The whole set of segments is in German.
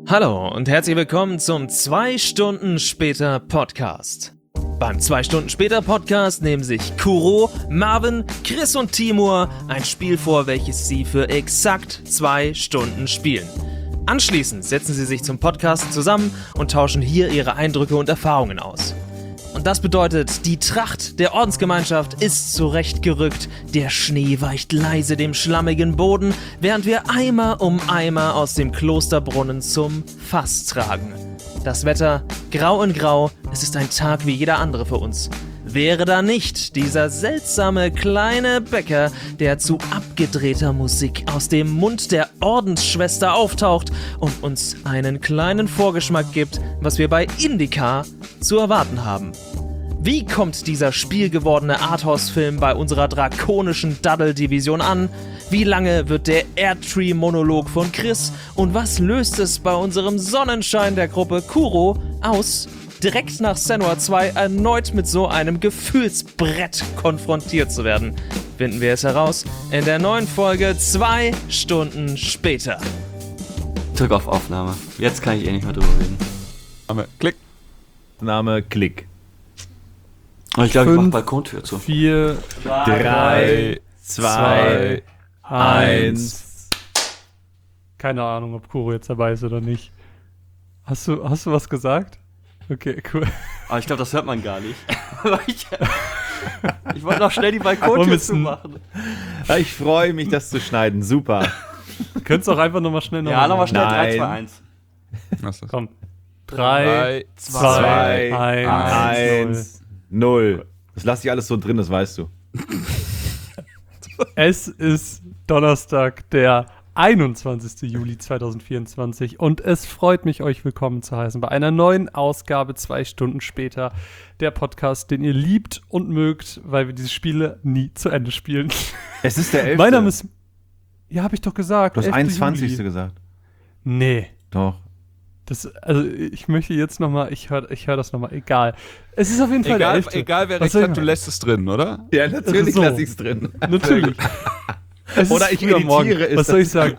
Hallo und herzlich willkommen zum 2 Stunden später Podcast. Beim 2 Stunden später Podcast nehmen sich Kuro, Marvin, Chris und Timur ein Spiel vor, welches sie für exakt 2 Stunden spielen. Anschließend setzen sie sich zum Podcast zusammen und tauschen hier ihre Eindrücke und Erfahrungen aus. Und das bedeutet, die Tracht der Ordensgemeinschaft ist zurechtgerückt, der Schnee weicht leise dem schlammigen Boden, während wir Eimer um Eimer aus dem Klosterbrunnen zum Fass tragen. Das Wetter grau in grau, es ist ein Tag wie jeder andere für uns. Wäre da nicht dieser seltsame kleine Bäcker, der zu abgedrehter Musik aus dem Mund der Ordensschwester auftaucht und uns einen kleinen Vorgeschmack gibt, was wir bei Indica zu erwarten haben. Wie kommt dieser spielgewordene Arthouse-Film bei unserer drakonischen Daddle-Division an? Wie lange wird der Airtree-Monolog von Chris? Und was löst es bei unserem Sonnenschein der Gruppe Kuro aus, direkt nach Senua 2 erneut mit so einem Gefühlsbrett konfrontiert zu werden? Finden wir es heraus in der neuen Folge 2 Stunden später. Drück auf Aufnahme. Jetzt kann ich nicht mehr drüber reden. Name, Klick. Name, Klick. Ich glaube, ich mach Balkontür zu. 4, 3, 2, 1. Keine Ahnung, ob Kuro jetzt dabei ist oder nicht. Hast du was gesagt? Okay, cool. Aber ich glaube, das hört man gar nicht. ich wollte noch schnell die Balkontür zumachen. Ich freue mich, das zu schneiden. Super. Könntest du auch einfach nochmal schnell Ja, nochmal schnell 3, 2, 1. Komm. 3, 2, 1, 0. Das lasse ich alles so drin, das weißt du. Es ist Donnerstag, der 21. Juli 2024 und es freut mich, euch willkommen zu heißen bei einer neuen Ausgabe 2 Stunden später. Der Podcast, den ihr liebt und mögt, weil wir diese Spiele nie zu Ende spielen. Es ist der 11. Mein Name ist... Ja, hab ich doch gesagt. Du hast 21. Juli. gesagt. Nee. Doch. Also ich möchte jetzt nochmal, ich hör das nochmal, egal. Es ist auf jeden Fall der 11. Egal wer recht hat, du lässt es drin, oder? Ja, natürlich so. lasse ich es drin. Natürlich. Oder ich editiere es. Was soll ich sagen?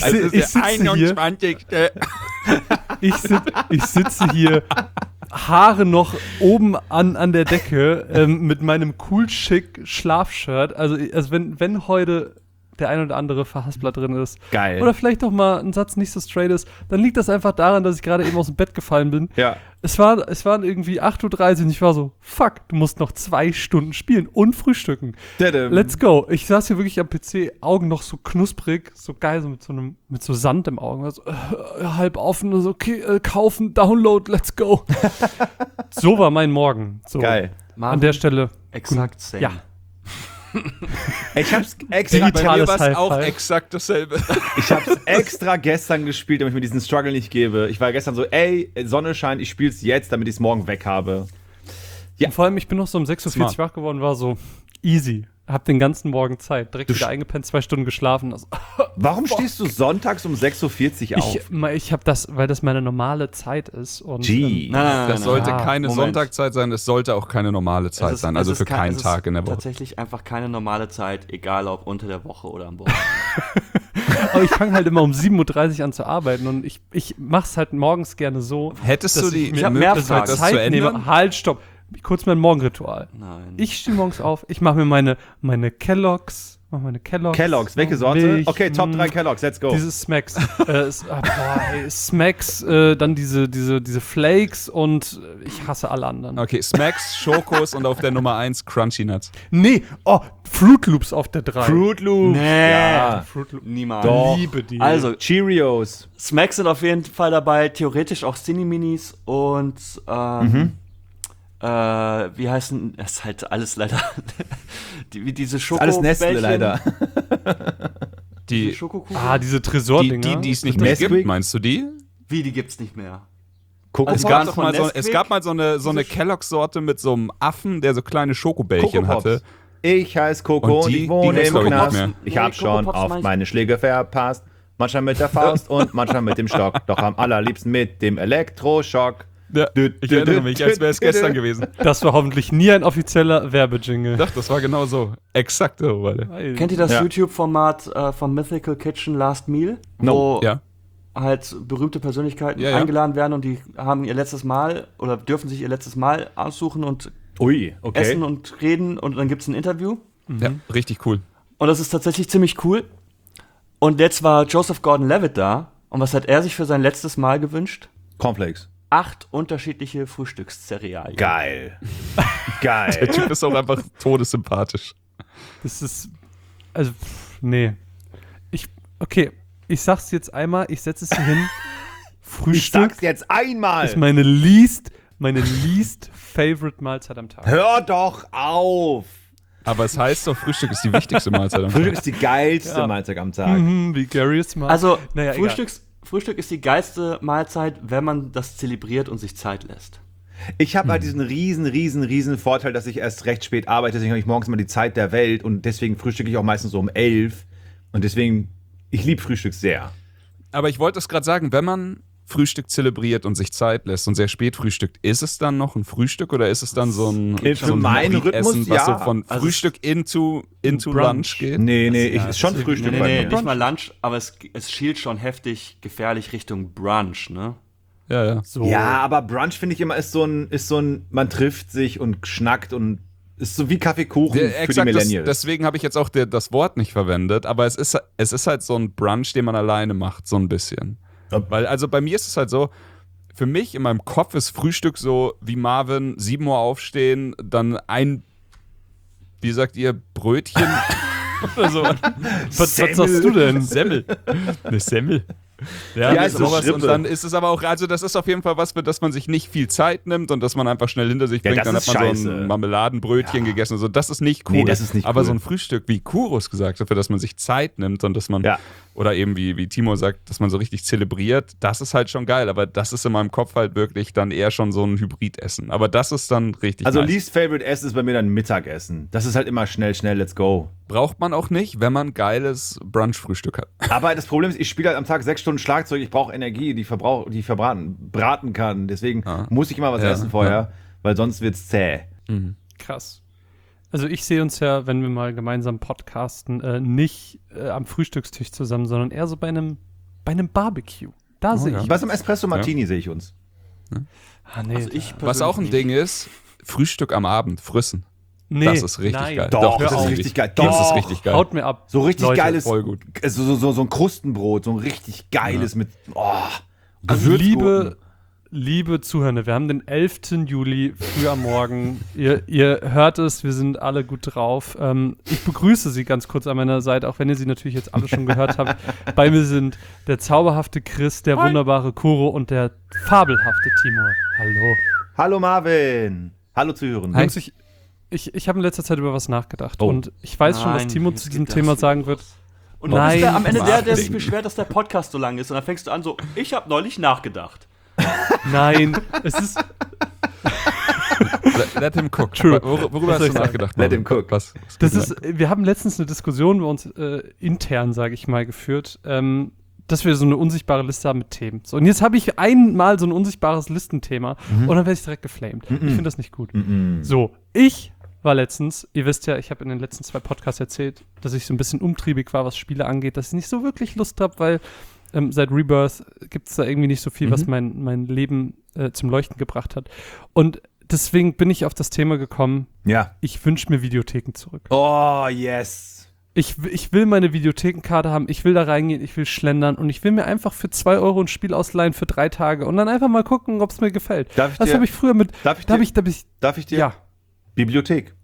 Ich sitze hier, Haare noch oben an der Decke, mit meinem cool schick Schlafshirt. Also wenn heute der ein oder andere Verhaspler drin ist. Geil. Oder vielleicht doch mal ein Satz nicht so straight ist, dann liegt das einfach daran, dass ich gerade eben aus dem Bett gefallen bin. Ja. Es waren irgendwie 8:30 Uhr und ich war so, fuck, du musst noch 2 Stunden spielen und frühstücken. Let's go. Ich saß hier wirklich am PC, Augen noch so knusprig, so geil, so mit so Sand im Augen. Also, halb offen, so, okay, kaufen, Download, let's go. So war mein Morgen. So. Geil. An der Stelle. Exakt same. Ja. Ich hab's extra Bei mir war es High auch Five. exakt dasselbe. Ich hab's extra gestern gespielt, damit ich mir diesen Struggle nicht gebe. Ich war gestern so, ey, Sonne scheint, ich spiel's jetzt, damit ich es morgen weg habe. Ja. Und vor allem, ich bin noch so um 6:40 Uhr wach geworden, war so easy. Hab den ganzen Morgen Zeit. Direkt wieder eingepennt, 2 Stunden geschlafen. Also, Warum stehst du sonntags um 6:40 Uhr auf? Ich hab das, weil das meine normale Zeit ist. Und, Gee. Nein. Das sollte Ja, keine Moment. Sonntagszeit sein, es sollte auch keine normale Zeit sein, also für keinen Tag in der Woche. Tatsächlich einfach keine normale Zeit, egal ob unter der Woche oder am Wochenende. Aber ich fange halt immer um 7:30 Uhr an zu arbeiten und ich mach's halt morgens gerne so. Hättest du die ich hab mehr Möglichkeit, Fragen. das Zeit zu ändern? nehme. Halt, stopp. Kurz mein Morgenritual. Nein. Ich stehe morgens auf, ich mache mir meine Kellogg's. Kellogg's, welche Sorte? Milch, Okay, Top 3 Kellogg's, let's go. Diese Smacks. Smacks, dann diese Flakes und ich hasse alle anderen. Okay, Smacks, Schokos und auf der Nummer 1 Crunchy Nuts. Nee, Fruit Loops auf der 3. Fruit Loops. Nee. Ja. Fruit Loops. Niemals. Doch. Liebe die. Also, Cheerios. Smacks sind auf jeden Fall dabei, theoretisch auch Cinni-Minis und wie heißen, das ist halt alles leider, wie diese Alles Nestle Schokobällchen. leider. Die, Diese Schokokuchen. diese Tresordinger. die es nicht mehr Nesquik? gibt, meinst du die? Wie, die gibt's nicht mehr. Guck, Also Es gab, Sorte doch von mal Nesquik? es gab mal so eine Kellogg-Sorte mit so einem Affen, der so kleine Schokobällchen hatte. Ich heiß Coco Und und die ich wohne gibt's, im glaub ich, nicht Knast. mehr. Ich Nee, hab schon Coco Pops auf mein ich- meine Schläge verpasst. Manchmal mit der Faust und manchmal mit dem Stock. Doch am allerliebsten mit dem Elektroschock. Ja, ich erinnere mich, als wäre es gestern gewesen. Das war hoffentlich nie ein offizieller Werbejingle. Doch, das war genau so. Exakt so, Leute. Kennt ihr das Ja. YouTube-Format von Mythical Kitchen Last Meal? No. Ja. halt berühmte Persönlichkeiten eingeladen werden und die haben ihr letztes Mal oder dürfen sich ihr letztes Mal aussuchen und essen und reden und dann gibt es ein Interview. Ja, richtig cool. Und das ist tatsächlich ziemlich cool. Und jetzt war Joseph Gordon-Levitt da. Und was hat er sich für sein letztes Mal gewünscht? Cornflakes. 8 unterschiedliche Frühstückscerealien. Geil. Der Typ ist auch einfach todessympathisch. Das ist, also, nee. Ich sag's jetzt einmal, ich setze es hier hin. Frühstück Ich sag's jetzt einmal. ist meine least favorite Mahlzeit am Tag. Hör doch auf. Aber es heißt doch, Frühstück ist die wichtigste Mahlzeit am Tag. Frühstück ist die geilste Mahlzeit am Tag. Wie Gary es macht. Also, Naja, Frühstück ist die geilste Mahlzeit, wenn man das zelebriert und sich Zeit lässt. Ich habe halt diesen riesen Vorteil, dass ich erst recht spät arbeite. Deswegen habe ich morgens immer die Zeit der Welt und deswegen frühstücke ich auch meistens so um 11. Und deswegen, ich liebe Frühstück sehr. Aber ich wollte es gerade sagen, wenn man Frühstück zelebriert und sich Zeit lässt und sehr spät frühstückt, ist es dann noch ein Frühstück oder ist es dann so ein meinen Hybrid-Essen, Rhythmus, was ja. so von Frühstück into Lunch geht? Nee, ist schon Frühstück bei mir. Nicht mal Lunch, aber es schielt schon heftig gefährlich Richtung Brunch, ne? Ja. so. Ja, aber Brunch finde ich immer ist so ein, man trifft sich und schnackt und ist so wie Kaffeekuchen für die Millennials. Deswegen habe ich jetzt auch das Wort nicht verwendet, aber es ist halt so ein Brunch, den man alleine macht, so ein bisschen. Ja. Weil, also bei mir ist es halt so, für mich in meinem Kopf ist Frühstück so wie Marvin, 7 Uhr aufstehen, dann wie sagt ihr, Brötchen oder so. Was sagst du denn? Semmel. Eine Semmel. Ja, sowas. Und dann ist es aber auch, also das ist auf jeden Fall was, für das man sich nicht viel Zeit nimmt und dass man einfach schnell hinter sich bringt. das Dann ist hat man scheiße. so ein Marmeladenbrötchen gegessen. So. Das ist nicht cool. Nee, das ist nicht aber cool. so ein Frühstück, wie Kuros gesagt hat, für das man sich Zeit nimmt und dass man, oder eben wie Timo sagt, dass man so richtig zelebriert, das ist halt schon geil. Aber das ist in meinem Kopf halt wirklich dann eher schon so ein Hybridessen. Aber das ist dann richtig Also nice. least favorite Essen ist bei mir dann Mittagessen. Das ist halt immer schnell, let's go. Braucht man auch nicht, wenn man geiles Brunch-Frühstück hat. Aber das Problem ist, ich spiele halt am Tag 6 Stunden Schlagzeug, ich brauche Energie, die braten kann. Deswegen muss ich immer was essen vorher, weil sonst wird's zäh. Krass. Also ich sehe uns ja, wenn wir mal gemeinsam podcasten, nicht am Frühstückstisch zusammen, sondern eher so bei einem Barbecue. Da sehe ich. Was im Espresso Martini sehe ich uns. Nee, Also ich Was auch ein Ding ist, Frühstück am Abend, Frissen. nee, Das ist richtig nein. geil. Doch, das hör ist auf. richtig geil. Das Doch. ist richtig geil. Haut mir ab. So richtig Leute, geiles, voll gut. so ein Krustenbrot, so ein richtig geiles mit, Also Gewürzgurken. liebe Zuhörende, wir haben den 11. Juli früh am Morgen. Ihr hört es, wir sind alle gut drauf. Ich begrüße Sie ganz kurz an meiner Seite, auch wenn ihr sie natürlich jetzt alle schon gehört habt. Bei mir sind der zauberhafte Chris, der wunderbare Kuro und der fabelhafte Timur. Hallo. Hallo Marvin. Hallo Zuhörende. Jungs, ich habe in letzter Zeit über was nachgedacht. Oh. Und ich weiß schon, was Nein, Timo jetzt zu diesem geht das Thema wieder sagen wird. los. Und dann bist du am Ende der Marvin. sich beschwert, dass der Podcast so lang ist. Und dann fängst du an so, ich habe neulich nachgedacht. Nein, es ist. Let him cook. True. Worüber Was hast soll du ich sagen? nachgedacht? Let Marvin? him cook. Was Das ist, wir haben letztens eine Diskussion bei uns intern, sage ich mal, geführt, dass wir so eine unsichtbare Liste haben mit Themen. So, und jetzt habe ich einmal so ein unsichtbares Listenthema und dann werde ich direkt geflamed. Ich finde das nicht gut. So, ich war letztens, ihr wisst ja, ich habe in den letzten 2 Podcasts erzählt, dass ich so ein bisschen umtriebig war, was Spiele angeht, dass ich nicht so wirklich Lust habe, weil seit Rebirth gibt es da irgendwie nicht so viel, was mein Leben zum Leuchten gebracht hat. Und deswegen bin ich auf das Thema gekommen, Ja. ich wünsche mir Videotheken zurück. Oh, yes. Ich will meine Videothekenkarte haben, ich will da reingehen, ich will schlendern und ich will mir einfach für 2 Euro ein Spiel ausleihen für 3 Tage und dann einfach mal gucken, ob es mir gefällt. Darf Das habe ich früher mit. Darf ich dir? Ja. Bibliothek.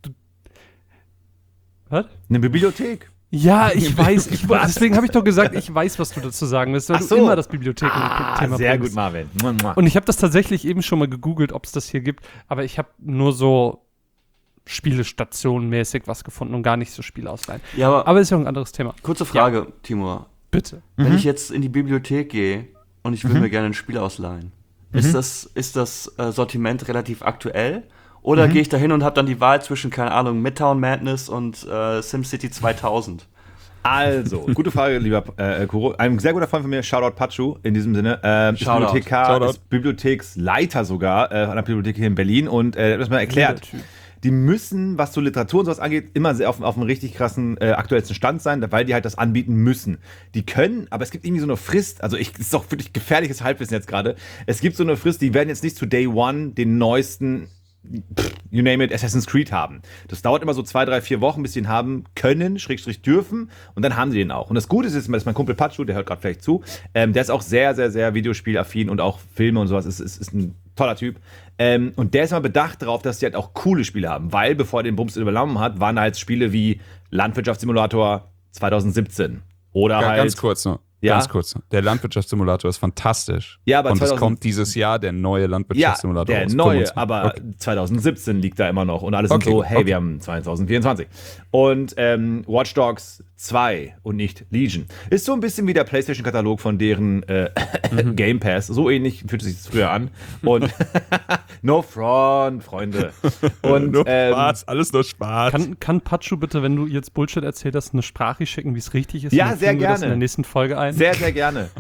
Was? Eine Bibliothek. Ja, ich weiß. Deswegen habe ich doch gesagt, ich weiß, was du dazu sagen willst, weil Ach so. du immer das Bibliotheken-Thema Sehr bringst. gut, Marvin. Und ich habe das tatsächlich eben schon mal gegoogelt, ob es das hier gibt, aber ich habe nur so Spielestationen-mäßig was gefunden und gar nicht so Spiele ausleihen. Ja, Aber ist ja ein anderes Thema. kurze Frage, Timur. Bitte. Wenn ich jetzt in die Bibliothek gehe und ich will mir gerne ein Spiel ausleihen, ist das Sortiment relativ aktuell? Oder gehe ich da hin und habe dann die Wahl zwischen, keine Ahnung, Midtown Madness und SimCity 2000? Also, gute Frage, lieber Kuro. Ein sehr guter Freund von mir, Shoutout Pachu, in diesem Sinne. Ist Shoutout. Bibliothekar, Shoutout. ist Bibliotheksleiter sogar an der Bibliothek hier in Berlin. Und das mal erklärt. die müssen, was so Literatur und sowas angeht, immer sehr auf einem richtig krassen aktuellsten Stand sein, weil die halt das anbieten müssen. Die können, aber es gibt irgendwie so eine Frist, also es ist doch wirklich gefährliches Halbwissen jetzt gerade, es gibt so eine Frist, die werden jetzt nicht zu Day One den neuesten, you name it, Assassin's Creed haben. Das dauert immer so 2, 3, 4 Wochen, bis sie ihn haben können, / dürfen, und dann haben sie den auch. Und das Gute ist, dass mein Kumpel Patschu, der hört gerade vielleicht zu, der ist auch sehr, sehr, sehr videospielaffin und auch Filme und sowas, ist ein toller Typ. Und der ist mal bedacht darauf, dass die halt auch coole Spiele haben, weil bevor er den Bums übernommen hat, waren halt Spiele wie Landwirtschaftssimulator 2017 oder halt... Ganz kurz noch. Ja? Ganz kurz. Der Landwirtschaftssimulator ist fantastisch. Ja, aber und es kommt dieses Jahr der neue Landwirtschaftssimulator raus. Ja, der neue, aber 2017 liegt da immer noch. Und alle sind so, hey, wir haben 2024. Und Watch Dogs 2 und nicht Legion. Ist so ein bisschen wie der PlayStation-Katalog von deren Game Pass. So ähnlich fühlt es sich früher an. Und no front, Freunde. Und, nur Spaß, alles nur Spaß. Kann Patschu bitte, wenn du jetzt Bullshit erzählt hast, eine Sprache schicken, wie es richtig ist? Ja, sehr gerne. Das in der nächsten Folge ein. Sehr, sehr gerne.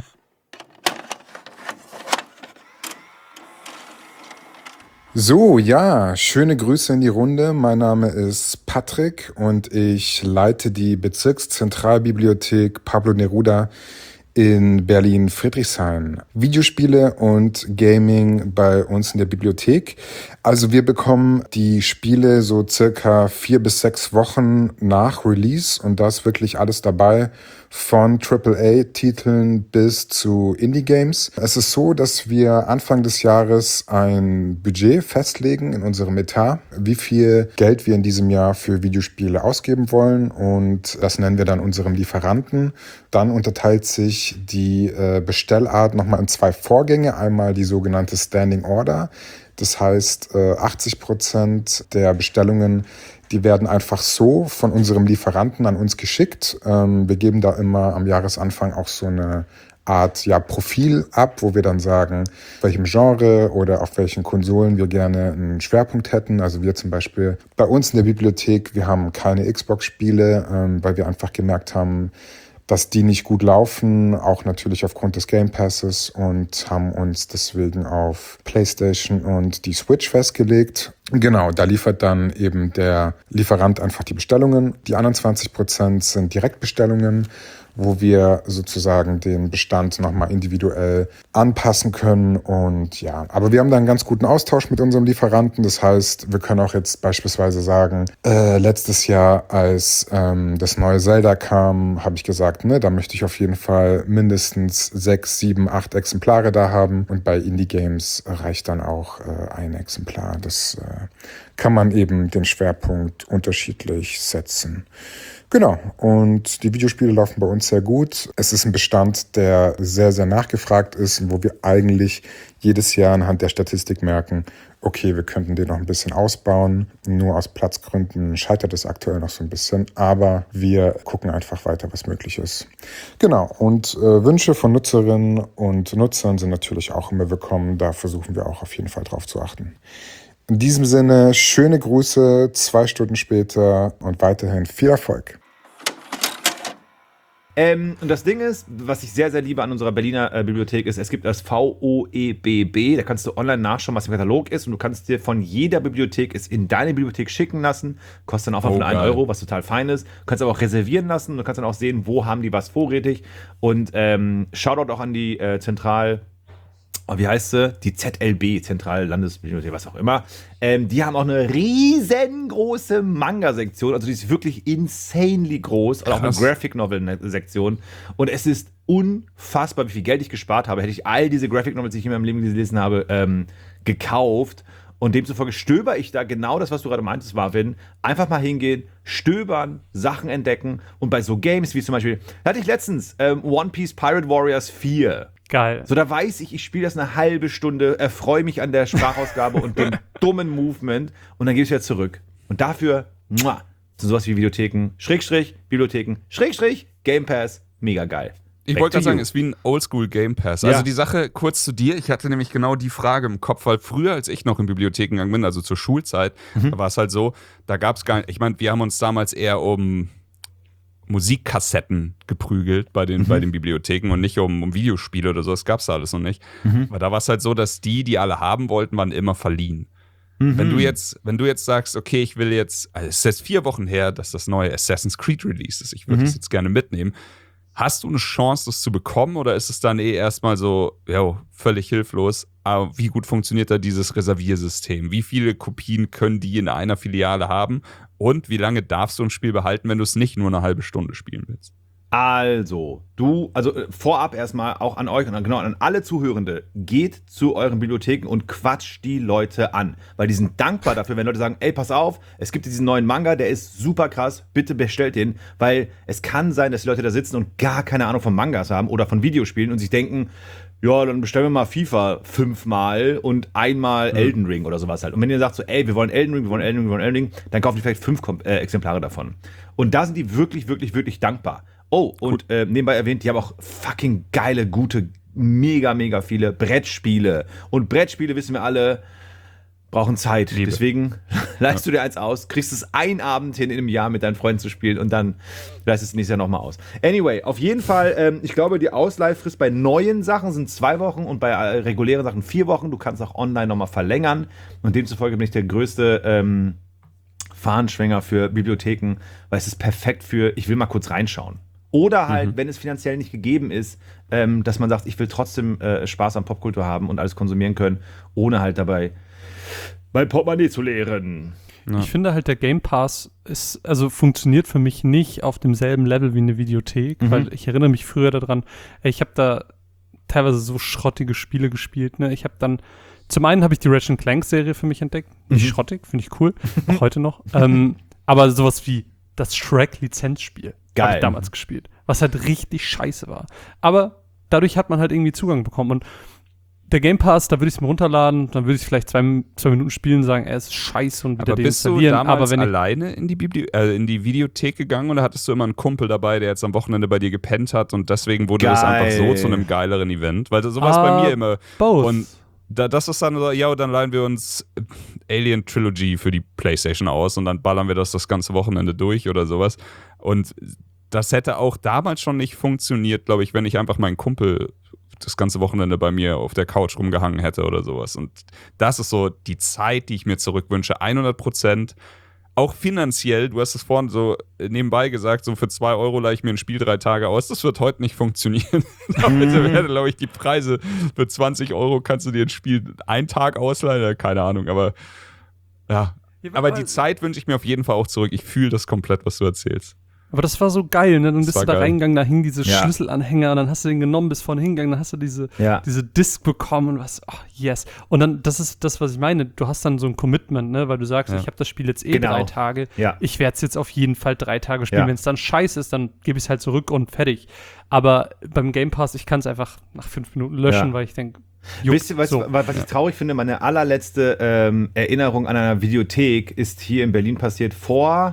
So, ja, schöne Grüße in die Runde. Mein Name ist Patrick und ich leite die Bezirkszentralbibliothek Pablo Neruda in Berlin-Friedrichshain. Videospiele und Gaming bei uns in der Bibliothek. Also wir bekommen die Spiele so circa 4 bis 6 Wochen nach Release und da ist wirklich alles dabei, von AAA-Titeln bis zu Indie-Games. Es ist so, dass wir Anfang des Jahres ein Budget festlegen in unserem Etat, wie viel Geld wir in diesem Jahr für Videospiele ausgeben wollen, und das nennen wir dann unserem Lieferanten. Dann unterteilt sich die Bestellart nochmal in 2 Vorgänge. Einmal die sogenannte Standing Order. Das heißt, 80% der Bestellungen, die werden einfach so von unserem Lieferanten an uns geschickt. Wir geben da immer am Jahresanfang auch so eine Art Profil ab, wo wir dann sagen, welchem Genre oder auf welchen Konsolen wir gerne einen Schwerpunkt hätten. Also wir zum Beispiel bei uns in der Bibliothek, wir haben keine Xbox-Spiele, weil wir einfach gemerkt haben, dass die nicht gut laufen, auch natürlich aufgrund des Game Passes, und haben uns deswegen auf PlayStation und die Switch festgelegt. Genau, da liefert dann eben der Lieferant einfach die Bestellungen. Die anderen 20% sind Direktbestellungen, wo wir sozusagen den Bestand nochmal individuell anpassen können. Und ja, aber wir haben da einen ganz guten Austausch mit unserem Lieferanten. Das heißt, wir können auch jetzt beispielsweise sagen, letztes Jahr, als das neue Zelda kam, habe ich gesagt, da möchte ich auf jeden Fall mindestens 6, 7, 8 Exemplare da haben. Und bei Indie-Games reicht dann auch ein Exemplar. Das kann man eben den Schwerpunkt unterschiedlich setzen. Genau, und die Videospiele laufen bei uns sehr gut. Es ist ein Bestand, der sehr, sehr nachgefragt ist und wo wir eigentlich jedes Jahr anhand der Statistik merken, okay, wir könnten den noch ein bisschen ausbauen. Nur aus Platzgründen scheitert es aktuell noch so ein bisschen, aber wir gucken einfach weiter, was möglich ist. Genau, und Wünsche von Nutzerinnen und Nutzern sind natürlich auch immer willkommen. Da versuchen wir auch auf jeden Fall drauf zu achten. In diesem Sinne, schöne Grüße, 2 Stunden später und weiterhin viel Erfolg. Und das Ding ist, was ich sehr, sehr liebe an unserer Berliner Bibliothek ist, es gibt das VOEBB, da kannst du online nachschauen, was im Katalog ist, und du kannst dir von jeder Bibliothek es in deine Bibliothek schicken lassen, kostet dann auch von 1 Euro, was total fein ist. Du kannst aber auch reservieren lassen, du kannst dann auch sehen, wo haben die was vorrätig, und Shoutout auch an die wie heißt sie? Die ZLB, Zentrale Landesbibliothek, was auch immer. Die haben auch eine riesengroße Manga-Sektion. Also die ist wirklich insanely groß. Und auch eine Graphic-Novel-Sektion. Und es ist unfassbar, wie viel Geld ich gespart habe. Hätte ich all diese Graphic-Novels, die ich in meinem Leben gelesen habe, gekauft. Und demzufolge stöber ich da genau das, was du gerade meintest, Marvin. Einfach mal hingehen, stöbern, Sachen entdecken. Und bei so Games wie zum Beispiel, da hatte ich letztens One Piece Pirate Warriors 4. Geil. So, da weiß ich spiele das eine halbe Stunde, erfreue mich an der Sprachausgabe und dem dummen Movement, und dann gebe ich es wieder zurück. Und dafür, sind sowas wie Videotheken, Bibliotheken, Game Pass, mega geil. Ich wollte gerade sagen, es ist wie ein Oldschool Game Pass. Also die Sache kurz zu dir, ich hatte nämlich genau die Frage im Kopf, weil früher, als ich noch in Bibliotheken gegangen bin, also zur Schulzeit, da war es halt so, da gab es gar nicht, ich meine, wir haben uns damals eher um Musikkassetten geprügelt bei den Bibliotheken und nicht um Videospiele oder so, das gab es da alles noch nicht. Aber da war es halt so, dass die alle haben wollten, waren immer verliehen. Wenn du jetzt sagst, okay, ich will jetzt, also es ist jetzt 4 Wochen her, dass das neue Assassin's Creed Release ist, ich würde das jetzt gerne mitnehmen. Hast du eine Chance, das zu bekommen, oder ist es dann erstmal so, völlig hilflos? Aber wie gut funktioniert da dieses Reserviersystem? Wie viele Kopien können die in einer Filiale haben? Und wie lange darfst du ein Spiel behalten, wenn du es nicht nur eine halbe Stunde spielen willst? Also, vorab erstmal auch an euch und an alle Zuhörende, geht zu euren Bibliotheken und quatscht die Leute an. Weil die sind dankbar dafür, wenn Leute sagen, ey, pass auf, es gibt diesen neuen Manga, der ist super krass, bitte bestellt den. Weil es kann sein, dass die Leute da sitzen und gar keine Ahnung von Mangas haben oder von Videospielen und sich denken, ja, dann bestellen wir mal FIFA 5-mal und einmal Elden Ring oder sowas halt. Und wenn ihr sagt so, ey, wir wollen Elden Ring, dann kaufen die vielleicht 5 Exemplare davon. Und da sind die wirklich, wirklich, wirklich dankbar. Oh, und nebenbei erwähnt, die haben auch fucking geile, gute, mega, mega viele Brettspiele. Und Brettspiele, wissen wir alle, brauchen Zeit. Liebe. Deswegen leihst du dir eins aus, kriegst es einen Abend hin in einem Jahr mit deinen Freunden zu spielen und dann leihst es nächstes Jahr nochmal aus. Anyway, auf jeden Fall, ich glaube, die Ausleihfrist bei neuen Sachen sind 2 Wochen und bei regulären Sachen 4 Wochen. Du kannst auch online nochmal verlängern. Und demzufolge bin ich der größte Fahnenschwenger für Bibliotheken, weil es ist perfekt für, ich will mal kurz reinschauen. Oder halt, wenn es finanziell nicht gegeben ist, dass man sagt, ich will trotzdem Spaß an Popkultur haben und alles konsumieren können, ohne halt dabei mein Portemonnaie zu leeren. Ja. Ich finde halt, der Game Pass funktioniert für mich nicht auf demselben Level wie eine Videothek, weil ich erinnere mich früher daran, ich habe da teilweise so schrottige Spiele gespielt, ne? Zum einen habe ich die Ratchet & Clank Serie für mich entdeckt, nicht schrottig, finde ich cool, auch heute noch, aber sowas wie das Shrek-Lizenzspiel habe ich damals gespielt, was halt richtig scheiße war. Aber dadurch hat man halt irgendwie Zugang bekommen. Und der Game Pass, da würde ich es mir runterladen, dann würde ich vielleicht 2 Minuten spielen und sagen, es ist scheiße und wieder deinstallieren. Aber bist du damals alleine in die Videothek gegangen oder hattest du immer einen Kumpel dabei, der jetzt am Wochenende bei dir gepennt hat und deswegen wurde das einfach so zu einem geileren Event? Weil so war es bei mir immer. Both. Und das ist dann so, dann leihen wir uns Alien Trilogy für die PlayStation aus und dann ballern wir das ganze Wochenende durch oder sowas. Und das hätte auch damals schon nicht funktioniert, glaube ich, wenn ich einfach meinen Kumpel das ganze Wochenende bei mir auf der Couch rumgehangen hätte oder sowas. Und das ist so die Zeit, die ich mir zurückwünsche, 100%. Auch finanziell, du hast es vorhin so nebenbei gesagt, so für 2 Euro leihe ich mir ein Spiel 3 Tage aus. Das wird heute nicht funktionieren. Damit werden, glaube ich, die Preise für 20 Euro kannst du dir ein Spiel 1 Tag ausleihen. Keine Ahnung, aber ja. Aber die Zeit wünsche ich mir auf jeden Fall auch zurück. Ich fühle das komplett, was du erzählst. Aber das war so geil, ne? Dann bist du da reingegangen, da hingen diese Schlüsselanhänger und dann hast du den genommen, bist vorne hingegangen, dann hast du diese Disc bekommen und was, yes. Und dann, das ist das, was ich meine, du hast dann so ein Commitment, ne? Weil du sagst, ich habe das Spiel jetzt 3 Tage, ich werde es jetzt auf jeden Fall 3 Tage spielen. Wenn es dann scheiße ist, dann gebe ich es halt zurück und fertig. Aber beim Game Pass, ich kann es einfach nach 5 Minuten löschen, weil ich denke, wisst ihr, was ich traurig finde? Meine allerletzte Erinnerung an einer Videothek ist hier in Berlin passiert vor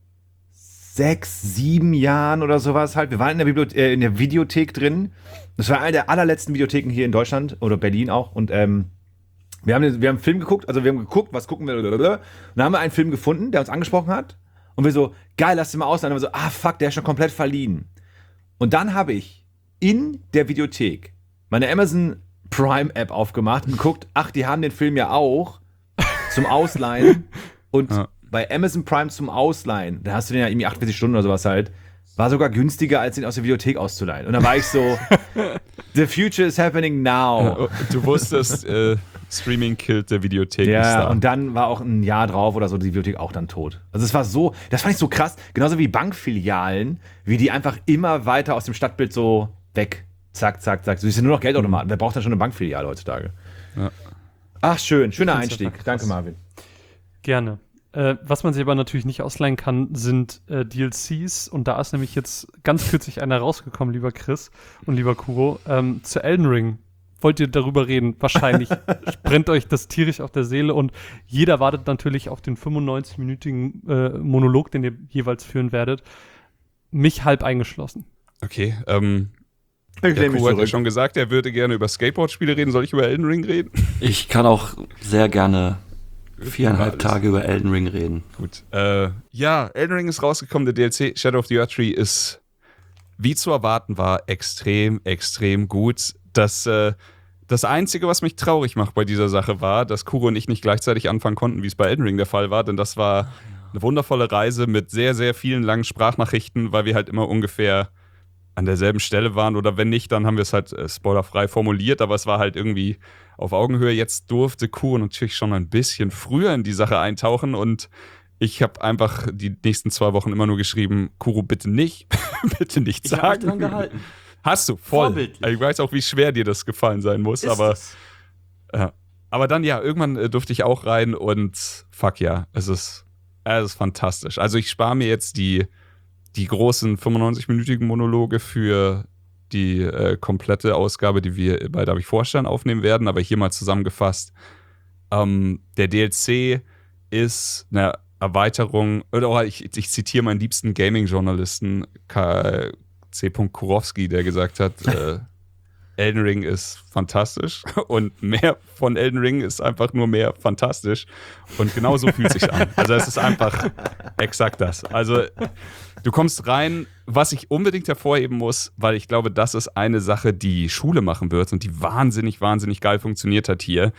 6, 7 Jahren oder sowas halt. Wir waren in der Videothek drin. Das war eine der allerletzten Videotheken hier in Deutschland oder Berlin auch. Und wir haben einen Film geguckt, was gucken wir? Und dann haben wir einen Film gefunden, der uns angesprochen hat. Und wir so, geil, lass den mal ausleihen. Und wir so, fuck, der ist schon komplett verliehen. Und dann habe ich in der Videothek meine Amazon Prime App aufgemacht und geguckt, die haben den Film ja auch zum Ausleihen. Und bei Amazon Prime zum Ausleihen, da hast du den ja irgendwie 48 Stunden oder sowas halt, war sogar günstiger, als den aus der Videothek auszuleihen. Und dann war ich so, the future is happening now. Du wusstest, Streaming killt der Videothek. Ja, und dann war auch ein Jahr drauf oder so die Videothek auch dann tot. Also es war so, das fand ich so krass, genauso wie Bankfilialen, wie die einfach immer weiter aus dem Stadtbild so weg, zack, zack, zack. So ist ja nur noch Geldautomaten. Wer braucht denn schon eine Bankfiliale heutzutage? Ja. Ach, schöner Einstieg. Danke, Marvin. Gerne. Was man sich aber natürlich nicht ausleihen kann, sind DLCs. Und da ist nämlich jetzt ganz kürzlich einer rausgekommen, lieber Chris und lieber Kuro, zu Elden Ring. Wollt ihr darüber reden? Wahrscheinlich brennt euch das tierisch auf der Seele. Und jeder wartet natürlich auf den 95-minütigen Monolog, den ihr jeweils führen werdet. Mich halb eingeschlossen. Okay, der Kuro hat ja schon gesagt, er würde gerne über Skateboard-Spiele reden. Soll ich über Elden Ring reden? Ich kann auch sehr gerne 4,5 Tage über Elden Ring reden. Gut. Elden Ring ist rausgekommen. Der DLC Shadow of the Erdtree ist, wie zu erwarten war, extrem, extrem gut. Das Das Einzige, was mich traurig macht bei dieser Sache war, dass Kuro und ich nicht gleichzeitig anfangen konnten, wie es bei Elden Ring der Fall war, denn das war eine wundervolle Reise mit sehr, sehr vielen langen Sprachnachrichten, weil wir halt immer ungefähr an derselben Stelle waren oder wenn nicht, dann haben wir es halt spoilerfrei formuliert, aber es war halt irgendwie auf Augenhöhe. Jetzt durfte Kuro natürlich schon ein bisschen früher in die Sache eintauchen und ich habe einfach die nächsten 2 Wochen immer nur geschrieben, Kuro, bitte nicht, bitte nicht sagen. Ich habe mich dran gehalten. Hast du, voll. Vorbildlich. Ich weiß auch, wie schwer dir das gefallen sein muss, aber dann ja, irgendwann durfte ich auch rein und fuck ja, es ist fantastisch. Also ich spare mir jetzt die großen 95-minütigen Monologe für die komplette Ausgabe, die wir bei Darf ich vorstellen aufnehmen werden, aber hier mal zusammengefasst. Der DLC ist eine Erweiterung, oder ich zitiere meinen liebsten Gaming-Journalisten, C. Kurowski, der gesagt hat, Elden Ring ist fantastisch und mehr von Elden Ring ist einfach nur mehr fantastisch und genau so fühlt es sich an. Also es ist einfach exakt das. Also du kommst rein, was ich unbedingt hervorheben muss, weil ich glaube, das ist eine Sache, die Schule machen wird und die wahnsinnig, wahnsinnig geil funktioniert hat hier.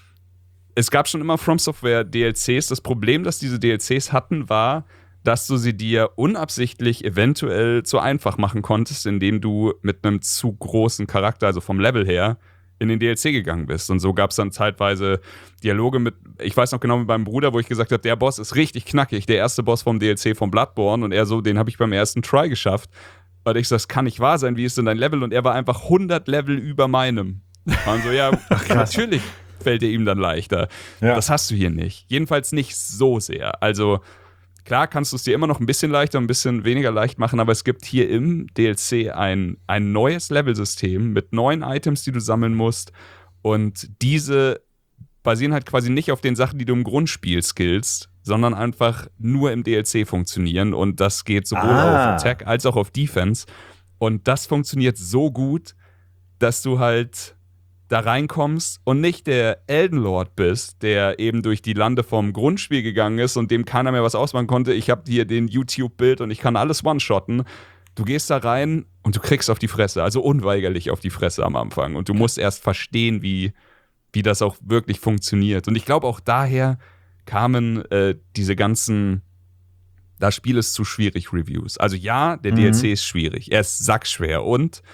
Es gab schon immer From Software DLCs. Das Problem, das diese DLCs hatten, war, dass du sie dir unabsichtlich eventuell zu einfach machen konntest, indem du mit einem zu großen Charakter, also vom Level her, in den DLC gegangen bist. Und so gab es dann zeitweise Dialoge mit, ich weiß noch genau mit meinem Bruder, wo ich gesagt habe, der Boss ist richtig knackig, der erste Boss vom DLC von Bloodborne und er so, den habe ich beim ersten Try geschafft. Und ich so, das kann nicht wahr sein, wie ist denn dein Level? Und er war einfach 100 Level über meinem. Und so, ja, natürlich fällt er ihm dann leichter. Ja. Das hast du hier nicht. Jedenfalls nicht so sehr. Also klar kannst du es dir immer noch ein bisschen leichter, ein bisschen weniger leicht machen, aber es gibt hier im DLC ein neues Levelsystem mit neuen Items, die du sammeln musst und diese basieren halt quasi nicht auf den Sachen, die du im Grundspiel skillst, sondern einfach nur im DLC funktionieren und das geht sowohl auf Attack als auch auf Defense und das funktioniert so gut, dass du halt da reinkommst und nicht der Elden Lord bist, der eben durch die Lande vom Grundspiel gegangen ist und dem keiner mehr was ausmachen konnte. Ich habe hier den YouTube-Bild und ich kann alles one-shotten. Du gehst da rein und du kriegst auf die Fresse, also unweigerlich auf die Fresse am Anfang. Und du musst erst verstehen, wie das auch wirklich funktioniert. Und ich glaube, auch daher kamen diese ganzen das Spiel ist zu schwierig Reviews. Also ja, der DLC ist schwierig. Er ist sackschwer. Und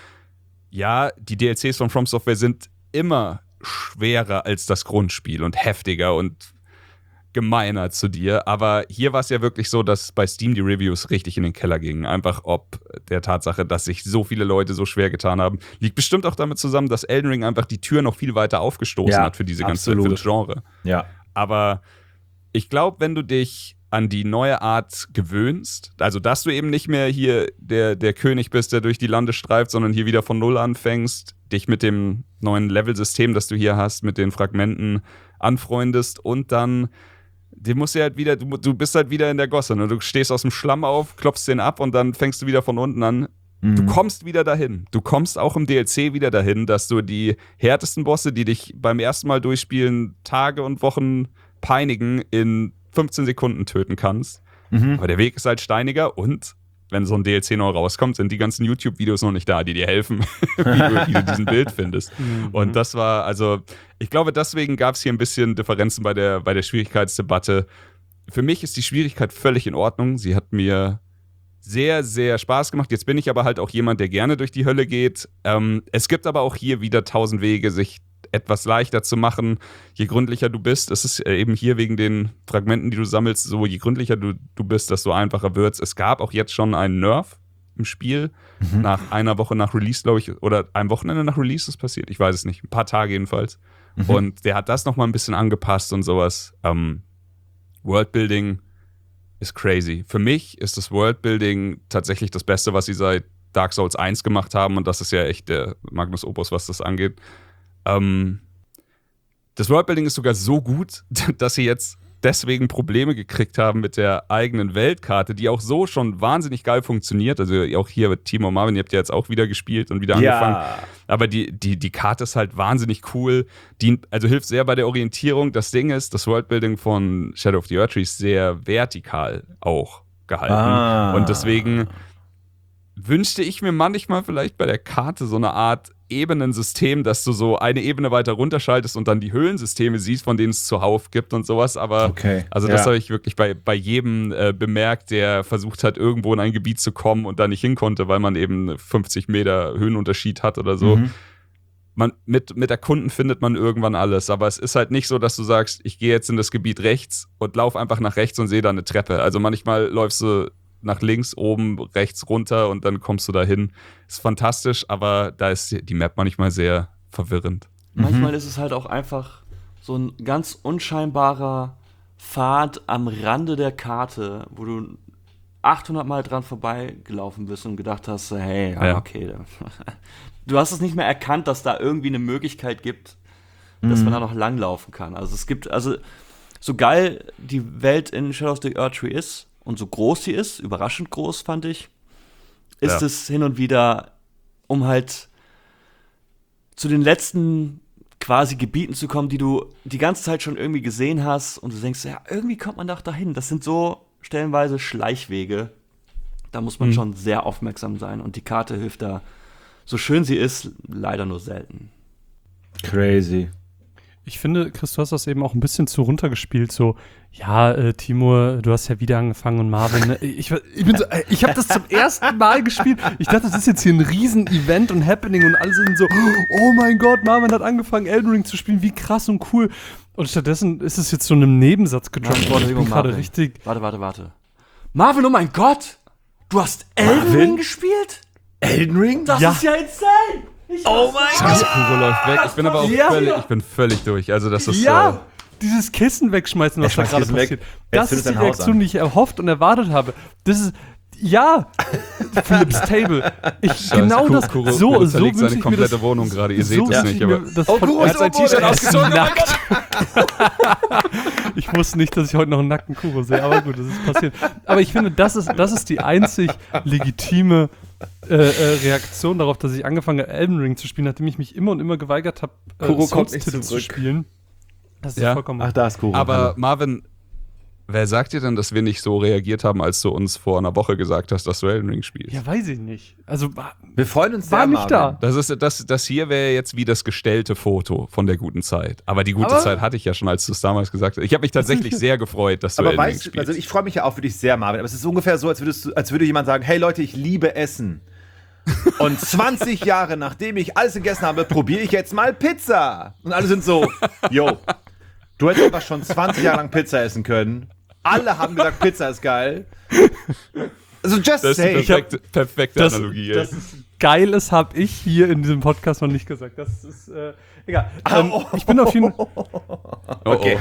ja, die DLCs von From Software sind immer schwerer als das Grundspiel und heftiger und gemeiner zu dir. Aber hier war es ja wirklich so, dass bei Steam die Reviews richtig in den Keller gingen. Einfach ob der Tatsache, dass sich so viele Leute so schwer getan haben. Liegt bestimmt auch damit zusammen, dass Elden Ring einfach die Tür noch viel weiter aufgestoßen hat für diese ganze für das Genre. Ja. Aber ich glaube, wenn du dich an die neue Art gewöhnst, also dass du eben nicht mehr hier der König bist, der durch die Lande streift, sondern hier wieder von Null anfängst, dich mit dem neuen Level-System, das du hier hast, mit den Fragmenten anfreundest und dann du bist halt wieder in der Gosse. Ne? Du stehst aus dem Schlamm auf, klopfst den ab und dann fängst du wieder von unten an. Du kommst wieder dahin. Du kommst auch im DLC wieder dahin, dass du die härtesten Bosse, die dich beim ersten Mal durchspielen, Tage und Wochen peinigen, in 15 Sekunden töten kannst. Aber der Weg ist halt steiniger und wenn so ein DLC neu rauskommt, sind die ganzen YouTube-Videos noch nicht da, die dir helfen, wie du diesen Bild findest. Und das war, also, ich glaube, deswegen gab es hier ein bisschen Differenzen bei der Schwierigkeitsdebatte. Für mich ist die Schwierigkeit völlig in Ordnung. Sie hat mir sehr, sehr Spaß gemacht. Jetzt bin ich aber halt auch jemand, der gerne durch die Hölle geht. Es gibt aber auch hier wieder 1000 Wege, sich etwas leichter zu machen, je gründlicher du bist. Es ist eben hier wegen den Fragmenten, die du sammelst, so je gründlicher du bist, desto einfacher wird's. Es gab auch jetzt schon einen Nerf im Spiel, nach einer Woche nach Release, glaube ich, oder einem Wochenende nach Release ist passiert, ich weiß es nicht, ein paar Tage jedenfalls. Und der hat das nochmal ein bisschen angepasst und sowas. Worldbuilding ist crazy. Für mich ist das Worldbuilding tatsächlich das Beste, was sie seit Dark Souls 1 gemacht haben und das ist ja echt der Magnus Opus, was das angeht. Das Worldbuilding ist sogar so gut, dass sie jetzt deswegen Probleme gekriegt haben mit der eigenen Weltkarte, die auch so schon wahnsinnig geil funktioniert. Also auch hier mit Timo und Marvin, ihr habt ja jetzt auch wieder gespielt und wieder angefangen. Aber die Karte ist halt wahnsinnig cool. Also hilft sehr bei der Orientierung. Das Ding ist, das Worldbuilding von Shadow of the Erdtree ist sehr vertikal auch gehalten. Und deswegen wünschte ich mir manchmal vielleicht bei der Karte so eine Art Ebenensystem, dass du so eine Ebene weiter runterschaltest und dann die Höhlensysteme siehst, von denen es zuhauf gibt und sowas. Aber das habe ich wirklich bei jedem bemerkt, der versucht hat, irgendwo in ein Gebiet zu kommen und da nicht hin konnte, weil man eben 50 Meter Höhenunterschied hat oder so. Mit Erkunden findet man irgendwann alles, aber es ist halt nicht so, dass du sagst, ich gehe jetzt in das Gebiet rechts und laufe einfach nach rechts und sehe da eine Treppe. Also manchmal läufst du nach links, oben, rechts runter und dann kommst du da hin. Ist fantastisch, aber da ist die Map manchmal sehr verwirrend. Manchmal ist es halt auch einfach so ein ganz unscheinbarer Pfad am Rande der Karte, wo du 800 Mal dran vorbeigelaufen bist und gedacht hast, hey, okay. Du hast es nicht mehr erkannt, dass da irgendwie eine Möglichkeit gibt, dass man da noch langlaufen kann. Also es gibt, so geil die Welt in Shadows of the Erdtree ist, und so groß sie ist, überraschend groß, fand ich, ist es hin und wieder, um halt zu den letzten quasi Gebieten zu kommen, die du die ganze Zeit schon irgendwie gesehen hast und du denkst, ja, irgendwie kommt man doch dahin. Das sind so stellenweise Schleichwege. Da muss man schon sehr aufmerksam sein und die Karte hilft da, so schön sie ist, leider nur selten. Crazy. Ich finde, Chris, du hast das eben auch ein bisschen zu runtergespielt, so, ja, Timur, du hast ja wieder angefangen und Marvin, ich habe das zum ersten Mal gespielt, ich dachte, das ist jetzt hier ein Riesen-Event und Happening und alle sind so, oh mein Gott, Marvin hat angefangen, Elden Ring zu spielen, wie krass und cool. Und stattdessen ist es jetzt so in einem Nebensatz gedroppt worden, ich bin gerade richtig... Warte. Marvin, oh mein Gott, du hast Elden Ring gespielt? Elden Ring? Das ist ja insane! Oh mein Gott! Kuro läuft weg. Ich bin aber auch völlig durch. Also das ist dieses Kissen wegschmeißen, was da gerade passiert. Das ist die Reaktion, die ich erhofft und erwartet habe. Das ist, Philips Table. Kuro so verlegt seine komplette Wohnung gerade. Ihr seht es nicht, aber Kuro hat sein T-Shirt ausgezogen. Nackt. Ich wusste nicht, dass ich heute noch einen nackten Kuro sehe, aber gut, das ist passiert. Aber ich finde, das ist die einzig legitime Reaktion darauf, dass ich angefangen habe, Elden Ring zu spielen, nachdem ich mich immer und immer geweigert habe, Souls-Titel zu spielen. Das ist vollkommen... Ach, da ist Kuro. Aber Marvin, wer sagt dir denn, dass wir nicht so reagiert haben, als du uns vor einer Woche gesagt hast, dass du Elden Ring spielst? Ja, weiß ich nicht. Also, wir freuen uns war sehr, nicht da. Das hier wäre jetzt wie das gestellte Foto von der guten Zeit. Aber die gute Zeit hatte ich ja schon, als du es damals gesagt hast. Ich habe mich tatsächlich sehr gefreut, dass du Elden Ring spielst. Also ich freue mich ja auch für dich sehr, Marvin. Aber es ist ungefähr so, als würde jemand sagen, hey Leute, ich liebe Essen. Und 20 Jahre nachdem ich alles gegessen habe, probiere ich jetzt mal Pizza. Und alle sind so, yo, du hättest einfach schon 20 Jahre lang Pizza essen können. Alle haben gesagt, Pizza ist geil. Also just say. Das ist die perfekte Analogie. Das ist Geiles habe ich hier in diesem Podcast noch nicht gesagt. Das ist, egal. Ich bin auf jeden Fall... Okay.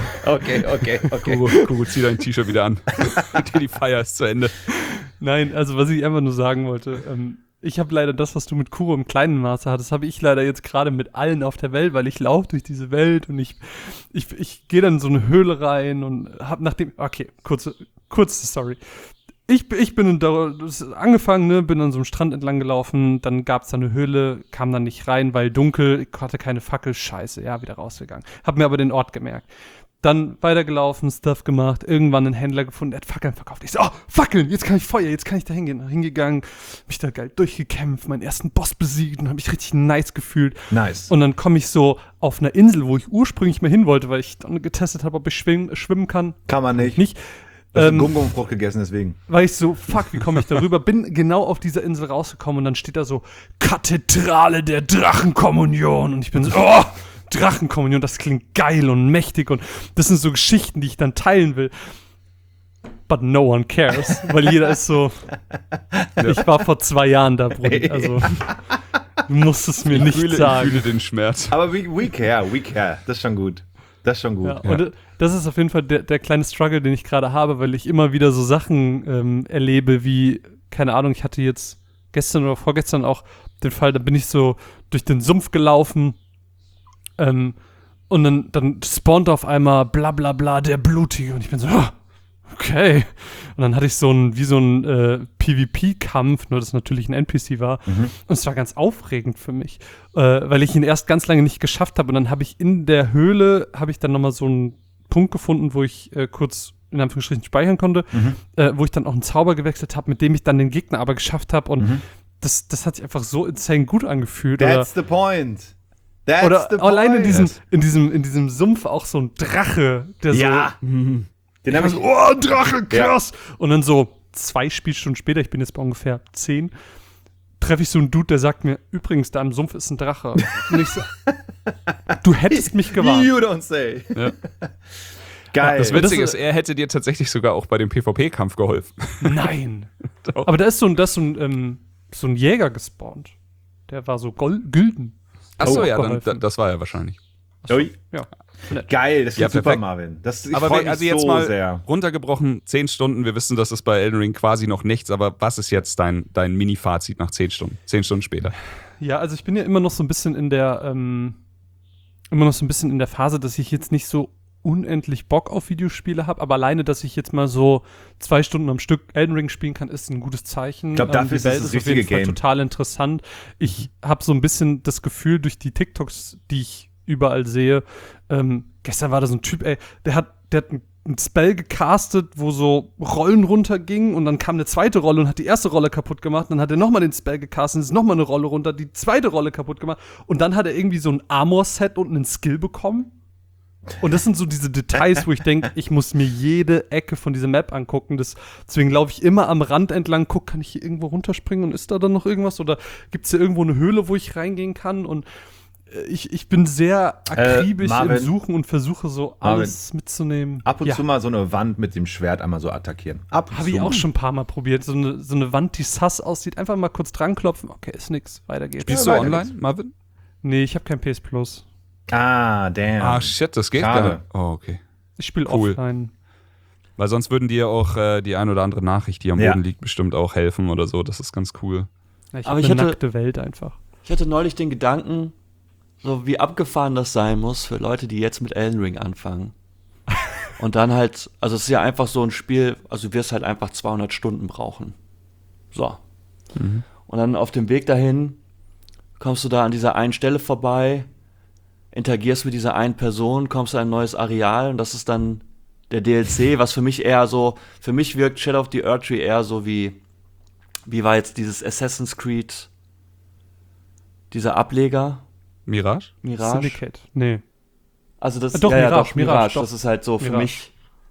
Kuro, zieh dein T-Shirt wieder an. Die Feier ist zu Ende. Nein, also was ich einfach nur sagen wollte, ich habe leider das, was du mit Kuro im kleinen Maße hattest, habe ich leider jetzt gerade mit allen auf der Welt, weil ich laufe durch diese Welt und ich gehe dann in so eine Höhle rein und habe nachdem, okay, kurze Story. Ich bin angefangen, ne, bin an so einem Strand entlang gelaufen, dann gab es da eine Höhle, kam dann nicht rein, weil dunkel, ich hatte keine Fackel, scheiße, wieder rausgegangen. Hab mir aber den Ort gemerkt. Dann weitergelaufen, Stuff gemacht, irgendwann einen Händler gefunden, der hat Fackeln verkauft. Ich so, Fackeln, jetzt kann ich Feuer, jetzt kann ich da hingehen. Hingegangen, mich da geil durchgekämpft, meinen ersten Boss besiegt und habe mich richtig nice gefühlt. Nice. Und dann komme ich so auf einer Insel, wo ich ursprünglich mal hin wollte, weil ich dann getestet habe, ob ich schwimmen kann. Kann man nicht. Nicht. Ich habe einen Gum-Gum-Frucht gegessen, deswegen. Weil ich so, wie komme ich darüber? Bin genau auf dieser Insel rausgekommen und dann steht da so, Kathedrale der Drachenkommunion. Und ich bin so, Drachenkommunion, das klingt geil und mächtig und das sind so Geschichten, die ich dann teilen will. But no one cares, weil jeder ist so, ich war vor 2 Jahren da, Bruder, also du musst es mir nicht sagen. Ich fühle den Schmerz. Aber we care. Das ist schon gut. Ja. Und das ist auf jeden Fall der kleine Struggle, den ich gerade habe, weil ich immer wieder so Sachen erlebe wie, keine Ahnung, ich hatte jetzt gestern oder vorgestern auch den Fall, da bin ich so durch den Sumpf gelaufen und dann spawnt auf einmal bla bla bla der Blutige und ich bin so, okay. Und dann hatte ich so einen PvP-Kampf, nur dass es natürlich ein NPC war. Und es war ganz aufregend für mich, weil ich ihn erst ganz lange nicht geschafft habe. Und dann habe ich in der Höhle, dann nochmal so einen Punkt gefunden, wo ich kurz in Anführungsstrichen speichern konnte, wo ich dann auch einen Zauber gewechselt habe, mit dem ich dann den Gegner aber geschafft habe. Und das hat sich einfach so insane gut angefühlt. That's the point. Oder allein in diesem Sumpf auch so ein Drache, der Den habe ich so, oh, ein Drache, krass. Ja. Und dann so 2 Spielstunden später, ich bin jetzt bei ungefähr 10, treffe ich so einen Dude, der sagt mir, übrigens, da im Sumpf ist ein Drache. Und ich so, du hättest mich gewarnt. You don't say. Ja. Geil. Das Witzige ist, er hätte dir tatsächlich sogar auch bei dem PvP-Kampf geholfen. Nein. Aber da ist so ein Jäger gespawnt. Der war so gülden. Achso, ja, dann, das war er wahrscheinlich. Ui. Ja. Geil, das ist super, perfekt. Marvin. Ich aber freue mich also jetzt so mal sehr. Runtergebrochen, 10 Stunden. Wir wissen, das ist bei Elden Ring quasi noch nichts, aber was ist jetzt dein Mini-Fazit nach 10 Stunden? 10 Stunden später. Ja, also ich bin ja immer noch so ein bisschen in der Phase, dass ich jetzt nicht so unendlich Bock auf Videospiele habe, aber alleine, dass ich jetzt mal so 2 Stunden am Stück Elden Ring spielen kann, ist ein gutes Zeichen. Ich glaube, dafür die Welt ist das auf jeden Fall Game. total interessant. Ich habe so ein bisschen das Gefühl durch die TikToks, die ich überall sehe, gestern war da so ein Typ, der hat ein Spell gecastet, wo so Rollen runtergingen und dann kam eine zweite Rolle und hat die erste Rolle kaputt gemacht. Dann hat er nochmal den Spell gecastet und ist nochmal eine Rolle runter, die zweite Rolle kaputt gemacht. Und dann hat er irgendwie so ein Armor-Set und einen Skill bekommen. Und das sind so diese Details, wo ich denke, ich muss mir jede Ecke von dieser Map angucken. Deswegen laufe ich immer am Rand entlang, guck, kann ich hier irgendwo runterspringen und ist da dann noch irgendwas? Oder gibt es hier irgendwo eine Höhle, wo ich reingehen kann? Und ich bin sehr akribisch im Suchen und versuche so alles mitzunehmen. Ab und zu mal so eine Wand mit dem Schwert einmal so attackieren. Habe ich auch schon ein paar Mal probiert. So eine Wand, die sass aussieht. Einfach mal kurz dran klopfen. Okay, ist nix. Weiter geht's. Spielst du online, Marvin? Nee, ich habe kein PS Plus. Ah, damn. Ah, shit, das geht gar nicht. Oh, okay. Ich spiele offline. Weil sonst würden dir auch die ein oder andere Nachricht, die am Boden liegt, bestimmt auch helfen oder so. Das ist ganz cool. Ja, ich habe eine nackte Welt einfach. Ich hatte neulich den Gedanken, so wie abgefahren das sein muss für Leute, die jetzt mit Elden Ring anfangen. Und dann halt, also es ist ja einfach so ein Spiel, also du wirst halt einfach 200 Stunden brauchen. So. Mhm. Und dann auf dem Weg dahin kommst du da an dieser einen Stelle vorbei, interagierst mit dieser einen Person, kommst in ein neues Areal und das ist dann der DLC, was für mich wirkt Shadow of the Erdtree eher so wie war jetzt dieses Assassin's Creed, dieser Ableger? Mirage? Syndicate. Nee. Also das doch, Mirage. Das ist halt so, für mich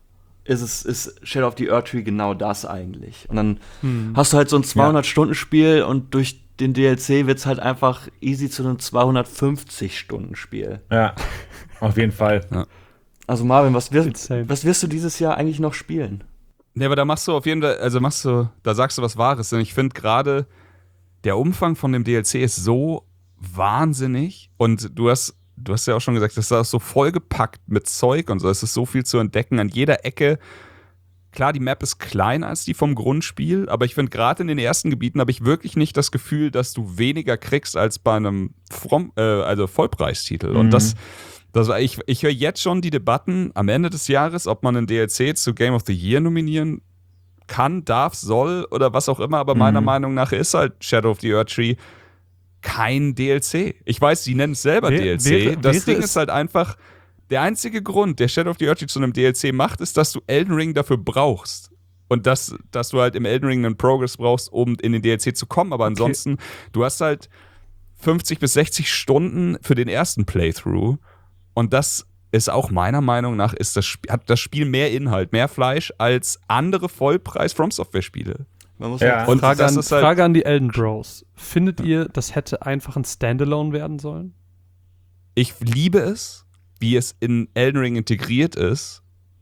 ist Shadow of the Erdtree genau das eigentlich. Und dann hast du halt so ein 200-Stunden-Spiel und durch den DLC wird's halt einfach easy zu einem 250-Stunden-Spiel. Ja, auf jeden Fall. Ja. Also Marvin, was wirst du dieses Jahr eigentlich noch spielen? Ne, aber da machst du auf jeden Fall, da sagst du was Wahres. Denn ich finde gerade, der Umfang von dem DLC ist so wahnsinnig. Und du hast ja auch schon gesagt, das ist so vollgepackt mit Zeug und so. Es ist so viel zu entdecken an jeder Ecke. Klar, die Map ist kleiner als die vom Grundspiel, aber ich finde, gerade in den ersten Gebieten habe ich wirklich nicht das Gefühl, dass du weniger kriegst als bei einem Vollpreistitel. Und ich höre jetzt schon die Debatten am Ende des Jahres, ob man einen DLC zu Game of the Year nominieren kann, darf, soll oder was auch immer, aber meiner Meinung nach ist halt Shadow of the Erdtree kein DLC. Ich weiß, sie nennen es selber DLC. Das Ding ist halt einfach, der einzige Grund, der Shadow of the Erdtree zu einem DLC macht, ist, dass du Elden Ring dafür brauchst. Und dass du halt im Elden Ring einen Progress brauchst, um in den DLC zu kommen. Aber ansonsten, du hast halt 50 bis 60 Stunden für den ersten Playthrough. Und das ist auch meiner Meinung nach, hat das Spiel mehr Inhalt, mehr Fleisch als andere Vollpreis-From-Software-Spiele. Und Frage an die Elden Bros. Findet ihr, das hätte einfach ein Standalone werden sollen? Ich liebe es, wie es in Elden Ring integriert ist.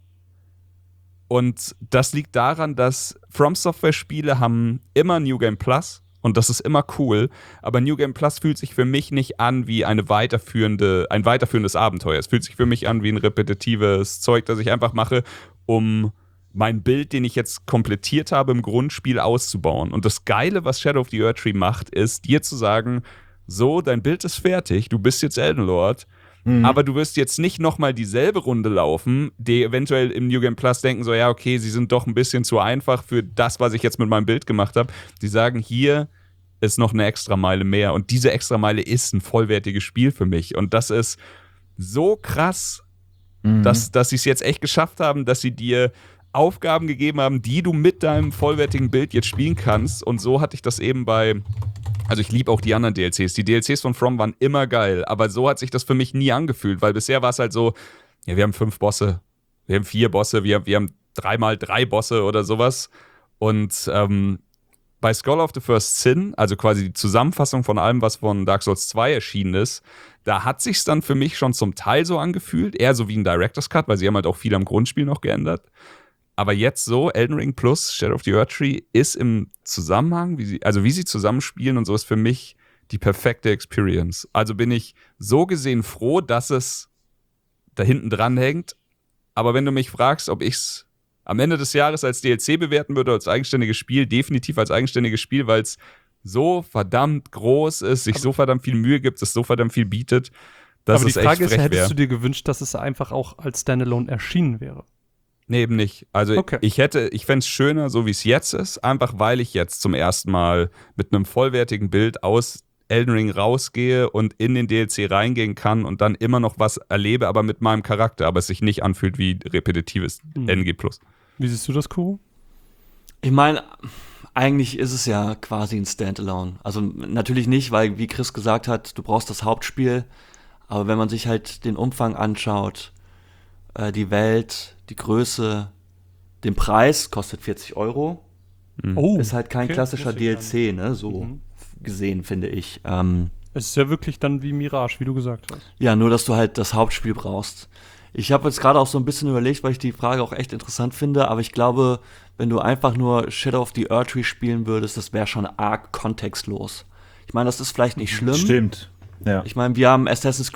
Und das liegt daran, dass From-Software-Spiele haben immer New Game Plus und das ist immer cool, aber New Game Plus fühlt sich für mich nicht an wie ein weiterführendes Abenteuer. Es fühlt sich für mich an wie ein repetitives Zeug, das ich einfach mache, um mein Bild, den ich jetzt komplettiert habe im Grundspiel, auszubauen. Und das Geile, was Shadow of the Erdtree macht, ist, dir zu sagen, so, dein Bild ist fertig, du bist jetzt Elden Lord, aber du wirst jetzt nicht nochmal dieselbe Runde laufen, die eventuell im New Game Plus denken so, ja, okay, sie sind doch ein bisschen zu einfach für das, was ich jetzt mit meinem Bild gemacht habe. Die sagen, hier ist noch eine extra Meile mehr. Und diese extra Meile ist ein vollwertiges Spiel für mich. Und das ist so krass, dass sie es jetzt echt geschafft haben, dass sie dir Aufgaben gegeben haben, die du mit deinem vollwertigen Bild jetzt spielen kannst. Und so hatte ich das eben also ich liebe auch die anderen DLCs. Die DLCs von From waren immer geil, aber so hat sich das für mich nie angefühlt, weil bisher war es halt so, ja, wir haben 5 Bosse, wir haben 4 Bosse, wir haben 3x3 Bosse oder sowas. Und bei Scholar of the First Sin, also quasi die Zusammenfassung von allem, was von Dark Souls 2 erschienen ist, da hat sich's dann für mich schon zum Teil so angefühlt, eher so wie ein Director's Cut, weil sie haben halt auch viel am Grundspiel noch geändert. Aber jetzt so, Elden Ring plus Shadow of the Erdtree ist im Zusammenhang, wie sie zusammenspielen und so, ist für mich die perfekte Experience. Also bin ich so gesehen froh, dass es da hinten dran hängt. Aber wenn du mich fragst, ob ich es am Ende des Jahres als DLC bewerten würde, als eigenständiges Spiel, definitiv als eigenständiges Spiel, weil es so verdammt groß ist, sich so verdammt viel Mühe gibt, es so verdammt viel bietet, dass aber es die Frage echt ist, frech hättest wär. du dir gewünscht, dass es einfach auch als Standalone erschienen wäre? Nee, eben nicht. Also Okay. ich fände es schöner, so wie es jetzt ist, einfach weil ich jetzt zum ersten Mal mit einem vollwertigen Bild aus Elden Ring rausgehe und in den DLC reingehen kann und dann immer noch was erlebe, aber mit meinem Charakter, aber es sich nicht anfühlt wie repetitives NG+. Wie siehst du das, Kuro? Ich meine, eigentlich ist es ja quasi ein Standalone. Also natürlich nicht, weil, wie Chris gesagt hat, du brauchst das Hauptspiel. Aber wenn man sich halt den Umfang anschaut, die Welt, die Größe, den Preis, kostet 40 €. Oh, Ist halt kein okay, klassischer wusste ich DLC, ne, so gesehen, finde ich. Es ist ja wirklich dann wie Mirage, wie du gesagt hast. Ja, nur, dass du halt das Hauptspiel brauchst. Ich habe jetzt gerade auch so ein bisschen überlegt, weil ich die Frage auch echt interessant finde, aber ich glaube, wenn du einfach nur Shadow of the Erdtree spielen würdest, das wäre schon arg kontextlos. Ich meine, das ist vielleicht nicht schlimm. Stimmt. Ja. Ich meine, ich habe Assassin's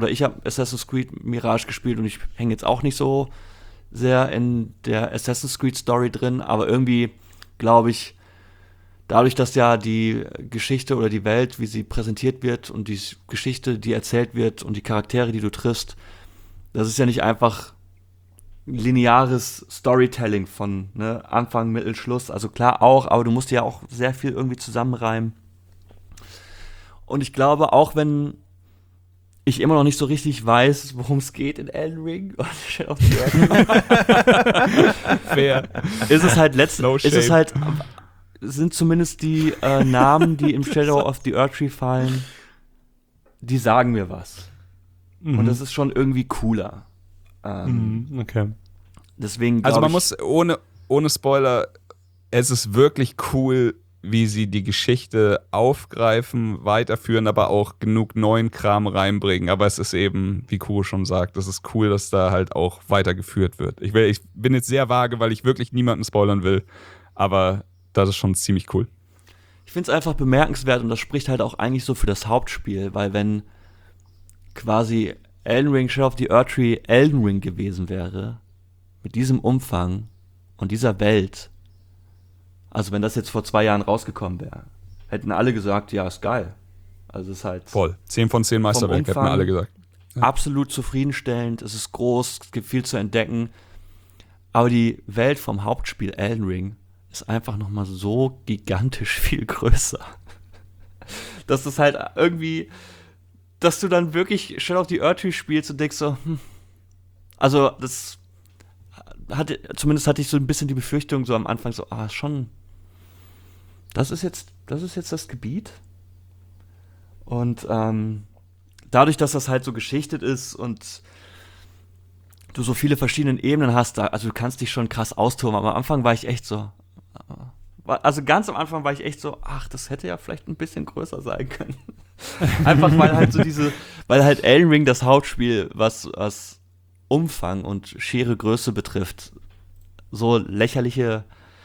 Creed Mirage gespielt und ich hänge jetzt auch nicht so sehr in der Assassin's Creed Story drin, aber irgendwie glaube ich, dadurch, dass ja die Geschichte oder die Welt, wie sie präsentiert wird und die Geschichte, die erzählt wird und die Charaktere, die du triffst, das ist ja nicht einfach lineares Storytelling von Anfang, Mittel, Schluss. Also klar auch, aber du musst ja auch sehr viel irgendwie zusammenreimen. Und ich glaube, auch wenn ich immer noch nicht so richtig weiß, worum es geht in Elden Ring und Shadow of the Erdtree, Fair. Sind zumindest die Namen, die im Shadow of the Erdtree fallen, die sagen mir was. Und das ist schon irgendwie cooler. Okay. Deswegen Also man ich, muss, ohne Spoiler, es ist wirklich cool, wie sie die Geschichte aufgreifen, weiterführen, aber auch genug neuen Kram reinbringen. Aber es ist eben, wie Kuro schon sagt, es ist cool, dass da halt auch weitergeführt wird. Ich bin jetzt sehr vage, weil ich wirklich niemanden spoilern will, aber das ist schon ziemlich cool. Ich finde es einfach bemerkenswert und das spricht halt auch eigentlich so für das Hauptspiel, weil wenn quasi Elden Ring Shadow of the Erdtree Elden Ring gewesen wäre, mit diesem Umfang und dieser Welt, also wenn das jetzt vor 2 Jahren rausgekommen wäre, hätten alle gesagt, ja, ist geil. Also es ist halt voll. 10 von 10 Meisterwerk, hätten alle gesagt. Ja. Absolut zufriedenstellend, es ist groß, es gibt viel zu entdecken, aber die Welt vom Hauptspiel Elden Ring ist einfach nochmal so gigantisch viel größer. Dass das halt irgendwie, dass du dann wirklich Shadow of the Erdtree spielst und denkst so, also zumindest hatte ich so ein bisschen die Befürchtung so am Anfang so, schon, das ist jetzt das Gebiet. Und dadurch, dass das halt so geschichtet ist und du so viele verschiedene Ebenen hast, also du kannst dich schon krass austoben, aber am Anfang war ich echt so, ganz am Anfang war ich echt so, das hätte ja vielleicht ein bisschen größer sein können. Einfach weil halt Elden Ring das Hauptspiel, was Umfang und schiere Größe betrifft, so ein lächerlichen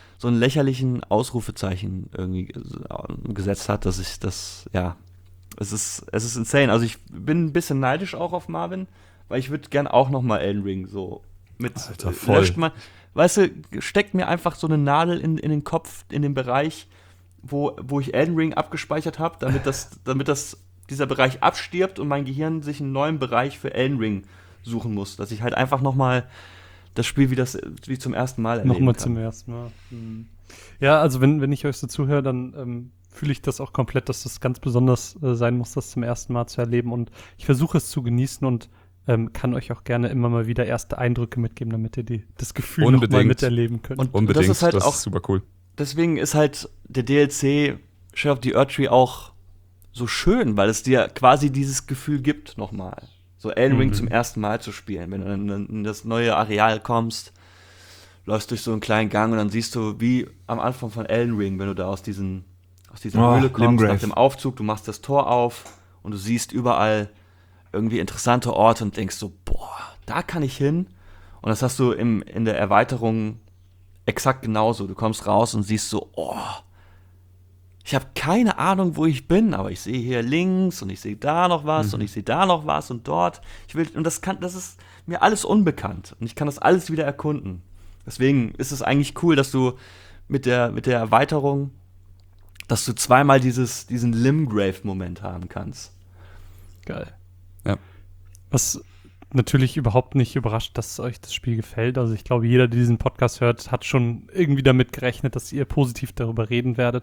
Ausrufezeichen irgendwie gesetzt hat, dass ich das, es ist insane. Also ich bin ein bisschen neidisch auch auf Marvin, weil ich würde gern auch noch mal Elden Ring so mit Alter, voll. Weißt du, steckt mir einfach so eine Nadel in den Kopf, in den Bereich, wo ich Elden Ring abgespeichert habe, damit dieser Bereich abstirbt und mein Gehirn sich einen neuen Bereich für Elden Ring suchen muss, dass ich halt einfach noch mal das Spiel wie zum ersten Mal erleben Nochmal kann. zum ersten Mal. Ja, also wenn ich euch so zuhöre, dann fühle ich das auch komplett, dass das ganz besonders sein muss, das zum ersten Mal zu erleben. Und ich versuche es zu genießen und kann euch auch gerne immer mal wieder erste Eindrücke mitgeben, damit ihr das Gefühl noch mal miterleben könnt. Und unbedingt, das ist halt auch super cool. Deswegen ist halt der DLC Shadow of the Erdtree auch so schön, weil es dir quasi dieses Gefühl gibt nochmal. So Elden Ring zum ersten Mal zu spielen. Wenn du dann in das neue Areal kommst, läufst durch so einen kleinen Gang und dann siehst du, wie am Anfang von Elden Ring, wenn du da aus dieser Höhle kommst, Limgrave. nach dem Aufzug, du machst das Tor auf und du siehst überall irgendwie interessante Orte und denkst so, boah, da kann ich hin. Und das hast du in der Erweiterung exakt genauso. Du kommst raus und siehst so, oh, ich habe keine Ahnung, wo ich bin, aber ich sehe hier links und ich sehe da noch was und ich sehe da noch was und dort. Das ist mir alles unbekannt und ich kann das alles wieder erkunden. Deswegen ist es eigentlich cool, dass du mit der Erweiterung, dass du zweimal diesen Limgrave-Moment haben kannst. Geil. Ja. Was natürlich überhaupt nicht überrascht, dass euch das Spiel gefällt. Also ich glaube, jeder, der diesen Podcast hört, hat schon irgendwie damit gerechnet, dass ihr positiv darüber reden werdet.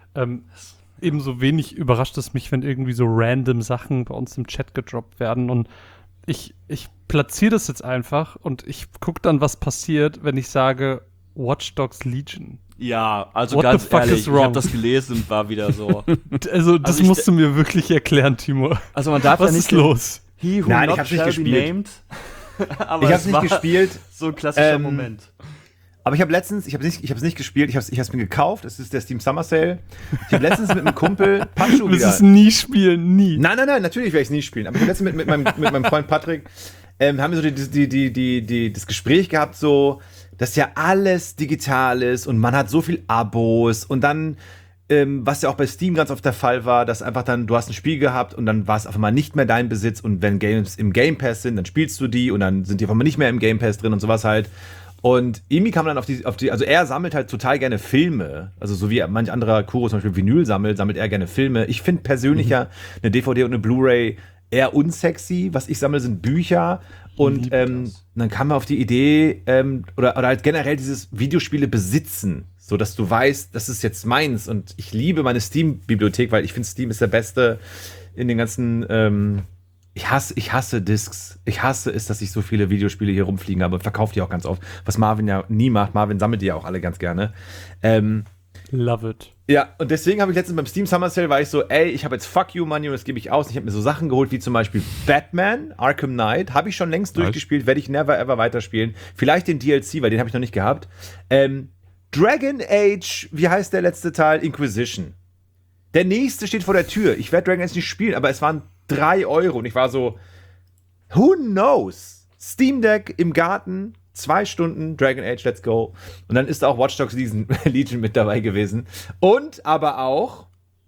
Ebenso wenig überrascht es mich, wenn irgendwie so random Sachen bei uns im Chat gedroppt werden und ich platziere das jetzt einfach und ich gucke dann, was passiert, wenn ich sage Watch Dogs Legion. Ja, also What ganz the fuck ehrlich, is ich wrong? habe das gelesen und war wieder so. Also das musst du mir wirklich erklären, Timo. Also man darf was ja nicht ist los? He who Nein, ich not hab's nicht shall be gespielt. named. Aber Ich habe es nicht war gespielt. So ein klassischer Moment. Aber ich habe letztens, ich habe es nicht gespielt, ich habe es mir gekauft, es ist der Steam Summer Sale. Ich habe letztens mit einem Kumpel Pachu Du wirst wieder. es nie spielen, nie. Nein, natürlich werde ich es nie spielen. Aber ich habe letztens mit meinem Freund Patrick, haben wir so das Gespräch gehabt, so, dass ja alles digital ist und man hat so viel Abos und dann, was ja auch bei Steam ganz oft der Fall war, dass einfach dann, du hast ein Spiel gehabt und dann war es auf einmal nicht mehr dein Besitz und wenn Games im Game Pass sind, dann spielst du die und dann sind die auf einmal nicht mehr im Game Pass drin und sowas halt. Und Imi kam dann auf die, also er sammelt halt total gerne Filme, also so wie manch anderer Kuro zum Beispiel Vinyl sammelt er gerne Filme. Ich finde persönlich ja eine DVD und eine Blu-ray eher unsexy. Was ich sammle, sind Bücher. Und dann kam er auf die Idee, oder halt generell dieses Videospiele besitzen, so dass du weißt, das ist jetzt meins. Und ich liebe meine Steam-Bibliothek, weil ich finde, Steam ist der beste in den ganzen. Ich hasse Discs. Ich hasse es, dass ich so viele Videospiele hier rumfliegen habe und verkaufe die auch ganz oft. Was Marvin ja nie macht. Marvin sammelt die ja auch alle ganz gerne. Love it. Ja, und deswegen habe ich letztens beim Steam Summer Sale, war ich so, ey, ich habe jetzt Fuck You Money und das gebe ich aus. Und ich habe mir so Sachen geholt, wie zum Beispiel Batman, Arkham Knight. Habe ich schon längst durchgespielt, werde ich never ever weiterspielen. Vielleicht den DLC, weil den habe ich noch nicht gehabt. Dragon Age, wie heißt der letzte Teil? Inquisition. Der nächste steht vor der Tür. Ich werde Dragon Age nicht spielen, aber es waren 3 Euro. Und ich war so, who knows? Steam Deck im Garten, 2 Stunden, Dragon Age, let's go. Und dann ist auch Watch Dogs Legion mit dabei gewesen. Und aber auch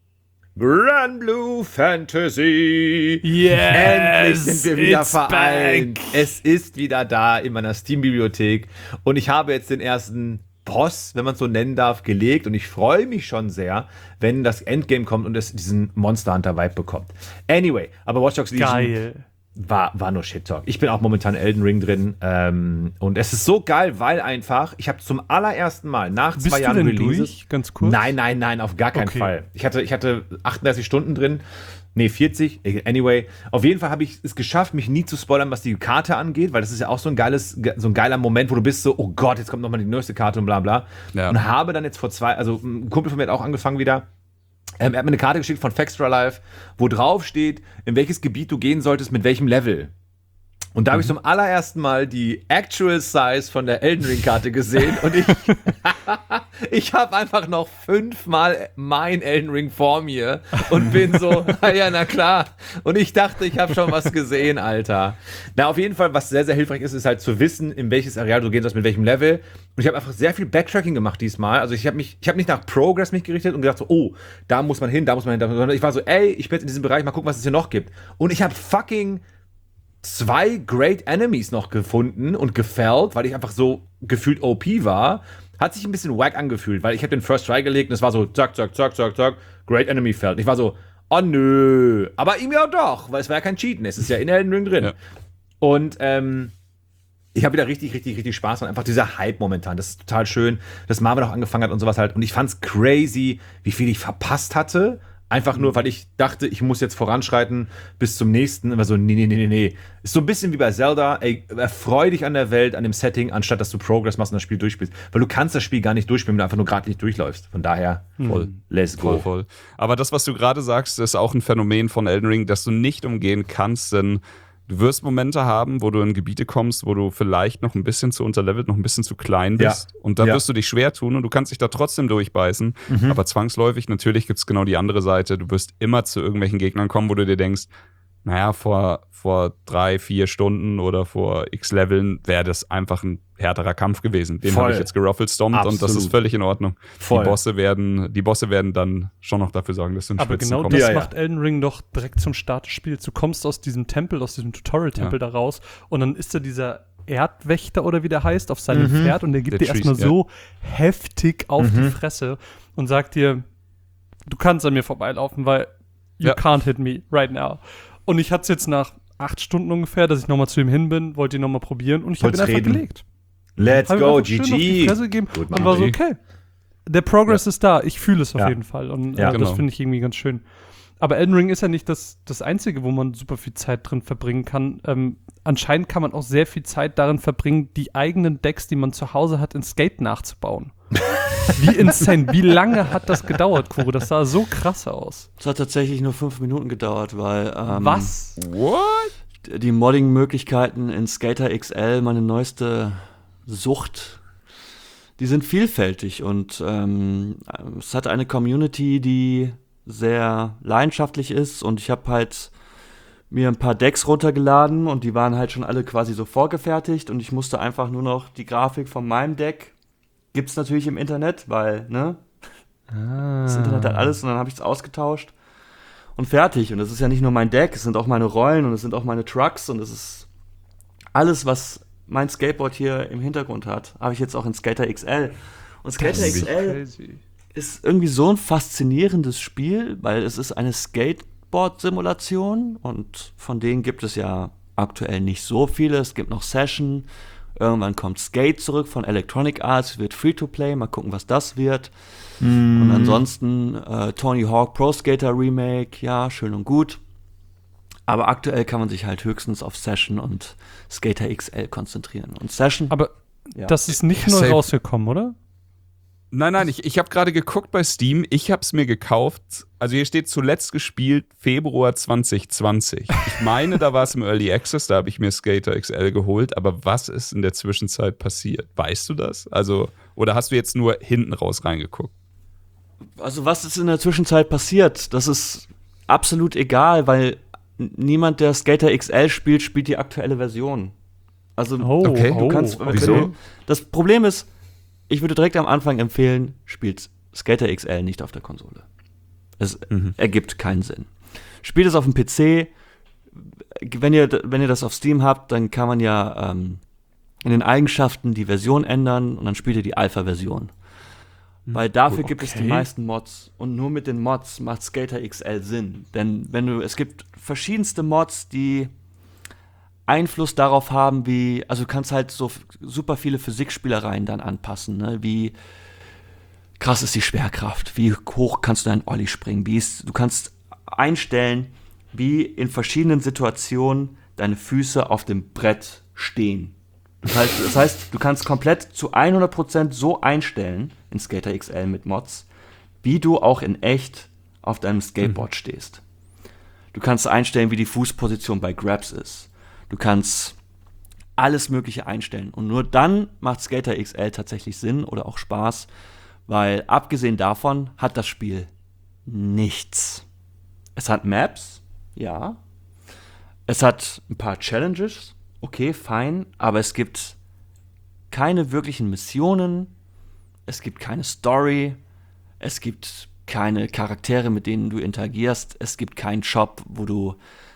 Grand Blue Fantasy. Yes, Endlich sind wir wieder it's vereint. back. Es ist wieder da in meiner Steam-Bibliothek. Und ich habe jetzt den ersten Boss, wenn man es so nennen darf, gelegt. Und ich freue mich schon sehr, wenn das Endgame kommt und es diesen Monster Hunter-Vibe bekommt. Anyway, aber Watch Dogs Legion Geil. war nur Shit-Talk. Ich bin auch momentan Elden Ring drin. Und es ist so geil, weil einfach, ich habe zum allerersten Mal nach 2 Jahren Bist du denn Releases. durch? Ganz kurz. Nein, auf gar keinen Okay. Fall. Ich hatte 38 Stunden drin. Nee, 40. Anyway, auf jeden Fall habe ich es geschafft, mich nie zu spoilern, was die Karte angeht, weil das ist ja auch so ein geiler Moment, wo du bist so, oh Gott, jetzt kommt nochmal die neueste Karte und bla bla. Ja. Und habe dann jetzt also ein Kumpel von mir hat auch angefangen wieder. Er hat mir eine Karte geschickt von Fextra Life, wo drauf steht, in welches Gebiet du gehen solltest, mit welchem Level. Und da habe ich zum allerersten Mal die Actual Size von der Elden Ring Karte gesehen und ich habe einfach noch 5-mal mein Elden Ring vor mir und bin so, ja, na klar. Und ich dachte, ich habe schon was gesehen, Alter. Na, auf jeden Fall, was sehr, sehr hilfreich ist, ist halt zu wissen, in welches Areal du gehen sollst, mit welchem Level. Und ich habe einfach sehr viel Backtracking gemacht diesmal. Also ich habe nicht nach Progress mich gerichtet und gedacht so, oh, da muss man hin, sondern ich war so, ey, ich bin jetzt in diesem Bereich, mal gucken, was es hier noch gibt. Und ich habe fucking 2 Great Enemies noch gefunden und gefällt, weil ich einfach so gefühlt OP war. Hat sich ein bisschen wack angefühlt, weil ich habe den First Try gelegt und es war so zack, Great Enemy fällt. Und ich war so, oh nö. Aber ihm ja doch, weil es war ja kein Cheaten, es ist ja in Elden Ring drin. Ja. Und ich habe wieder richtig Spaß und einfach dieser Hype momentan. Das ist total schön, dass Marvel auch angefangen hat und sowas halt. Und ich fand's crazy, wie viel ich verpasst hatte Einfach nur, weil ich dachte, ich muss jetzt voranschreiten bis zum nächsten. Immer so, nee. Ist so ein bisschen wie bei Zelda. Ey, erfreu dich an der Welt, an dem Setting, anstatt dass du Progress machst und das Spiel durchspielst. Weil du kannst das Spiel gar nicht durchspielen, wenn du einfach nur gerade nicht durchläufst. Von daher, let's go. Voll. Aber das, was du gerade sagst, ist auch ein Phänomen von Elden Ring, das du nicht umgehen kannst, denn du wirst Momente haben, wo du in Gebiete kommst, wo du vielleicht noch ein bisschen zu unterlevelt, noch ein bisschen zu klein bist. Ja. Und da wirst du dich schwer tun und du kannst dich da trotzdem durchbeißen. Aber zwangsläufig, natürlich gibt es genau die andere Seite. Du wirst immer zu irgendwelchen Gegnern kommen, wo du dir denkst, naja, vor 3-4 Stunden oder vor x Leveln wäre das einfach ein härterer Kampf gewesen. Den habe ich jetzt geruffelstompt und das ist völlig in Ordnung. Die Bosse werden dann schon noch dafür sorgen, dass du in Aber Schwitzen genau kommst. das macht Elden Ring doch direkt zum Start des Spiels. Du kommst aus diesem Tempel, aus diesem Tutorial-Tempel da raus und dann ist da dieser Erdwächter oder wie der heißt, auf seinem Pferd und der gibt dir erstmal so heftig auf die Fresse und sagt dir, du kannst an mir vorbeilaufen, weil you can't hit me right now. Und ich hatte es jetzt nach 8 Stunden ungefähr, dass ich nochmal zu ihm hin bin, wollte ihn nochmal probieren und ich habe ihn einfach gelegt. Let's go, GG. Schön auf die Fresse gegeben und war so, okay, der Progress ist da, ich fühle es auf jeden Fall und das finde ich irgendwie ganz schön. Aber Elden Ring ist ja nicht das Einzige, wo man super viel Zeit drin verbringen kann. Anscheinend kann man auch sehr viel Zeit darin verbringen, die eigenen Decks, die man zu Hause hat, in Skate nachzubauen. Wie insane. Wie lange hat das gedauert, Kuro? Das sah so krass aus. Es hat tatsächlich nur 5 Minuten gedauert, weil Was? What? Die Modding-Möglichkeiten in Skater XL, meine neueste Sucht, die sind vielfältig und es hat eine Community, die sehr leidenschaftlich ist und ich habe halt mir ein paar Decks runtergeladen und die waren halt schon alle quasi so vorgefertigt und ich musste einfach nur noch die Grafik von meinem Deck, gibt's natürlich im Internet, weil, ne, das Internet hat alles und dann habe ich es ausgetauscht und fertig. Und das ist ja nicht nur mein Deck, es sind auch meine Rollen und es sind auch meine Trucks und es ist alles, was mein Skateboard hier im Hintergrund hat, habe ich jetzt auch in Skater XL. Und Skater XL ist irgendwie so ein faszinierendes Spiel, weil es ist eine Skateboard-Simulation und von denen gibt es ja aktuell nicht so viele. Es gibt noch Session, irgendwann kommt Skate zurück von Electronic Arts, wird Free-to-Play, mal gucken, was das wird. Und ansonsten Tony Hawk Pro Skater Remake, ja, schön und gut. Aber aktuell kann man sich halt höchstens auf Session und Skater XL konzentrieren. Und Session. Aber das ist nicht neu rausgekommen, oder? Nein, ich habe gerade geguckt bei Steam. Ich habe es mir gekauft. Also hier steht zuletzt gespielt Februar 2020. Ich meine, da war es im Early Access, da habe ich mir Skater XL geholt. Aber was ist in der Zwischenzeit passiert? Weißt du das? Also, oder hast du jetzt nur hinten raus reingeguckt? Also was ist in der Zwischenzeit passiert? Das ist absolut egal, weil niemand, der Skater XL spielt, spielt die aktuelle Version. Also du kannst. Wieso? Das Problem ist, ich würde direkt am Anfang empfehlen, spielt Skater XL nicht auf der Konsole. Es ergibt keinen Sinn. Spielt es auf dem PC. Wenn ihr das auf Steam habt, dann kann man ja in den Eigenschaften die Version ändern und dann spielt ihr die Alpha-Version. Weil dafür gibt es die meisten Mods. Und nur mit den Mods macht Skater XL Sinn. Denn es gibt verschiedenste Mods, die Einfluss darauf haben, also du kannst halt so super viele Physikspielereien dann anpassen, ne? Wie krass ist die Schwerkraft, wie hoch kannst du deinen Olli springen, du kannst einstellen, wie in verschiedenen Situationen deine Füße auf dem Brett stehen. Das heißt, du kannst komplett zu 100% so einstellen in Skater XL mit Mods, wie du auch in echt auf deinem Skateboard stehst. Du kannst einstellen, wie die Fußposition bei Grabs ist. Du kannst alles Mögliche einstellen. Und nur dann macht Skater XL tatsächlich Sinn oder auch Spaß, weil abgesehen davon hat das Spiel nichts. Es hat Maps, ja. Es hat ein paar Challenges, okay, fein, aber es gibt keine wirklichen Missionen, es gibt keine Story, es gibt keine Charaktere, mit denen du interagierst, es gibt keinen Shop, wo du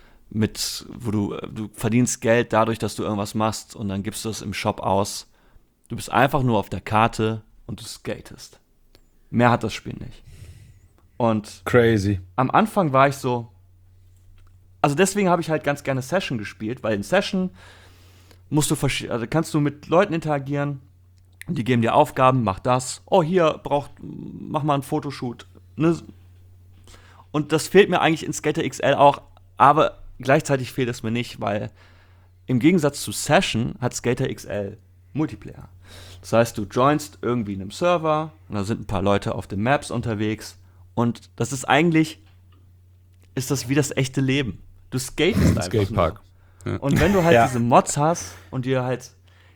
verdienst Geld dadurch, dass du irgendwas machst und dann gibst du es im Shop aus. Du bist einfach nur auf der Karte und du skatest. Mehr hat das Spiel nicht. Und crazy. Am Anfang war ich so, also deswegen habe ich halt ganz gerne Session gespielt, weil in Session kannst du mit Leuten interagieren und die geben dir Aufgaben, mach das. Oh, mach mal einen Fotoshoot. Ne? Und das fehlt mir eigentlich in Skater XL auch, aber gleichzeitig fehlt es mir nicht, weil im Gegensatz zu Session hat Skater XL Multiplayer. Das heißt, du joinst irgendwie in einem Server und da sind ein paar Leute auf den Maps unterwegs und das ist eigentlich, ist das wie das echte Leben. Du skatest einfach Skatepark. nur. Ja. Und wenn du halt diese Mods hast und dir halt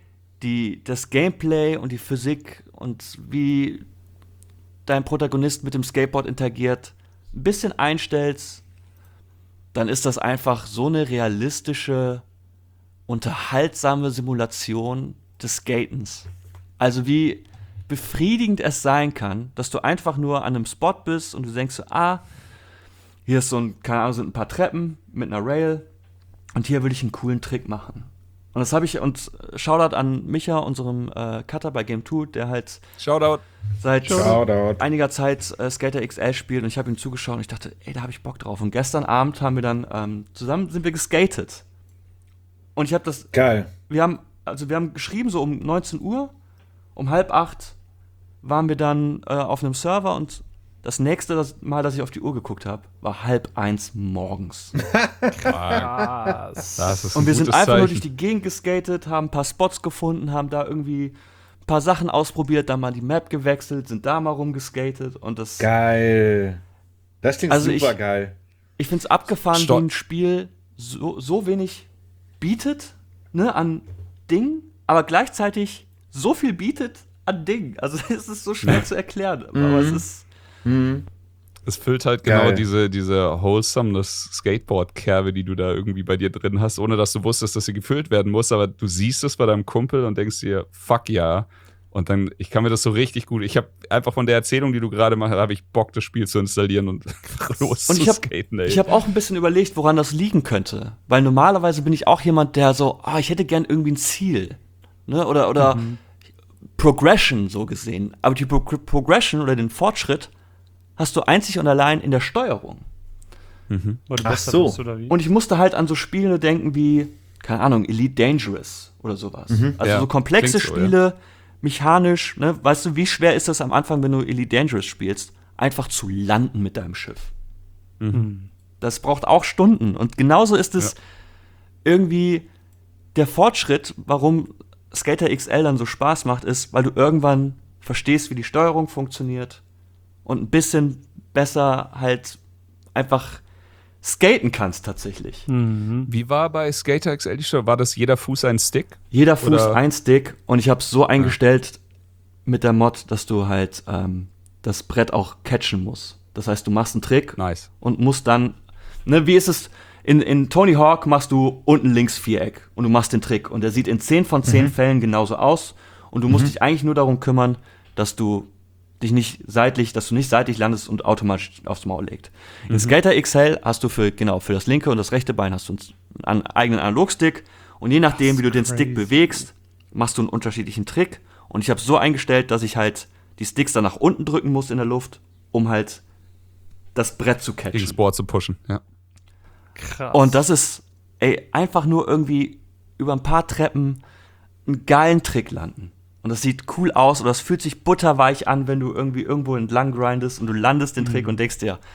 das Gameplay und die Physik und wie dein Protagonist mit dem Skateboard interagiert, ein bisschen einstellst, dann ist das einfach so eine realistische, unterhaltsame Simulation des Skatens. Also wie befriedigend es sein kann, dass du einfach nur an einem Spot bist und du denkst so, hier ist sind ein paar Treppen mit einer Rail und hier will ich einen coolen Trick machen. Und das habe ich, und Shoutout an Micha, unserem Cutter bei Game2, der halt seit einiger Zeit Skater XL spielt, und ich habe ihm zugeschaut und ich dachte, ey, da habe ich Bock drauf. Und gestern Abend haben wir dann zusammen sind wir geskatet. Und ich habe das geil. Wir haben geschrieben, so um 19 Uhr, um 7:30 waren wir dann auf einem Server, und das nächste Mal, dass ich auf die Uhr geguckt habe, war 12:30 morgens. Krass. Das ist und wir sind einfach Zeichen. nur durch die Gegend geskatet, haben ein paar Spots gefunden, haben da irgendwie ein paar Sachen ausprobiert, dann mal die Map gewechselt, sind da mal rumgeskatet und das. Geil. Das klingt Also super geil. Ich finde es abgefahren, wie ein Spiel so wenig bietet, ne, an Dingen, aber gleichzeitig so viel bietet an Dingen. Also es ist so schwer zu erklären, aber es ist. Es füllt halt genau diese wholesomeness Skateboard-Kerbe, die du da irgendwie bei dir drin hast, ohne dass du wusstest, dass sie gefüllt werden muss, aber du siehst es bei deinem Kumpel und denkst dir, fuck ja. Und dann, ich kann mir das so richtig gut, ich habe einfach von der Erzählung, die du gerade machst, habe ich Bock, das Spiel zu installieren und loszuskaten. Ich habe auch ein bisschen überlegt, woran das liegen könnte, weil normalerweise bin ich auch jemand, der so, ich hätte gern irgendwie ein Ziel, ne, oder Progression so gesehen, aber die Progression oder den Fortschritt hast du einzig und allein in der Steuerung. Ach so. Bist, oder wie? Und ich musste halt an so Spiele denken wie, keine Ahnung, Elite Dangerous oder sowas. Also so komplexe Spiele, mechanisch, ne? Weißt du, wie schwer ist das am Anfang, wenn du Elite Dangerous spielst, einfach zu landen mit deinem Schiff? Das braucht auch Stunden. Und genauso ist es irgendwie der Fortschritt, warum Skater XL dann so Spaß macht, ist, weil du irgendwann verstehst, wie die Steuerung funktioniert und ein bisschen besser halt einfach skaten kannst tatsächlich. Wie war bei Skater XL die Steuerung? War das jeder Fuß ein Stick? Jeder Fuß ein Stick, und ich habe es so eingestellt mit der Mod, dass du halt das Brett auch catchen musst. Das heißt, du machst einen Trick und musst dann, ne, wie ist es, in Tony Hawk machst du unten links Viereck und du machst den Trick, und der sieht in 10 von 10 Fällen genauso aus, und du musst dich eigentlich nur darum kümmern, dass du nicht seitlich landest und automatisch aufs Maul legt. In Skater XL hast du für das linke und das rechte Bein hast du einen eigenen Analogstick, und je nachdem, wie du den Stick bewegst, machst du einen unterschiedlichen Trick, und ich habe es so eingestellt, dass ich halt die Sticks dann nach unten drücken muss in der Luft, um halt das Brett zu catchen. Das Board zu pushen, ja. Krass. Und das ist, einfach nur irgendwie über ein paar Treppen einen geilen Trick landen. Und das sieht cool aus, oder es fühlt sich butterweich an, wenn du irgendwie irgendwo entlang grindest und du landest den Trick und denkst dir,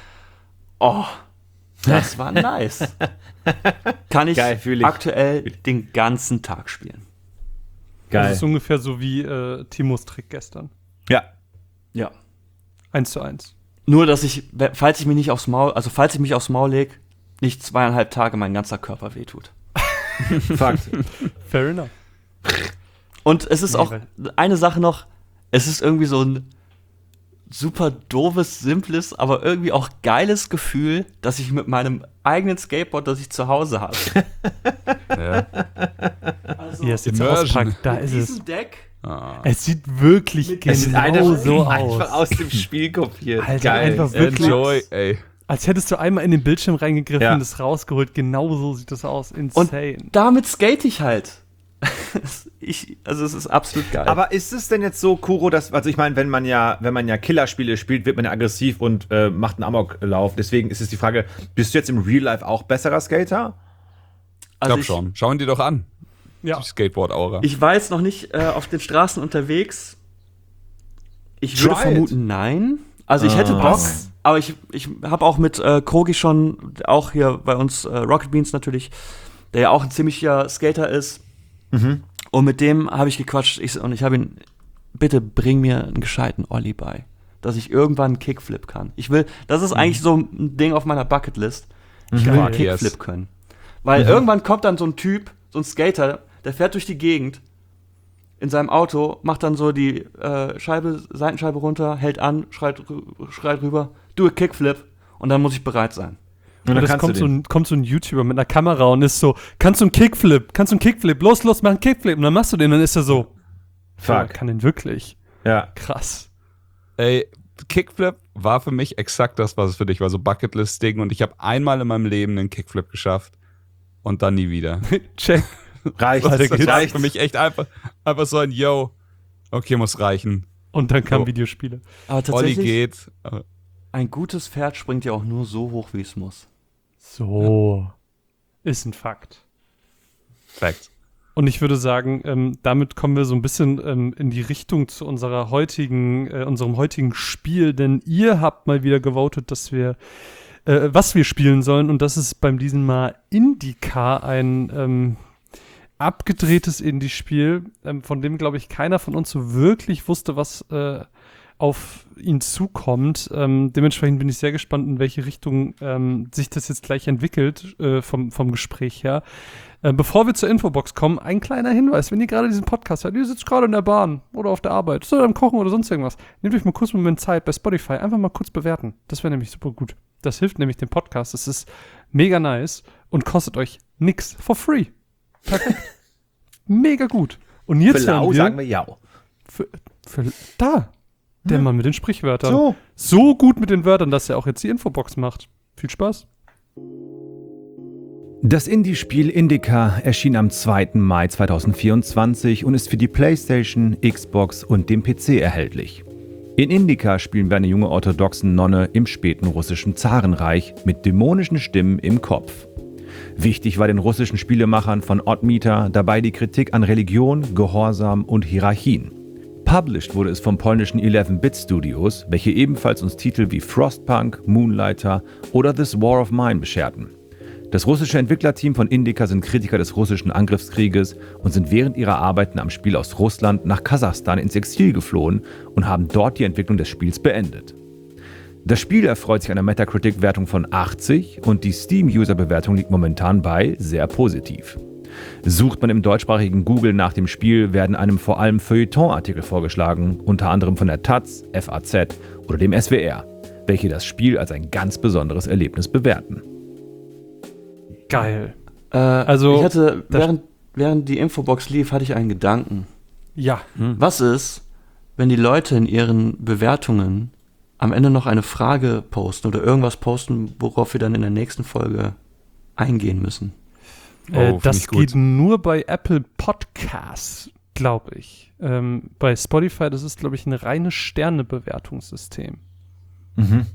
das war nice. Kann ich aktuell den ganzen Tag spielen. Geil. Das ist ungefähr so wie Timos Trick gestern. Ja. 1:1. Nur, dass falls ich mich aufs Maul lege, nicht 2,5 Tage mein ganzer Körper wehtut. Fakt. Fair enough. Und es ist auch eine Sache noch, es ist irgendwie so ein super doofes, simples, aber irgendwie auch geiles Gefühl, dass ich mit meinem eigenen Skateboard, das ich zu Hause habe. Also, jetzt auspackt, da ist es. Deck. Es sieht wirklich genau so aus. Einfach aus dem Spiel kopiert. Alter, geil. Einfach wirklich. Enjoy, ey. Als hättest du einmal in den Bildschirm reingegriffen und das rausgeholt. Genau so sieht das aus. Insane. Und damit skate ich halt. Also es ist absolut geil. Aber ist es denn jetzt so, Kuro, also ich meine, wenn man ja Killerspiele spielt, wird man ja aggressiv und macht einen Amoklauf. Deswegen ist es die Frage, bist du jetzt im Real Life auch besserer Skater? Ich glaube schon. Schauen die doch an. Ja. Die Skateboard-Aura. Ich war jetzt noch nicht auf den Straßen unterwegs. Ich würde vermuten, nein. Also ich hätte Bock, aber ich habe auch mit Krogi schon, auch hier bei uns Rocket Beans natürlich, der ja auch ein ziemlicher Skater ist. Mhm. Und mit dem habe ich gequatscht und ich habe ihn, bitte bring mir einen gescheiten Ollie bei, dass ich irgendwann einen Kickflip kann. Das ist eigentlich so ein Ding auf meiner Bucketlist. Ich will einen Kickflip können. Weil irgendwann kommt dann so ein Typ, so ein Skater, der fährt durch die Gegend in seinem Auto, macht dann so die Seitenscheibe runter, hält an, schreit rüber, do a Kickflip und dann muss ich bereit sein. Und dann kommt so ein YouTuber mit einer Kamera und ist so, kannst du einen Kickflip, los, mach einen Kickflip. Und dann machst du den und dann ist er so, fuck, kann den wirklich? Ja. Krass. Ey, Kickflip war für mich exakt das, was es für dich war, so Bucketlist-Ding. Und ich habe einmal in meinem Leben einen Kickflip geschafft und dann nie wieder. Check. Reicht. Das war für mich echt einfach so ein Yo, okay, muss reichen. Und dann kamen Videospiele. Aber tatsächlich, Olli geht. Ein gutes Pferd springt ja auch nur so hoch, wie es muss. So. Ist ein Fakt. Fact. Und ich würde sagen, damit kommen wir so ein bisschen in die Richtung zu unserem heutigen Spiel, denn ihr habt mal wieder gewotet, dass wir was wir spielen sollen, und das ist beim diesem Mal IndyCar, ein abgedrehtes Indie-Spiel, von dem, glaube ich, keiner von uns so wirklich wusste, was auf ihn zukommt. Dementsprechend bin ich sehr gespannt, in welche Richtung sich das jetzt gleich entwickelt, vom Gespräch her. Bevor wir zur Infobox kommen, ein kleiner Hinweis, wenn ihr gerade diesen Podcast hört, ihr sitzt gerade in der Bahn oder auf der Arbeit, oder am Kochen oder sonst irgendwas, nehmt euch mal kurz einen Moment Zeit bei Spotify, einfach mal kurz bewerten. Das wäre nämlich super gut. Das hilft nämlich dem Podcast. Das ist mega nice und kostet euch nix. For free. Perfekt. Mega gut. Und jetzt sagen wir ja. Der Mann mit den Sprichwörtern. So gut mit den Wörtern, dass er auch jetzt die Infobox macht. Viel Spaß. Das Indie-Spiel IndyCar erschien am 2. Mai 2024 und ist für die PlayStation, Xbox und den PC erhältlich. In IndyCar spielen wir eine junge orthodoxe Nonne im späten russischen Zarenreich mit dämonischen Stimmen im Kopf. Wichtig war den russischen Spielemachern von Oddmeter dabei die Kritik an Religion, Gehorsam und Hierarchien. Published wurde es vom polnischen 11-Bit Studios, welche ebenfalls uns Titel wie Frostpunk, Moonlighter oder This War of Mine bescherten. Das russische Entwicklerteam von IndyCar sind Kritiker des russischen Angriffskrieges und sind während ihrer Arbeiten am Spiel aus Russland nach Kasachstan ins Exil geflohen und haben dort die Entwicklung des Spiels beendet. Das Spiel erfreut sich einer Metacritic-Wertung von 80 und die Steam-User-Bewertung liegt momentan bei sehr positiv. Sucht man im deutschsprachigen Google nach dem Spiel, werden einem vor allem Feuilleton-Artikel vorgeschlagen, unter anderem von der Taz, FAZ oder dem SWR, welche das Spiel als ein ganz besonderes Erlebnis bewerten. Geil. Also ich hatte, während die Infobox lief, hatte ich einen Gedanken. Ja. Was ist, wenn die Leute in ihren Bewertungen am Ende noch eine Frage posten oder irgendwas posten, worauf wir dann in der nächsten Folge eingehen müssen? Das geht nur bei Apple Podcasts, glaube ich. Bei Spotify, das ist, glaube ich, ein reines Sternebewertungssystem. Mhm.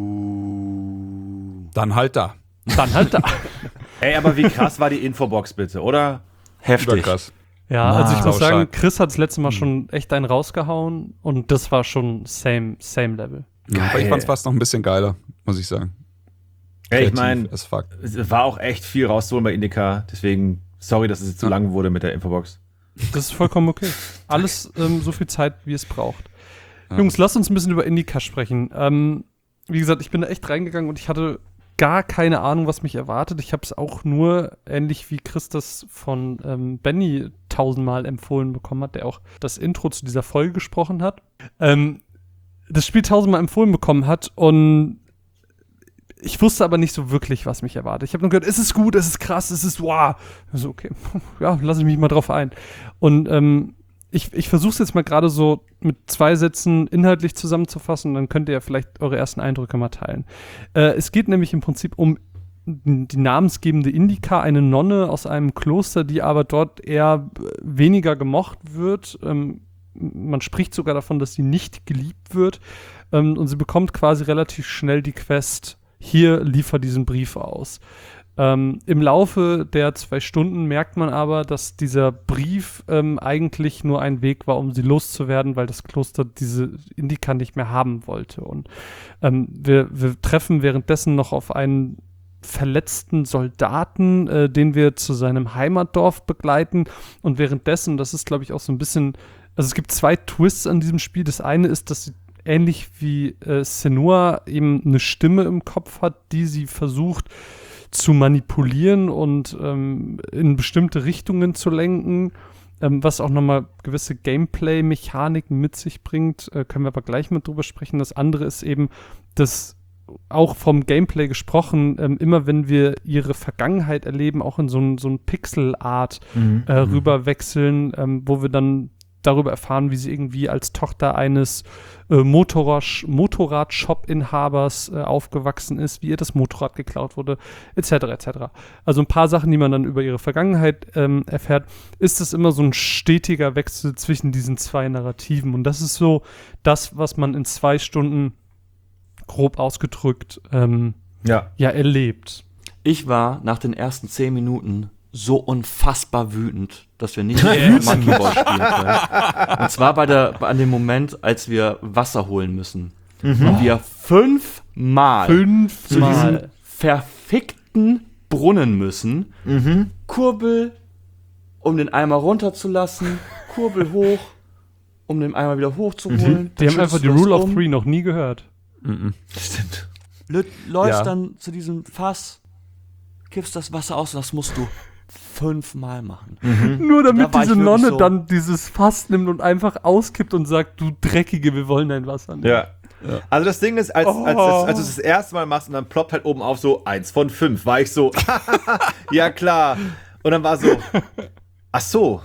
Dann halt da. Ey, aber wie krass war die Infobox bitte, oder? Heftig. Krass. Ja, also ich muss sagen, Chris hat das letzte Mal schon echt einen rausgehauen und das war schon same Level. Ja, ich fand es fast noch ein bisschen geiler, muss ich sagen. Ey, ich meine, es war auch echt viel rauszuholen bei IndyCar, deswegen sorry, dass es jetzt zu lang wurde mit der Infobox. Das ist vollkommen okay. Alles so viel Zeit, wie es braucht. Ja. Jungs, lasst uns ein bisschen über IndyCar sprechen. Wie gesagt, ich bin da echt reingegangen und ich hatte gar keine Ahnung, was mich erwartet. Ich habe es auch nur, ähnlich wie Chris das von Benny 1000-mal empfohlen bekommen hat, der auch das Intro zu dieser Folge gesprochen hat, das Spiel 1000-mal empfohlen bekommen hat und ich wusste aber nicht so wirklich, was mich erwartet. Ich habe nur gehört, es ist gut, es ist krass, es ist wow. Also okay, ja, lasse ich mich mal drauf ein. Und ich versuche es jetzt mal gerade so mit 2 Sätzen inhaltlich zusammenzufassen, dann könnt ihr ja vielleicht eure ersten Eindrücke mal teilen. Es geht nämlich im Prinzip um die namensgebende Indycar, eine Nonne aus einem Kloster, die aber dort eher weniger gemocht wird. Man spricht sogar davon, dass sie nicht geliebt wird. Und sie bekommt quasi relativ schnell die Quest, hier, liefer diesen Brief aus. Im Laufe der 2 Stunden merkt man aber, dass dieser Brief eigentlich nur ein Weg war, um sie loszuwerden, weil das Kloster diese Indica nicht mehr haben wollte. Und wir treffen währenddessen noch auf einen verletzten Soldaten, den wir zu seinem Heimatdorf begleiten. Und währenddessen, das ist, glaube ich, auch so ein bisschen, also es gibt 2 Twists an diesem Spiel. Das eine ist, dass sie ähnlich wie Senua eben eine Stimme im Kopf hat, die sie versucht zu manipulieren und in bestimmte Richtungen zu lenken, was auch nochmal gewisse Gameplay-Mechaniken mit sich bringt, können wir aber gleich mit drüber sprechen. Das andere ist eben, dass auch vom Gameplay gesprochen, immer wenn wir ihre Vergangenheit erleben, auch in so ein Pixel-Art rüber wechseln, wo wir dann darüber erfahren, wie sie irgendwie als Tochter eines Motorrad-Shop-Inhabers aufgewachsen ist, wie ihr das Motorrad geklaut wurde, etc. etc. Also ein paar Sachen, die man dann über ihre Vergangenheit erfährt, ist es immer so ein stetiger Wechsel zwischen diesen 2 Narrativen. Und das ist so das, was man in 2 Stunden grob ausgedrückt erlebt. Ich war nach den ersten 10 Minuten so unfassbar wütend, dass wir nicht mehr Monkey Ball spielen können. Und zwar an dem Moment, als wir Wasser holen müssen. Und wir 5-mal zu diesem verfickten Brunnen müssen. Kurbel, um den Eimer runterzulassen. Kurbel hoch, um den Eimer wieder hochzuholen. Die haben einfach die Rule of 3 noch nie gehört. Stimmt. Läufst dann zu diesem Fass, kippst das Wasser aus und das musst du 5-mal machen. Nur damit diese Nonne dann dieses Fass nimmt und einfach auskippt und sagt, du Dreckige, wir wollen dein Wasser nicht. Ja. Also das Ding ist, als du es das erste Mal machst und dann ploppt halt oben auf so 1 von 5, war ich so, ja klar. Und dann war so, ach so,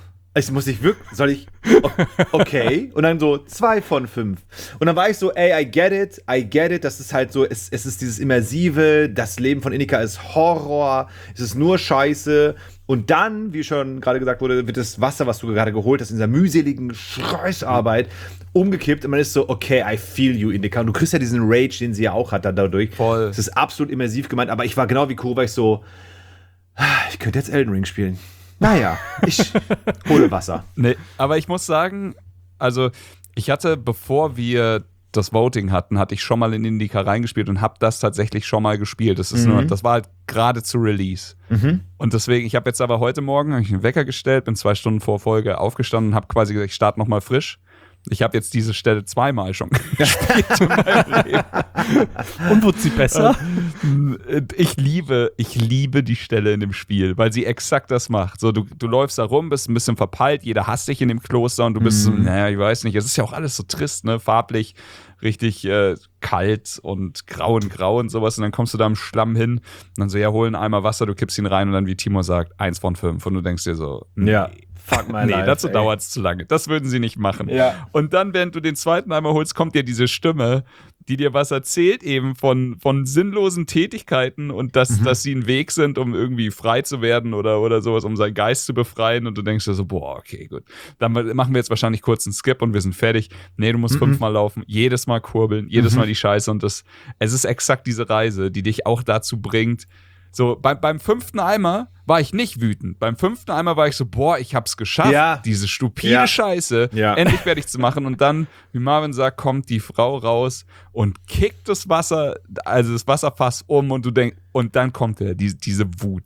okay. Und dann so 2 von 5. Und dann war ich so, ey, I get it. Das ist halt so, es ist dieses Immersive, das Leben von Indica ist Horror, es ist nur Scheiße. Und dann, wie schon gerade gesagt wurde, wird das Wasser, was du gerade geholt hast, in dieser mühseligen Scheißarbeit umgekippt. Und man ist so, okay, I feel you, Indica. Und du kriegst ja diesen Rage, den sie ja auch hat dann dadurch. Voll. Es ist absolut immersiv gemeint. Aber ich war genau wie Kuro, weil ich so, ich könnte jetzt Elden Ring spielen. Naja, ich hole Wasser. Nee, aber ich muss sagen, also ich hatte, bevor wir das Voting hatten, hatte ich schon mal in Indica reingespielt und habe das tatsächlich schon mal gespielt. Das war halt gerade zu Release. Und deswegen, ich habe jetzt aber heute Morgen einen Wecker gestellt, bin 2 Stunden vor Folge aufgestanden und habe quasi gesagt, ich starte nochmal frisch. Ich habe jetzt diese Stelle 2-mal schon gespielt in meinem Leben. Und wird sie besser? Ich liebe die Stelle in dem Spiel, weil sie exakt das macht. So, du läufst da rum, bist ein bisschen verpeilt, jeder hasst dich in dem Kloster und du bist so, naja, ich weiß nicht, es ist ja auch alles so trist, ne, farblich, richtig kalt und grau und sowas und dann kommst du da im Schlamm hin und dann so, ja, hol einen Eimer Wasser, du kippst ihn rein und dann, wie Timo sagt, 1 von 5 und du denkst dir so, nee. Ja. Fuck my life, dazu dauert es zu lange. Das würden sie nicht machen. Ja. Und dann, während du den zweiten Eimer holst, kommt dir diese Stimme, die dir was erzählt eben von sinnlosen Tätigkeiten und dass sie ein Weg sind, um irgendwie frei zu werden oder sowas, um seinen Geist zu befreien und du denkst dir so, boah, okay, gut. Dann machen wir jetzt wahrscheinlich kurz einen Skip und wir sind fertig. Nee, du musst 5-mal laufen, jedes Mal kurbeln, jedes Mal die Scheiße und es ist exakt diese Reise, die dich auch dazu bringt. So, beim 5. Eimer war ich nicht wütend. Beim 5. Eimer war ich so, boah, ich hab's geschafft, diese stupide Scheiße endlich fertig zu machen. Und dann, wie Marvin sagt, kommt die Frau raus und kickt das Wasser, also das Wasserfass um und du denkst, und dann kommt diese Wut,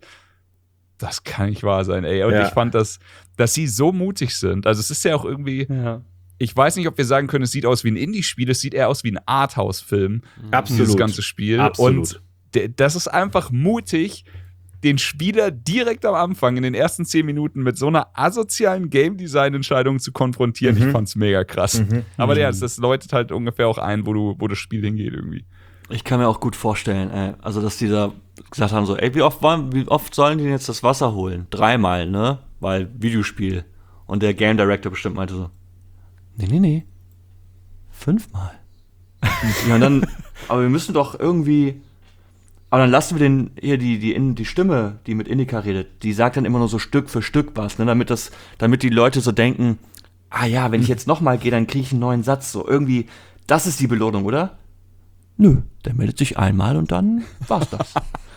das kann nicht wahr sein, ey. Und ich fand dass sie so mutig sind. Also es ist ja auch irgendwie, ich weiß nicht, ob wir sagen können, es sieht aus wie ein Indie-Spiel, es sieht eher aus wie ein Arthouse-Film. Absolut. Dieses ganze Spiel. Absolut. Und das ist einfach mutig, den Spieler direkt am Anfang in den ersten 10 Minuten mit so einer asozialen Game-Design-Entscheidung zu konfrontieren. Ich fand's mega krass. Aber das läutet halt ungefähr auch ein, wo das Spiel hingeht irgendwie. Ich kann mir auch gut vorstellen, also dass die da gesagt haben so, ey, wie oft sollen die denn jetzt das Wasser holen? 3-mal, ne? Weil Videospiel. Und der Game Director bestimmt meinte so, nee. 5-mal. Ja, und dann, aber wir müssen doch irgendwie. Aber dann lassen wir die Stimme, die mit Indica redet, die sagt dann immer nur so Stück für Stück was, ne, damit die Leute so denken, ah ja, wenn ich jetzt nochmal gehe, dann kriege ich einen neuen Satz, so irgendwie, das ist die Belohnung, oder? Nö, der meldet sich einmal und dann war's das.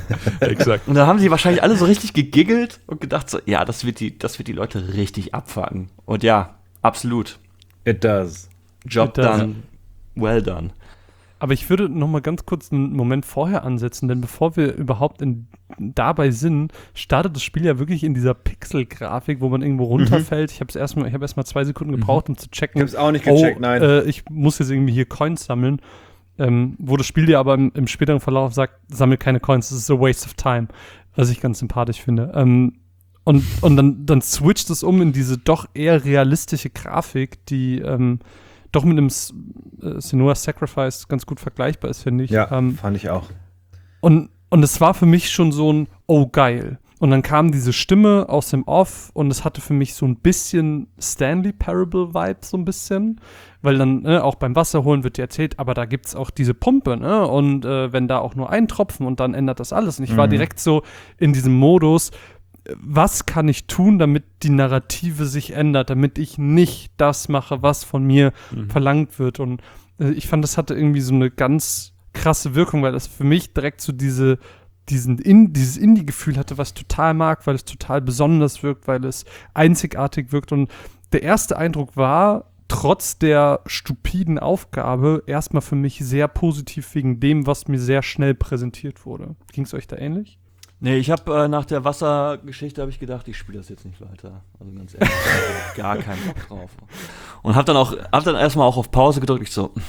Exakt. Und da haben sie wahrscheinlich alle so richtig gegiggelt und gedacht so, ja, das wird die Leute richtig abfucken. Und ja, absolut. It does. Job done. Well done. Aber ich würde noch mal ganz kurz einen Moment vorher ansetzen, denn bevor wir überhaupt dabei sind, startet das Spiel ja wirklich in dieser Pixel-Grafik, wo man irgendwo runterfällt. Ich habe erst mal 2 Sekunden gebraucht, um zu checken. Ich habe es auch nicht gecheckt, nein. Ich muss jetzt irgendwie hier Coins sammeln. Wo das Spiel dir aber im späteren Verlauf sagt, sammel keine Coins, das ist a waste of time, was ich ganz sympathisch finde. Und dann switcht es um in diese doch eher realistische Grafik, die doch mit einem Senua's Sacrifice ganz gut vergleichbar ist, finde ich. Ja, fand ich auch. Und es war für mich schon so ein, oh geil. Und dann kam diese Stimme aus dem Off und es hatte für mich so ein bisschen Stanley Parable-Vibe, so ein bisschen. Weil dann auch beim Wasserholen wird dir erzählt, aber da gibt's auch diese Pumpe, ne? Und wenn da auch nur ein Tropfen und dann ändert das alles. Und ich war direkt so in diesem Modus, was kann ich tun, damit die Narrative sich ändert, damit ich nicht das mache, was von mir verlangt wird. Und ich fand, das hatte irgendwie so eine ganz krasse Wirkung, weil das für mich direkt so dieses Indie-Gefühl hatte, was ich total mag, weil es total besonders wirkt, weil es einzigartig wirkt. Und der erste Eindruck war, trotz der stupiden Aufgabe, erstmal für mich sehr positiv wegen dem, was mir sehr schnell präsentiert wurde. Ging es euch da ähnlich? Nee, ich habe nach der Wassergeschichte gedacht, ich spiele das jetzt nicht weiter. Also ganz ehrlich, ich hab gar keinen Bock drauf. Und hab dann erstmal auch auf Pause gedrückt. Ich so,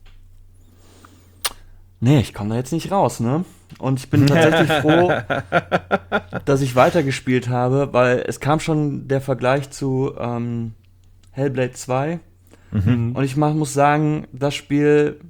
nee, ich komme da jetzt nicht raus, ne? Und ich bin tatsächlich froh, dass ich weitergespielt habe, weil es kam schon der Vergleich zu Hellblade 2. Und ich muss sagen, das Spiel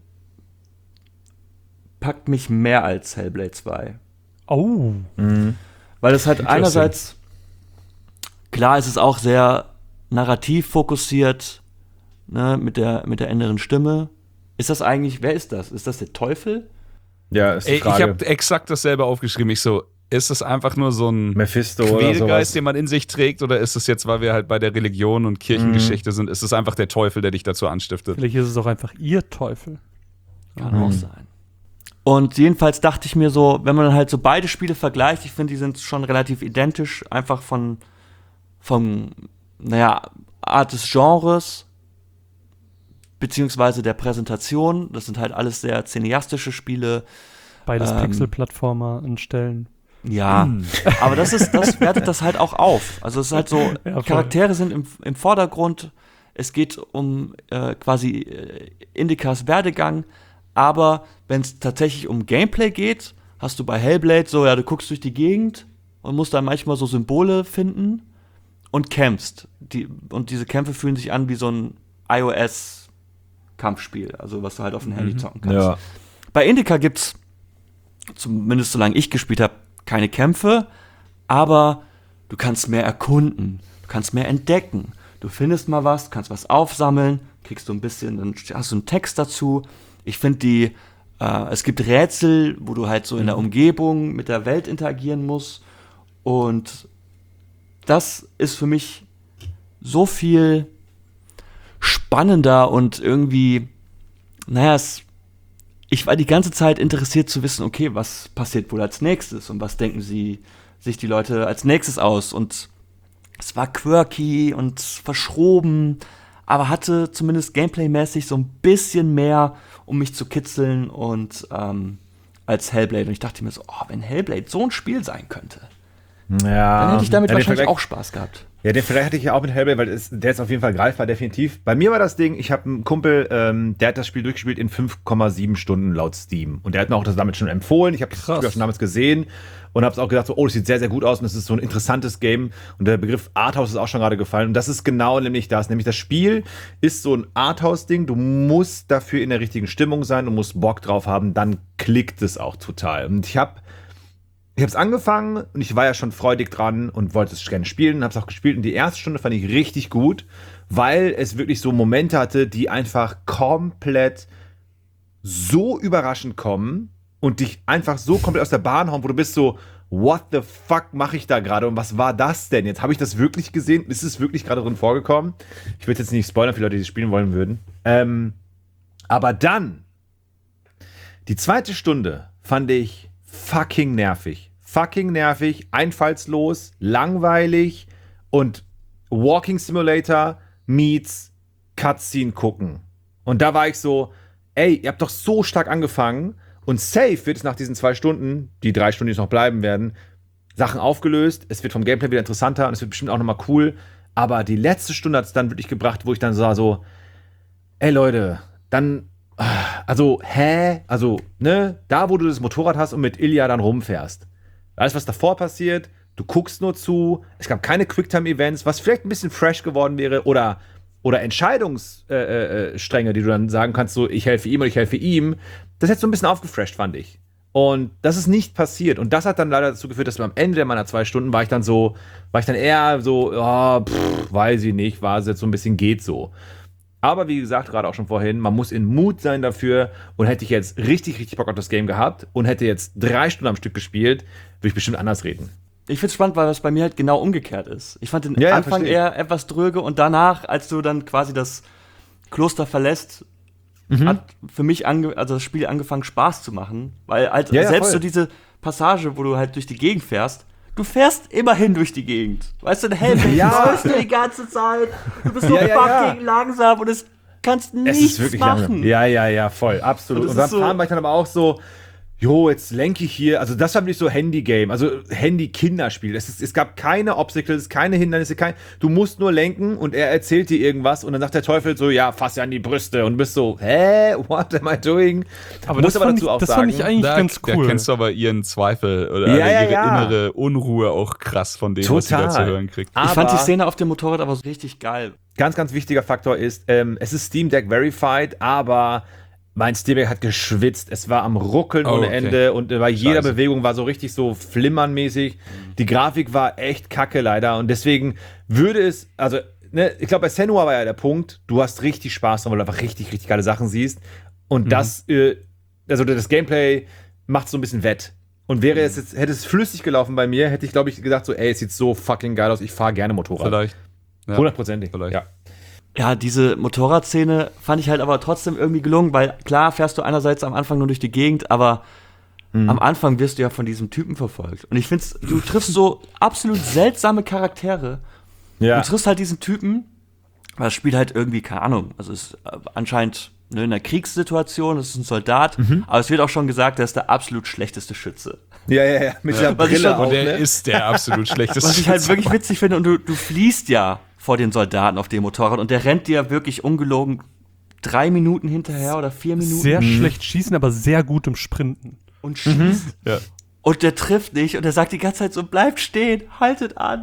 packt mich mehr als Hellblade 2. Oh. Weil es halt einerseits, klar, es ist auch sehr narrativ fokussiert, ne, mit der inneren Stimme. Ist das eigentlich, wer ist das? Ist das der Teufel? Ja, ist die Frage. Ich habe exakt dasselbe aufgeschrieben. Ich so, ist es einfach nur so ein Mephisto Quälgeist, den man in sich trägt, oder ist es jetzt, weil wir halt bei der Religion und Kirchengeschichte sind, ist es einfach der Teufel, der dich dazu anstiftet? Vielleicht ist es auch einfach ihr Teufel. Kann auch sein. Und jedenfalls dachte ich mir so, wenn man dann halt so beide Spiele vergleicht, ich finde, die sind schon relativ identisch, einfach von Art des Genres, beziehungsweise der Präsentation. Das sind halt alles sehr cineastische Spiele. Beides Pixel-Plattformer in Stellen. Ja, aber das wertet das halt auch auf. Also es ist halt so, ja, Charaktere sind im Vordergrund, es geht um quasi Indikas Werdegang, aber wenn es tatsächlich um Gameplay geht, hast du bei Hellblade so, ja, du guckst durch die Gegend und musst dann manchmal so Symbole finden und kämpfst. Und diese Kämpfe fühlen sich an wie so ein iOS-Kampfspiel, also was du halt auf dem Handy zocken kannst. Ja. Bei Indica gibt's, zumindest solange ich gespielt habe, keine Kämpfe, aber du kannst mehr erkunden, du kannst mehr entdecken. Du findest mal was, kannst was aufsammeln, kriegst du ein bisschen, dann hast du einen Text dazu. Ich finde es gibt Rätsel, wo du halt so in der Umgebung mit der Welt interagieren musst. Und das ist für mich so viel spannender und irgendwie, ich war die ganze Zeit interessiert zu wissen, okay, was passiert wohl als nächstes und was denken sich die Leute als nächstes aus. Und es war quirky und verschroben, aber hatte zumindest gameplaymäßig so ein bisschen mehr, um mich zu kitzeln und als Hellblade. Und ich dachte mir so, wenn Hellblade so ein Spiel sein könnte, dann hätte ich damit wahrscheinlich auch Spaß gehabt. Ja, den Vergleich hatte ich ja auch mit Hellblade, weil der ist auf jeden Fall greifbar, definitiv. Bei mir war das Ding, ich habe einen Kumpel, der hat das Spiel durchgespielt in 5,7 Stunden laut Steam. Und der hat mir auch das damit schon empfohlen. Ich habe das Spiel schon damals gesehen und habe es auch gedacht, so, das sieht sehr, sehr gut aus und das ist so ein interessantes Game. Und der Begriff Arthouse ist auch schon gerade gefallen. Und das ist genau nämlich das. Nämlich das Spiel ist so ein Arthouse-Ding. Du musst dafür in der richtigen Stimmung sein, du musst Bock drauf haben, dann klickt es auch total. Und ich habe es angefangen und ich war ja schon freudig dran und wollte es gerne spielen und habe es auch gespielt. Und die erste Stunde fand ich richtig gut, weil es wirklich so Momente hatte, die einfach komplett so überraschend kommen und dich einfach so komplett aus der Bahn hauen, wo du bist so, what the fuck mache ich da gerade und was war das denn? Jetzt habe ich das wirklich gesehen? Ist es wirklich gerade drin vorgekommen? Ich will jetzt nicht spoilern für Leute, die es spielen wollen würden. Aber dann, die zweite Stunde fand ich fucking nervig. Fucking nervig, einfallslos, langweilig und Walking Simulator meets Cutscene gucken. Und da war ich so, ey, ihr habt doch so stark angefangen und safe wird es nach diesen 2 Stunden, die 3 Stunden, die noch bleiben werden, Sachen aufgelöst, es wird vom Gameplay wieder interessanter und es wird bestimmt auch nochmal cool, aber die letzte Stunde hat es dann wirklich gebracht, wo ich dann so, ey Leute, dann, also, da wo du das Motorrad hast und mit Ilya dann rumfährst. Alles, was davor passiert, du guckst nur zu, es gab keine Quicktime-Events, was vielleicht ein bisschen fresh geworden wäre oder Entscheidungsstränge, die du dann sagen kannst, so, ich helfe ihm oder ich helfe ihm. Das hätte so ein bisschen aufgefresht, fand ich. Und das ist nicht passiert. Und das hat dann leider dazu geführt, dass am Ende meiner 2 Stunden war ich dann eher so, weiß ich nicht, war es jetzt so ein bisschen geht so. Aber wie gesagt, gerade auch schon vorhin, man muss in Mut sein dafür. Und hätte ich jetzt richtig, richtig Bock auf das Game gehabt und hätte jetzt 3 Stunden am Stück gespielt, würde ich bestimmt anders reden. Ich find's spannend, weil das bei mir halt genau umgekehrt ist. Ich fand den Anfang eher etwas dröge und danach, als du dann quasi das Kloster verlässt, hat für mich das Spiel angefangen Spaß zu machen. Weil halt selbst so diese Passage, wo du halt durch die Gegend fährst, du fährst immerhin durch die Gegend. Weißt du, der Helm läufst du die ganze Zeit, du bist so fucking langsam und es kannst nichts machen. Ja, voll, absolut. Und beim Fahren war ich dann aber auch so, jetzt lenke ich hier, also das war wirklich so Handy-Game, also Handy-Kinderspiel. Es gab keine Obstacles, keine Hindernisse, du musst nur lenken und er erzählt dir irgendwas und dann sagt der Teufel so, ja, fass ja an die Brüste und du bist so, what am I doing? Aber das fand ich eigentlich ganz cool. Da kennst du aber ihren Zweifel oder ihre innere Unruhe auch krass von dem, was sie da zu hören kriegt. Ich fand die Szene auf dem Motorrad aber so richtig geil. Ganz, ganz wichtiger Faktor ist, es ist Steam Deck verified, aber mein Steam Deck hat geschwitzt, es war am Ruckeln ohne Ende und bei jeder Bewegung war so richtig so flimmernmäßig. Die Grafik war echt kacke leider und deswegen würde es, also ich glaube bei Senua war ja der Punkt, du hast richtig Spaß dran, weil du einfach richtig, richtig geile Sachen siehst und das Gameplay macht so ein bisschen wett. Und hätte es flüssig gelaufen bei mir, hätte ich glaube ich gedacht so, ey, es sieht so fucking geil aus, ich fahre gerne Motorrad. Vielleicht. 100%. Vielleicht. Ja. Ja, diese Motorradszene fand ich halt aber trotzdem irgendwie gelungen, weil klar fährst du einerseits am Anfang nur durch die Gegend, aber am Anfang wirst du ja von diesem Typen verfolgt. Und ich finde, du triffst so absolut seltsame Charaktere. Ja. Du triffst halt diesen Typen, weil das Spiel halt irgendwie, keine Ahnung, also ist anscheinend in einer Kriegssituation, das ist ein Soldat, aber es wird auch schon gesagt, der ist der absolut schlechteste Schütze. Ja, mit dieser Brille auch, und der ist der absolut schlechteste Schütze. Was ich halt wirklich witzig finde, und du fliehst ja vor den Soldaten auf dem Motorrad und der rennt dir wirklich ungelogen 3 Minuten hinterher oder 4 Minuten. Sehr schlecht schießen, aber sehr gut im Sprinten. Und schießt. Ja. Und der trifft nicht und der sagt die ganze Zeit so, bleibt stehen, haltet an.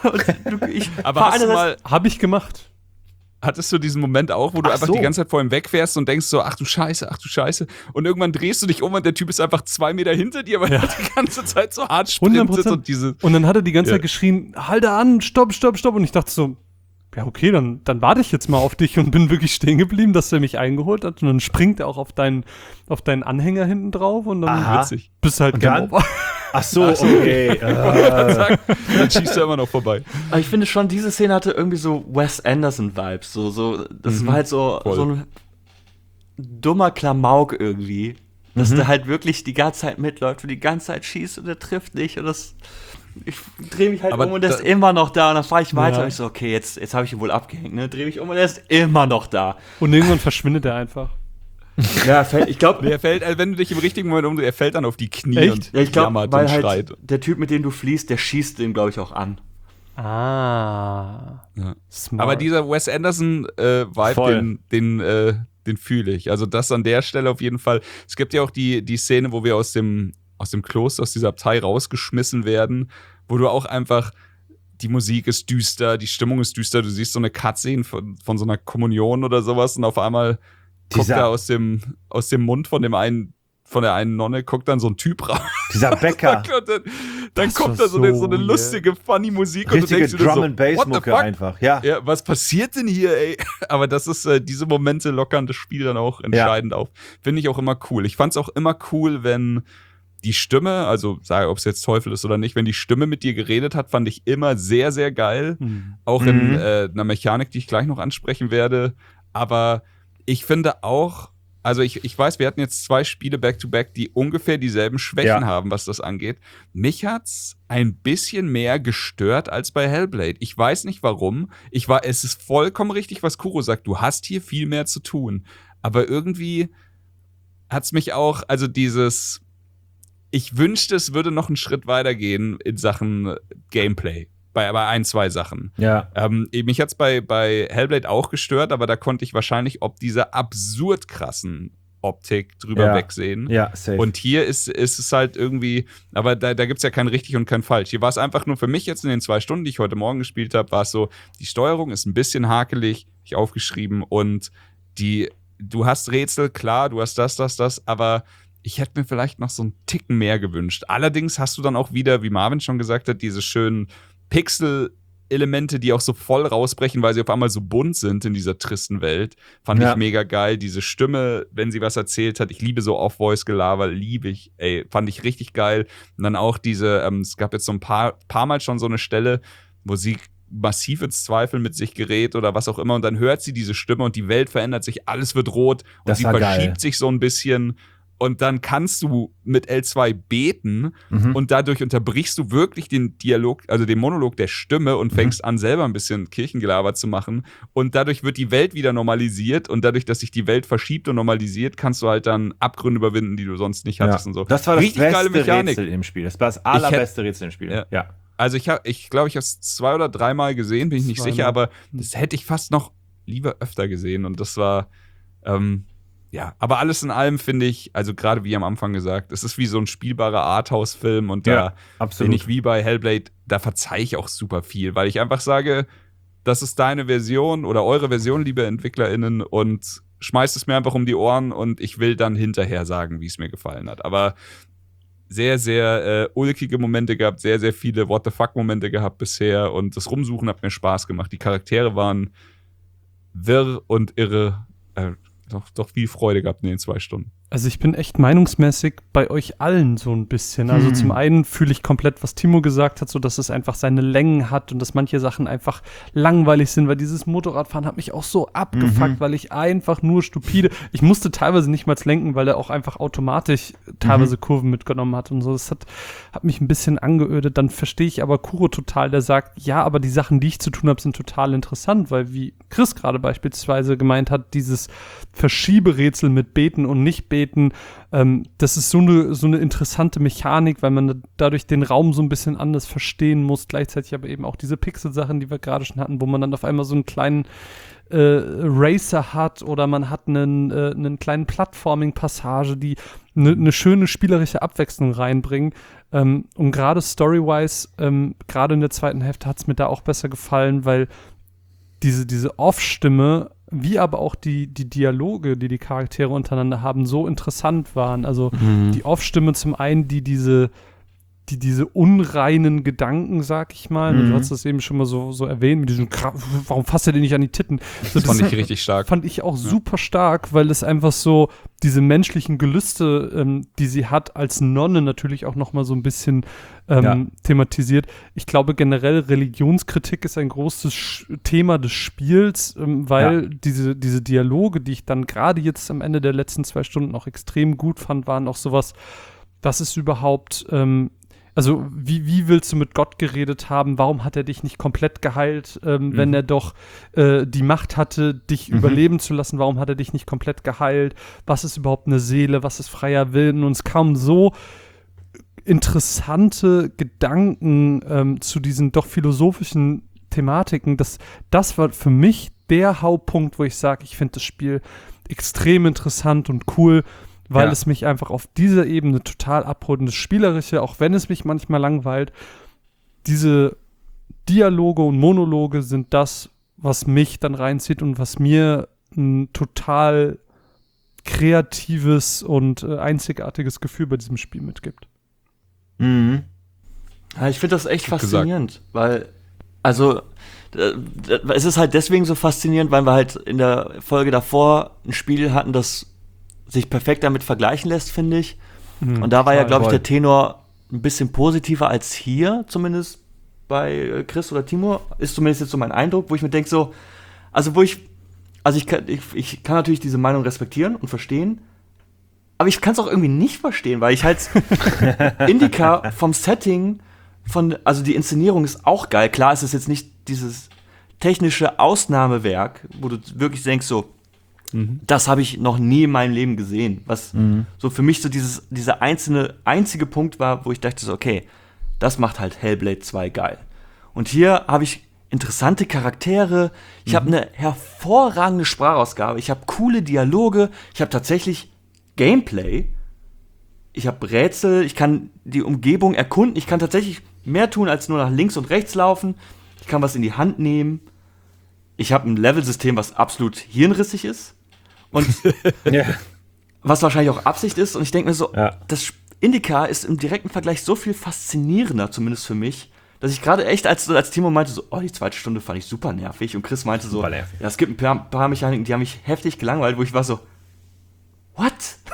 Aber hab ich gemacht. Hattest du diesen Moment auch, wo du einfach die ganze Zeit vor ihm wegfährst und denkst so, ach du Scheiße. Und irgendwann drehst du dich um und der Typ ist einfach 2 Meter hinter dir, weil er die ganze Zeit so hart sprintet. Und dann hat er die ganze Zeit geschrien, halte an, stopp. Und ich dachte so, ja okay, dann warte ich jetzt mal auf dich und bin wirklich stehen geblieben, dass er mich eingeholt hat. Und dann springt er auch auf deinen Anhänger hinten drauf und dann bist du halt Game Over. Ach so, okay. Dann schießt er immer noch vorbei. Aber ich finde schon, diese Szene hatte irgendwie so Wes Anderson-Vibes. Das war halt so ein dummer Klamauk irgendwie. Dass der halt wirklich die ganze Zeit mitläuft und die ganze Zeit schießt und der trifft nicht. Und ich drehe mich halt um und der ist immer noch da. Und dann fahre ich weiter und ich so, okay, jetzt habe ich ihn wohl abgehängt. Ne? Drehe mich um und er ist immer noch da. Und irgendwann verschwindet er einfach. Ja, ich glaube, wenn du dich im richtigen Moment er fällt dann auf die Knie. Echt? Und ja, ich glaube, weil halt schreit. Der Typ, mit dem du fließt, der schießt den, glaube ich, auch an. Ja. Aber dieser Wes Anderson-Vibe, den fühle ich. Also das an der Stelle auf jeden Fall. Es gibt ja auch die Szene, wo wir aus dem Kloster, aus dieser Abtei rausgeschmissen werden, wo du auch einfach, die Musik ist düster, die Stimmung ist düster, du siehst so eine Cutscene von so einer Kommunion oder sowas und auf einmal guckt da aus dem Mund von der einen Nonne, guckt dann so ein Typ raus. Dieser Bäcker. dann kommt da so eine lustige, funny Musik. Richtige und du denkst Drum and Bass Mucke einfach. Ja, was passiert denn hier, ey? Aber das ist, diese Momente lockern das Spiel dann auch entscheidend auf. Finde ich auch immer cool. Ich fand es auch immer cool, wenn die Stimme, also sage, ob es jetzt Teufel ist oder nicht, wenn die Stimme mit dir geredet hat, fand ich immer sehr, sehr geil. Auch in einer Mechanik, die ich gleich noch ansprechen werde. Aber ich finde auch, also ich weiß, wir hatten jetzt 2 Spiele back-to-back, die ungefähr dieselben Schwächen haben, was das angeht. Mich hat's ein bisschen mehr gestört als bei Hellblade. Ich weiß nicht warum. Es ist vollkommen richtig, was Kuro sagt. Du hast hier viel mehr zu tun. Aber irgendwie hat's mich auch, also ich wünschte, es würde noch einen Schritt weitergehen in Sachen Gameplay. Bei 1, 2 Sachen. Ja. Mich hat's bei Hellblade auch gestört, aber da konnte ich wahrscheinlich ob dieser absurd krassen Optik drüber wegsehen. Ja, safe. Und hier ist es halt irgendwie, aber da gibt's ja kein richtig und kein falsch. Hier war es einfach nur für mich jetzt in den 2 Stunden, die ich heute Morgen gespielt habe, war es so, die Steuerung ist ein bisschen hakelig, hab ich aufgeschrieben, und du hast Rätsel, klar, du hast das, aber ich hätte mir vielleicht noch so einen Ticken mehr gewünscht. Allerdings hast du dann auch wieder, wie Marvin schon gesagt hat, diese schönen Pixel-Elemente, die auch so voll rausbrechen, weil sie auf einmal so bunt sind in dieser tristen Welt. Fand ich mega geil. Diese Stimme, wenn sie was erzählt hat, ich liebe so Off-Voice-Gelaber, liebe ich. Fand ich richtig geil. Und dann auch es gab jetzt so ein paar Mal schon so eine Stelle, wo sie massiv ins Zweifel mit sich gerät oder was auch immer, und dann hört sie diese Stimme und die Welt verändert sich, alles wird rot und sie verschiebt sich so ein bisschen. Und dann kannst du mit L2 beten und dadurch unterbrichst du wirklich den Dialog, also den Monolog der Stimme, und fängst an, selber ein bisschen Kirchengelaber zu machen. Und dadurch wird die Welt wieder normalisiert, und dadurch, dass sich die Welt verschiebt und normalisiert, kannst du halt dann Abgründe überwinden, die du sonst nicht hattest und so. Das war das richtig beste Rätsel im Spiel. Das war das allerbeste Rätsel im Spiel. Ja. Also ich glaube, ich habe es 2 oder 3 Mal gesehen, bin ich nicht sicher, aber das hätte ich fast noch lieber öfter gesehen. Und das war ja, aber alles in allem finde ich, also gerade wie am Anfang gesagt, es ist wie so ein spielbarer Arthouse-Film, und da bin ich wie bei Hellblade, da verzeihe ich auch super viel, weil ich einfach sage, das ist deine Version oder eure Version, liebe EntwicklerInnen, und schmeißt es mir einfach um die Ohren, und ich will dann hinterher sagen, wie es mir gefallen hat. Aber sehr, sehr ulkige Momente gehabt, sehr, sehr viele What-the-fuck-Momente gehabt bisher, und das Rumsuchen hat mir Spaß gemacht. Die Charaktere waren wirr und irre, doch viel Freude gehabt in den 2 Stunden. Also ich bin echt meinungsmäßig bei euch allen so ein bisschen. Also zum einen fühle ich komplett, was Timo gesagt hat, so dass es einfach seine Längen hat und dass manche Sachen einfach langweilig sind, weil dieses Motorradfahren hat mich auch so abgefuckt, weil ich einfach nur stupide, ich musste teilweise nicht mal lenken, weil er auch einfach automatisch teilweise Kurven mitgenommen hat und so. Das hat mich ein bisschen angeödet. Dann verstehe ich aber Kuro total, der sagt, ja, aber die Sachen, die ich zu tun habe, sind total interessant, weil wie Chris gerade beispielsweise gemeint hat, dieses Verschieberätsel mit Beten und Nicht-Beten, das ist so eine interessante Mechanik, weil man dadurch den Raum so ein bisschen anders verstehen muss, gleichzeitig aber eben auch diese Pixel-Sachen, die wir gerade schon hatten, wo man dann auf einmal so einen kleinen Racer hat oder man hat einen kleinen Plattforming-Passage, die eine schöne spielerische Abwechslung reinbringen. Und gerade Story-wise, gerade in der zweiten Hälfte hat es mir da auch besser gefallen, weil diese Off-Stimme, wie aber auch die Dialoge, die Charaktere untereinander haben, so interessant waren. Also die Off-Stimme zum einen, die diese unreinen Gedanken, sag ich mal, du hast das eben schon mal so erwähnt, mit diesem warum fasst er den nicht an die Titten? So, das fand ich richtig stark. Fand ich auch super stark, weil es einfach so diese menschlichen Gelüste, die sie hat, als Nonne natürlich auch noch mal so ein bisschen thematisiert. Ich glaube generell, Religionskritik ist ein großes Thema des Spiels, weil diese Dialoge, die ich dann gerade jetzt am Ende der letzten 2 Stunden auch extrem gut fand, waren auch sowas, was ist überhaupt also wie willst du mit Gott geredet haben? Warum hat er dich nicht komplett geheilt, wenn er doch die Macht hatte, dich überleben zu lassen? Warum hat er dich nicht komplett geheilt? Was ist überhaupt eine Seele? Was ist freier Willen? Und es kamen so interessante Gedanken zu diesen doch philosophischen Thematiken. Das war für mich der Hauptpunkt, wo ich sage, ich finde das Spiel extrem interessant und cool, weil es mich einfach auf dieser Ebene total abholt. Und das Spielerische, auch wenn es mich manchmal langweilt, diese Dialoge und Monologe sind das, was mich dann reinzieht und was mir ein total kreatives und einzigartiges Gefühl bei diesem Spiel mitgibt. Ja, ich finde das echt faszinierend, weil, also, es ist halt deswegen so faszinierend, weil wir halt in der Folge davor ein Spiel hatten, das sich perfekt damit vergleichen lässt, finde ich. Und da war ja, glaube ich, der Tenor ein bisschen positiver als hier, zumindest bei Chris oder Timur, ist zumindest jetzt so mein Eindruck, wo ich mir denke so, also also ich kann natürlich diese Meinung respektieren und verstehen, aber ich kann es auch irgendwie nicht verstehen, weil ich halt Indica vom Setting, also die Inszenierung ist auch geil. Klar, es ist jetzt nicht dieses technische Ausnahmewerk, wo du wirklich denkst so, das habe ich noch nie in meinem Leben gesehen. Was so für mich so dieser einzige Punkt war, wo ich dachte so, okay, das macht halt Hellblade 2 geil. Und hier habe ich interessante Charaktere, ich habe eine hervorragende Sprachausgabe, ich habe coole Dialoge, ich habe tatsächlich Gameplay, ich habe Rätsel, ich kann die Umgebung erkunden, ich kann tatsächlich mehr tun, als nur nach links und rechts laufen, ich kann was in die Hand nehmen, ich habe ein Levelsystem, was absolut hirnrissig ist und was wahrscheinlich auch Absicht ist, und ich denke mir so, das Indica ist im direkten Vergleich so viel faszinierender, zumindest für mich, dass ich gerade echt als Timo meinte so, die zweite Stunde fand ich super nervig, und Chris meinte so, ja, es gibt ein paar Mechaniken, die haben mich heftig gelangweilt, wo ich war so, what?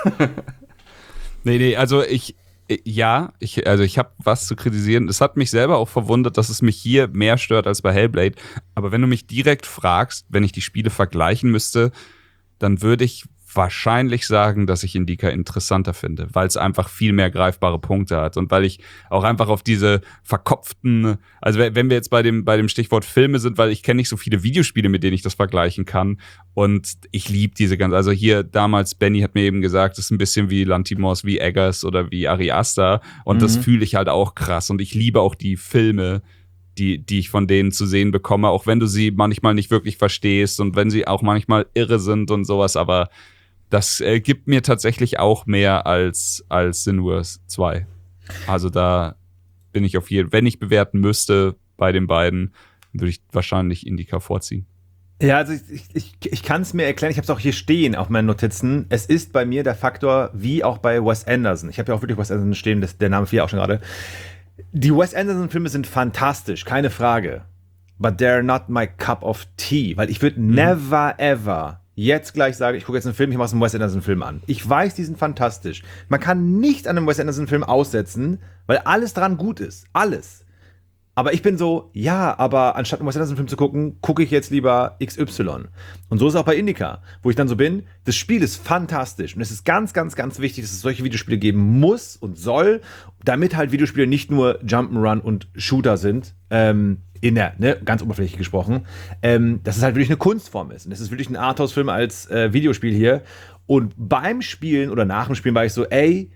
Nee, also ich habe was zu kritisieren. Es hat mich selber auch verwundert, dass es mich hier mehr stört als bei Hellblade. Aber wenn du mich direkt fragst, wenn ich die Spiele vergleichen müsste, dann würde ich wahrscheinlich sagen, dass ich Indica interessanter finde, weil es einfach viel mehr greifbare Punkte hat und weil ich auch einfach auf diese verkopften, also wenn wir jetzt bei dem Stichwort Filme sind, weil ich kenne nicht so viele Videospiele, mit denen ich das vergleichen kann, und ich liebe diese ganze, also hier damals, Benny hat mir eben gesagt, das ist ein bisschen wie Lanthimos, wie Eggers oder wie Ari Aster, und das fühle ich halt auch krass, und ich liebe auch die Filme, die ich von denen zu sehen bekomme, auch wenn du sie manchmal nicht wirklich verstehst und wenn sie auch manchmal irre sind und sowas, aber das gibt mir tatsächlich auch mehr als Sinuous 2. Also da bin ich wenn ich bewerten müsste bei den beiden, würde ich wahrscheinlich Indica vorziehen. Ja, also ich kann es mir erklären, ich habe es auch hier stehen auf meinen Notizen. Es ist bei mir der Faktor, wie auch bei Wes Anderson. Ich habe ja auch wirklich Wes Anderson stehen, der Name fiel auch schon gerade. Die Wes Anderson-Filme sind fantastisch, keine Frage. But they're not my cup of tea. Weil ich würde never ever jetzt gleich sagen, ich gucke jetzt einen Film, ich mache einen Wes Anderson-Film an. Ich weiß, die sind fantastisch. Man kann nicht an einem Wes Anderson-Film aussetzen, weil alles dran gut ist. Alles. Aber ich bin so, ja, aber anstatt einen Wes Anderson-Film zu gucken, gucke ich jetzt lieber XY. Und so ist es auch bei Indica, wo ich dann so bin, das Spiel ist fantastisch. Und es ist ganz, ganz, ganz wichtig, dass es solche Videospiele geben muss und soll, damit halt Videospiele nicht nur Jump'n'Run und Shooter sind, ganz oberflächlich gesprochen, dass es halt wirklich eine Kunstform ist. Und es ist wirklich ein Arthouse-Film als Videospiel hier. Und beim Spielen oder nach dem Spielen war ich so,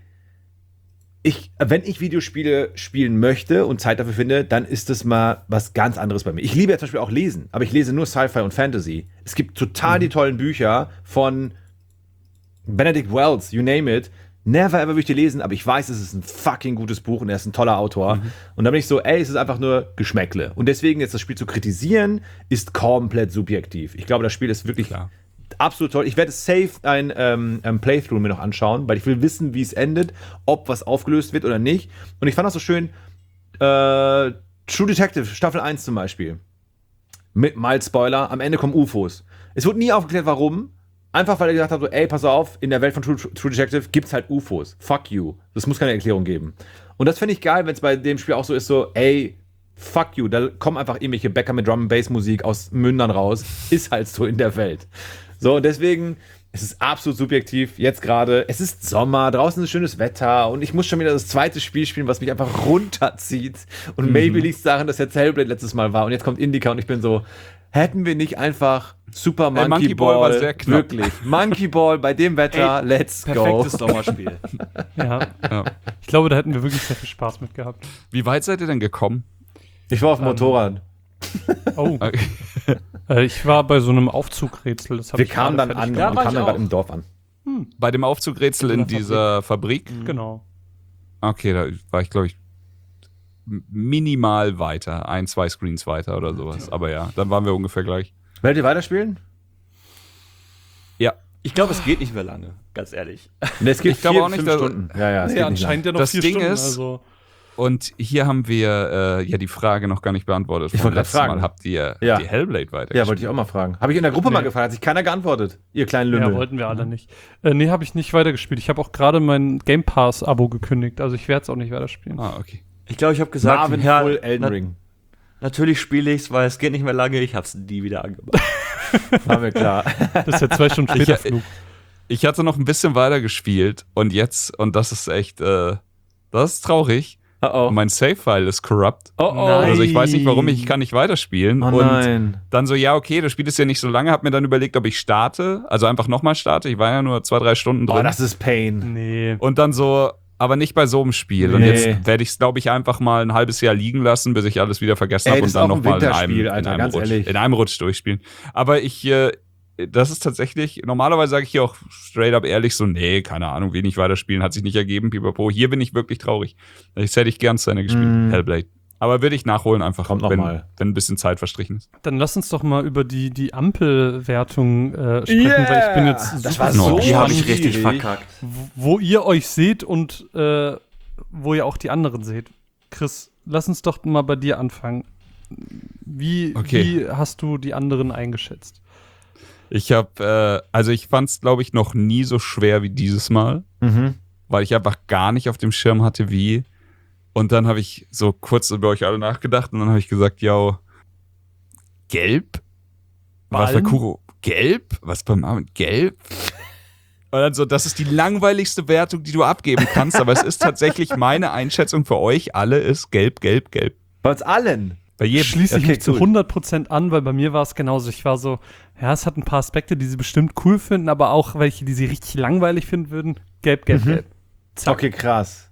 wenn ich Videospiele spielen möchte und Zeit dafür finde, dann ist das mal was ganz anderes bei mir. Ich liebe ja zum Beispiel auch Lesen, aber ich lese nur Sci-Fi und Fantasy. Es gibt total die tollen Bücher von Benedict Wells, you name it. Never ever würde ich die lesen, aber ich weiß, es ist ein fucking gutes Buch und er ist ein toller Autor. Und dann bin ich so, es ist einfach nur Geschmäckle. Und deswegen jetzt das Spiel zu kritisieren, ist komplett subjektiv. Ich glaube, das Spiel ist wirklich absolut toll. Ich werde safe ein Playthrough mir noch anschauen, weil ich will wissen, wie es endet, ob was aufgelöst wird oder nicht. Und ich fand das so schön, True Detective, Staffel 1 zum Beispiel. Mit Mild Spoiler, am Ende kommen UFOs. Es wurde nie aufgeklärt, warum. Einfach, weil er gesagt hat, so, pass auf, in der Welt von True Detective gibt's halt UFOs. Fuck you. Das muss keine Erklärung geben. Und das finde ich geil, wenn es bei dem Spiel auch so ist, so, fuck you. Da kommen einfach irgendwelche Bäcker mit Drum-and-Bass-Musik aus Mündern raus. Ist halt so in der Welt. So, und deswegen, es ist absolut subjektiv. Jetzt gerade, es ist Sommer, draußen ist schönes Wetter und ich muss schon wieder das zweite Spiel spielen, was mich einfach runterzieht. Und maybe liegt es daran, dass jetzt Hellblade letztes Mal war und jetzt kommt Indica und ich bin so, hätten wir nicht einfach Super Monkey Ball war sehr knapp. Wirklich. Monkey Ball bei dem Wetter, let's go. Perfektes Sommerspiel. Ja. Ich glaube, da hätten wir wirklich sehr viel Spaß mit gehabt. Wie weit seid ihr denn gekommen? Ich war auf dem Motorrad. Oh. Okay. Ich war bei so einem Aufzugrätsel. Wir kamen dann gerade im Dorf an. Bei dem Aufzugrätsel in dieser Fabrik? Genau. Okay, da war ich, glaube ich, minimal weiter. 1-2 Screens weiter oder sowas. Aber ja, dann waren wir ungefähr gleich. Werdet ihr weiterspielen? Ja. Ich glaube, es geht nicht mehr lange, ganz ehrlich. Es geht 5 Stunden. Ja, es geht anscheinend ja noch das 4 Ding Stunden. Ist, also. Und hier haben wir die Frage noch gar nicht beantwortet. Ich wollte gerade fragen. Mal habt ihr die Hellblade weitergespielt? Ja, wollte ich auch mal fragen. Habe ich in der Gruppe mal gefragt, hat sich keiner geantwortet. Ihr kleinen Lümmel. Ja, wollten wir alle nicht. Nee, habe ich nicht weitergespielt. Ich habe auch gerade mein Game Pass-Abo gekündigt. Also ich werde es auch nicht weiterspielen. Ah, okay. Ich glaube, ich habe gesagt, Marvin Full Elden Ring. Natürlich spiele ich's, weil es geht nicht mehr lange. Ich hab's nie wieder angemacht. War mir klar. Das ist ja 2 Stunden später Flug. Ich hatte noch ein bisschen weiter gespielt und jetzt, und das ist echt, das ist traurig. Mein Save-File ist corrupt. Also ich weiß nicht warum, ich kann nicht weiterspielen. Und dann so, ja okay, das Spiel ist ja nicht so lange, hab mir dann überlegt, ob ich starte, also einfach nochmal starte. Ich war ja nur 2-3 Stunden drin. Das ist Pain. Nee. Und dann so, aber nicht bei so einem Spiel. Nee. Und jetzt werde ich es, glaube ich, einfach mal ein halbes Jahr liegen lassen, bis ich alles wieder vergessen habe und dann nochmal in einem Rutsch durchspielen. Aber das ist tatsächlich, normalerweise sage ich hier auch straight up ehrlich so, nee, keine Ahnung, wenig weiterspielen, hat sich nicht ergeben, pipapo. Hier bin ich wirklich traurig. Das hätte ich gern zu Ende gespielt, Hellblade. Aber würde ich nachholen einfach, wenn ein bisschen Zeit verstrichen ist. Dann lass uns doch mal über die Ampelwertung sprechen, weil ich bin jetzt das war so die habe ich richtig verkackt. Wo ihr euch seht und wo ihr auch die anderen seht. Chris, lass uns doch mal bei dir anfangen. Wie hast du die anderen eingeschätzt? Ich habe, ich fand es, glaube ich, noch nie so schwer wie dieses Mal, weil ich einfach gar nicht auf dem Schirm hatte, wie. Und dann habe ich so kurz über euch alle nachgedacht und dann habe ich gesagt, ja, gelb? Was bei Kuro? Gelb? Was beim Armen? Gelb? Und dann so, das ist die langweiligste Wertung, die du abgeben kannst, aber es ist tatsächlich meine Einschätzung für euch alle ist gelb, gelb, gelb. Bei uns allen? Bei jedem. Schließe ich mich zu 100% an, weil bei mir war es genauso. Ich war so, ja, es hat ein paar Aspekte, die sie bestimmt cool finden, aber auch welche, die sie richtig langweilig finden würden. Gelb, gelb, gelb. Zack. Okay, krass.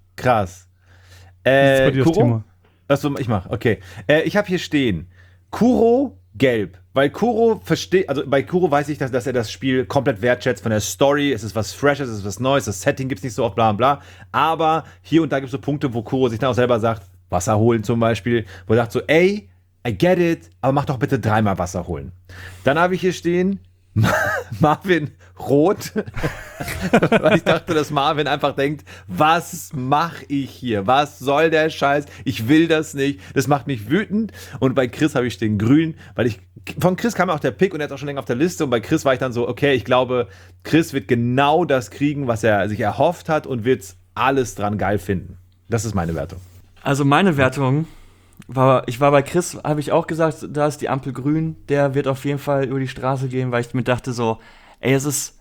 Kuro? Achso, ich mach, okay. Ich habe hier stehen, Kuro, gelb. Weil Kuro bei Kuro weiß ich, dass er das Spiel komplett wertschätzt von der Story. Es ist was Freshes, es ist was Neues, das Setting gibt's nicht so oft, bla bla. Aber hier und da gibt's so Punkte, wo Kuro sich dann auch selber sagt, Wasser holen zum Beispiel, wo er sagt so, ey, I get it, aber mach doch bitte 3-mal Wasser holen. Dann habe ich hier stehen, Marvin rot, weil ich dachte, dass Marvin einfach denkt, was mache ich hier? Was soll der Scheiß? Ich will das nicht. Das macht mich wütend. Und bei Chris habe ich stehen grün, weil von Chris kam auch der Pick und er ist auch schon länger auf der Liste. Und bei Chris war ich dann so, okay, ich glaube, Chris wird genau das kriegen, was er sich erhofft hat und wird alles dran geil finden. Das ist meine Wertung. Also meine Wertung ich war bei Chris, habe ich auch gesagt, da ist die Ampel grün, der wird auf jeden Fall über die Straße gehen, weil ich mir dachte so, ey,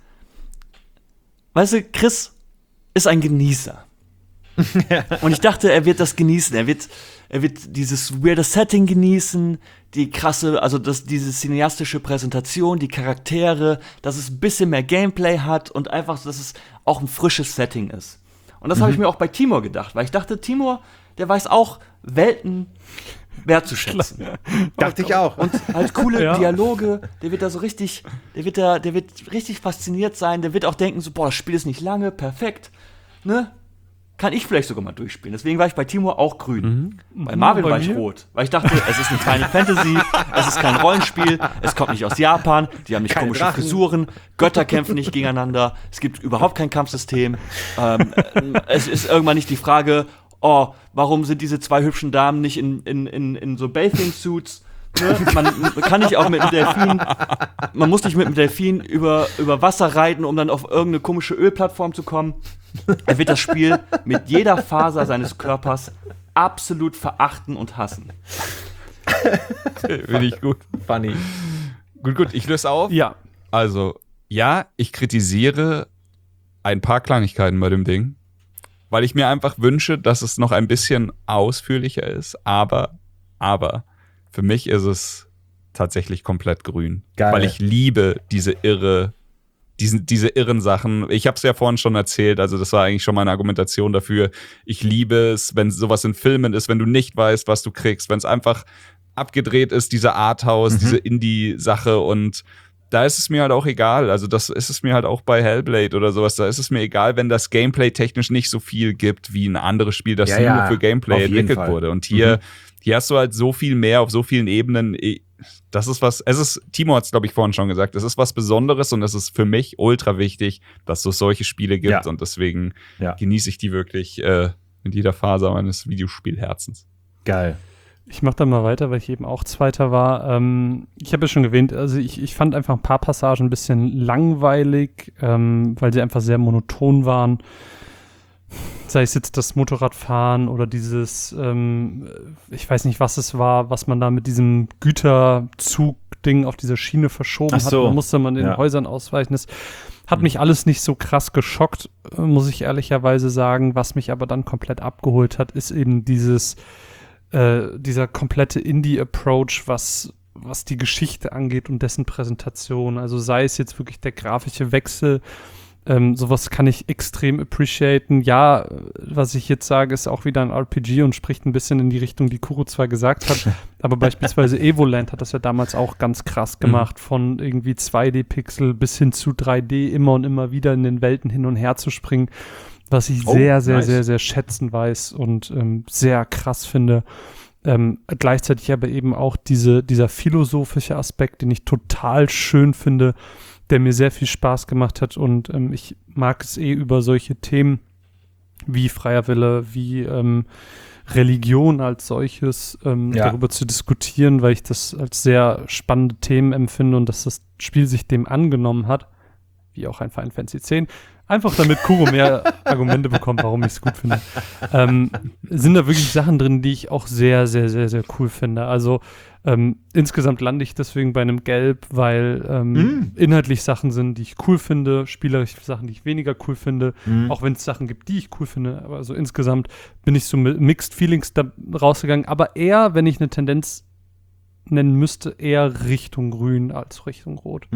weißt du, Chris ist ein Genießer. Und ich dachte, er wird das genießen, er wird dieses weirde Setting genießen, die krasse, also diese cineastische Präsentation, die Charaktere, dass es ein bisschen mehr Gameplay hat und einfach, dass es auch ein frisches Setting ist. Und das habe ich mir auch bei Timur gedacht, weil ich dachte, Timur, der weiß auch, Welten wertzuschätzen. Dachte ich auch. Und halt coole Dialoge, der wird richtig fasziniert sein, der wird auch denken, so, boah, das Spiel ist nicht lange, perfekt, ne? Kann ich vielleicht sogar mal durchspielen. Deswegen war ich bei Timur auch grün. Bei Marvin war ich rot, weil ich dachte, es ist eine Final Fantasy, es ist kein Rollenspiel, es kommt nicht aus Japan, die haben nicht keine komische Frisuren, Götter kämpfen nicht gegeneinander, es gibt überhaupt kein Kampfsystem. Es ist irgendwann nicht die Frage, oh, warum sind diese 2 hübschen Damen nicht in so Bathing-Suits? Ne? Man kann nicht auch mit einem Delfin, man muss nicht mit einem Delfin über Wasser reiten, um dann auf irgendeine komische Ölplattform zu kommen. Er wird das Spiel mit jeder Faser seines Körpers absolut verachten und hassen. Finde ich gut. Funny. Gut, ich löse auf. Ja. Also, ja, ich kritisiere ein paar Kleinigkeiten bei dem Ding, weil ich mir einfach wünsche, dass es noch ein bisschen ausführlicher ist, aber für mich ist es tatsächlich komplett grün. Geil. Weil ich liebe diese irren Sachen. Ich habe es ja vorhin schon erzählt, also das war eigentlich schon meine Argumentation dafür. Ich liebe es, wenn sowas in Filmen ist, wenn du nicht weißt, was du kriegst, wenn es einfach abgedreht ist, diese Arthouse, diese Indie-Sache, und da ist es mir halt auch egal. Also das ist es mir halt auch bei Hellblade oder sowas. Da ist es mir egal, wenn das Gameplay technisch nicht so viel gibt wie ein anderes Spiel, das nur für Gameplay entwickelt wurde. Und hier hast du halt so viel mehr auf so vielen Ebenen. Das ist Timo hat es, glaube ich, vorhin schon gesagt, es ist was Besonderes und es ist für mich ultra wichtig, dass es solche Spiele gibt. Ja. Und deswegen genieße ich die wirklich mit jeder Faser meines Videospielherzens. Geil. Ich mache da mal weiter, weil ich eben auch Zweiter war. Ich habe ja schon erwähnt, also ich fand einfach ein paar Passagen ein bisschen langweilig, weil sie einfach sehr monoton waren. sei es jetzt das Motorradfahren oder dieses, ich weiß nicht, was es war, was man da mit diesem Güterzug-Ding auf dieser Schiene verschoben hat. Da musste man in den Häusern ausweichen. Das hat mich alles nicht so krass geschockt, muss ich ehrlicherweise sagen. Was mich aber dann komplett abgeholt hat, ist eben dieser komplette Indie-Approach, was die Geschichte angeht und dessen Präsentation. Also sei es jetzt wirklich der grafische Wechsel, sowas kann ich extrem appreciaten. Ja, was ich jetzt sage, ist auch wieder ein RPG und spricht ein bisschen in die Richtung, die Kuro zwar gesagt hat, aber beispielsweise Evoland hat das ja damals auch ganz krass gemacht, von irgendwie 2D-Pixel bis hin zu 3D immer und immer wieder in den Welten hin und her zu springen, was ich sehr, sehr schätzen weiß und sehr krass finde. Gleichzeitig aber eben auch dieser philosophische Aspekt, den ich total schön finde, der mir sehr viel Spaß gemacht hat und ich mag es über solche Themen wie freier Wille, wie Religion als solches darüber zu diskutieren, weil ich das als sehr spannende Themen empfinde und dass das Spiel sich dem angenommen hat, wie auch ein Final Fantasy X. Einfach damit Kuro mehr Argumente bekommt, warum ich es gut finde. Sind da wirklich Sachen drin, die ich auch sehr, sehr, sehr, sehr cool finde. Also insgesamt lande ich deswegen bei einem Gelb, weil inhaltlich Sachen sind, die ich cool finde, spielerisch Sachen, die ich weniger cool finde, auch wenn es Sachen gibt, die ich cool finde. Aber so insgesamt bin ich so mit Mixed Feelings da rausgegangen. Aber eher, wenn ich eine Tendenz nennen müsste, eher Richtung Grün als Richtung Rot.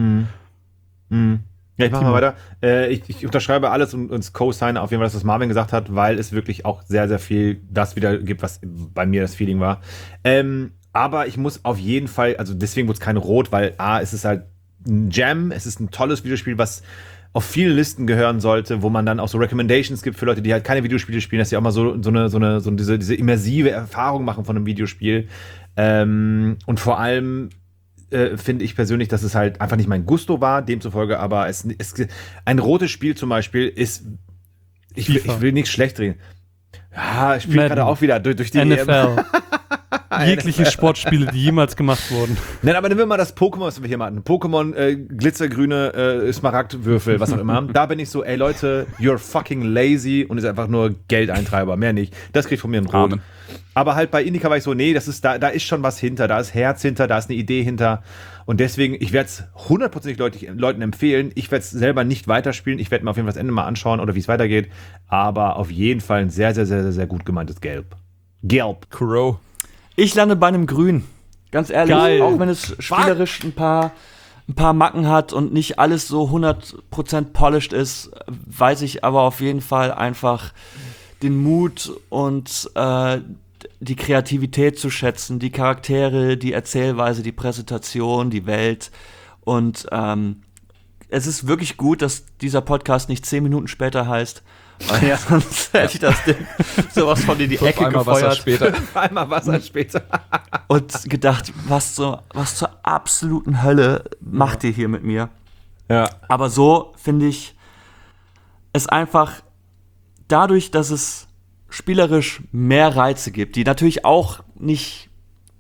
Ja, ich mache mal weiter. Ich unterschreibe alles und co-sign auf jeden Fall, was Marvin gesagt hat, weil es wirklich auch sehr, sehr viel das wiedergibt, was bei mir das Feeling war. Aber ich muss auf jeden Fall, also deswegen wurde es kein Rot, weil es ist halt ein Jam, es ist ein tolles Videospiel, was auf viele Listen gehören sollte, wo man dann auch so Recommendations gibt für Leute, die halt keine Videospiele spielen, dass sie auch mal so diese immersive Erfahrung machen von einem Videospiel. Und vor allem finde ich persönlich, dass es halt einfach nicht mein Gusto war, demzufolge aber ein rotes Spiel zum Beispiel ist, ich will nichts schlecht reden. Ja, ich spiele gerade auch wieder durch die NFL. Jegliche Sportspiele, die jemals gemacht wurden. Nein, aber nehmen wir mal das Pokémon, was wir hier machen. Pokémon, glitzergrüne Smaragdwürfel, was auch immer. Da bin ich so, ey Leute, you're fucking lazy und ist einfach nur Geldeintreiber, mehr nicht. Das kriegt von mir ein Rot. Aber halt bei Indica war ich so, nee, das ist da ist schon was hinter, da ist Herz hinter, da ist eine Idee hinter. Und deswegen, ich werde es 100% Leuten empfehlen. Ich werde es selber nicht weiterspielen. Ich werde mir auf jeden Fall das Ende mal anschauen oder wie es weitergeht. Aber auf jeden Fall ein sehr, sehr, sehr, sehr gut gemeintes Gelb. Crow. Ich lande bei einem Grün. Ganz ehrlich, Geil. auch wenn es spielerisch ein paar Macken hat und nicht alles so 100% polished ist, weiß ich aber auf jeden Fall einfach den Mut und die Kreativität zu schätzen, die Charaktere, die Erzählweise, die Präsentation, die Welt. Und es ist wirklich gut, dass dieser Podcast nicht 10 Minuten später heißt. Ja, sonst hätte ich das Ding sowas von in die Ecke gefeuert. Einmal Wasser später. Und gedacht, was zur absoluten Hölle macht ihr hier mit mir? Ja. Aber so finde ich es einfach dadurch, dass es spielerisch mehr Reize gibt, die natürlich auch nicht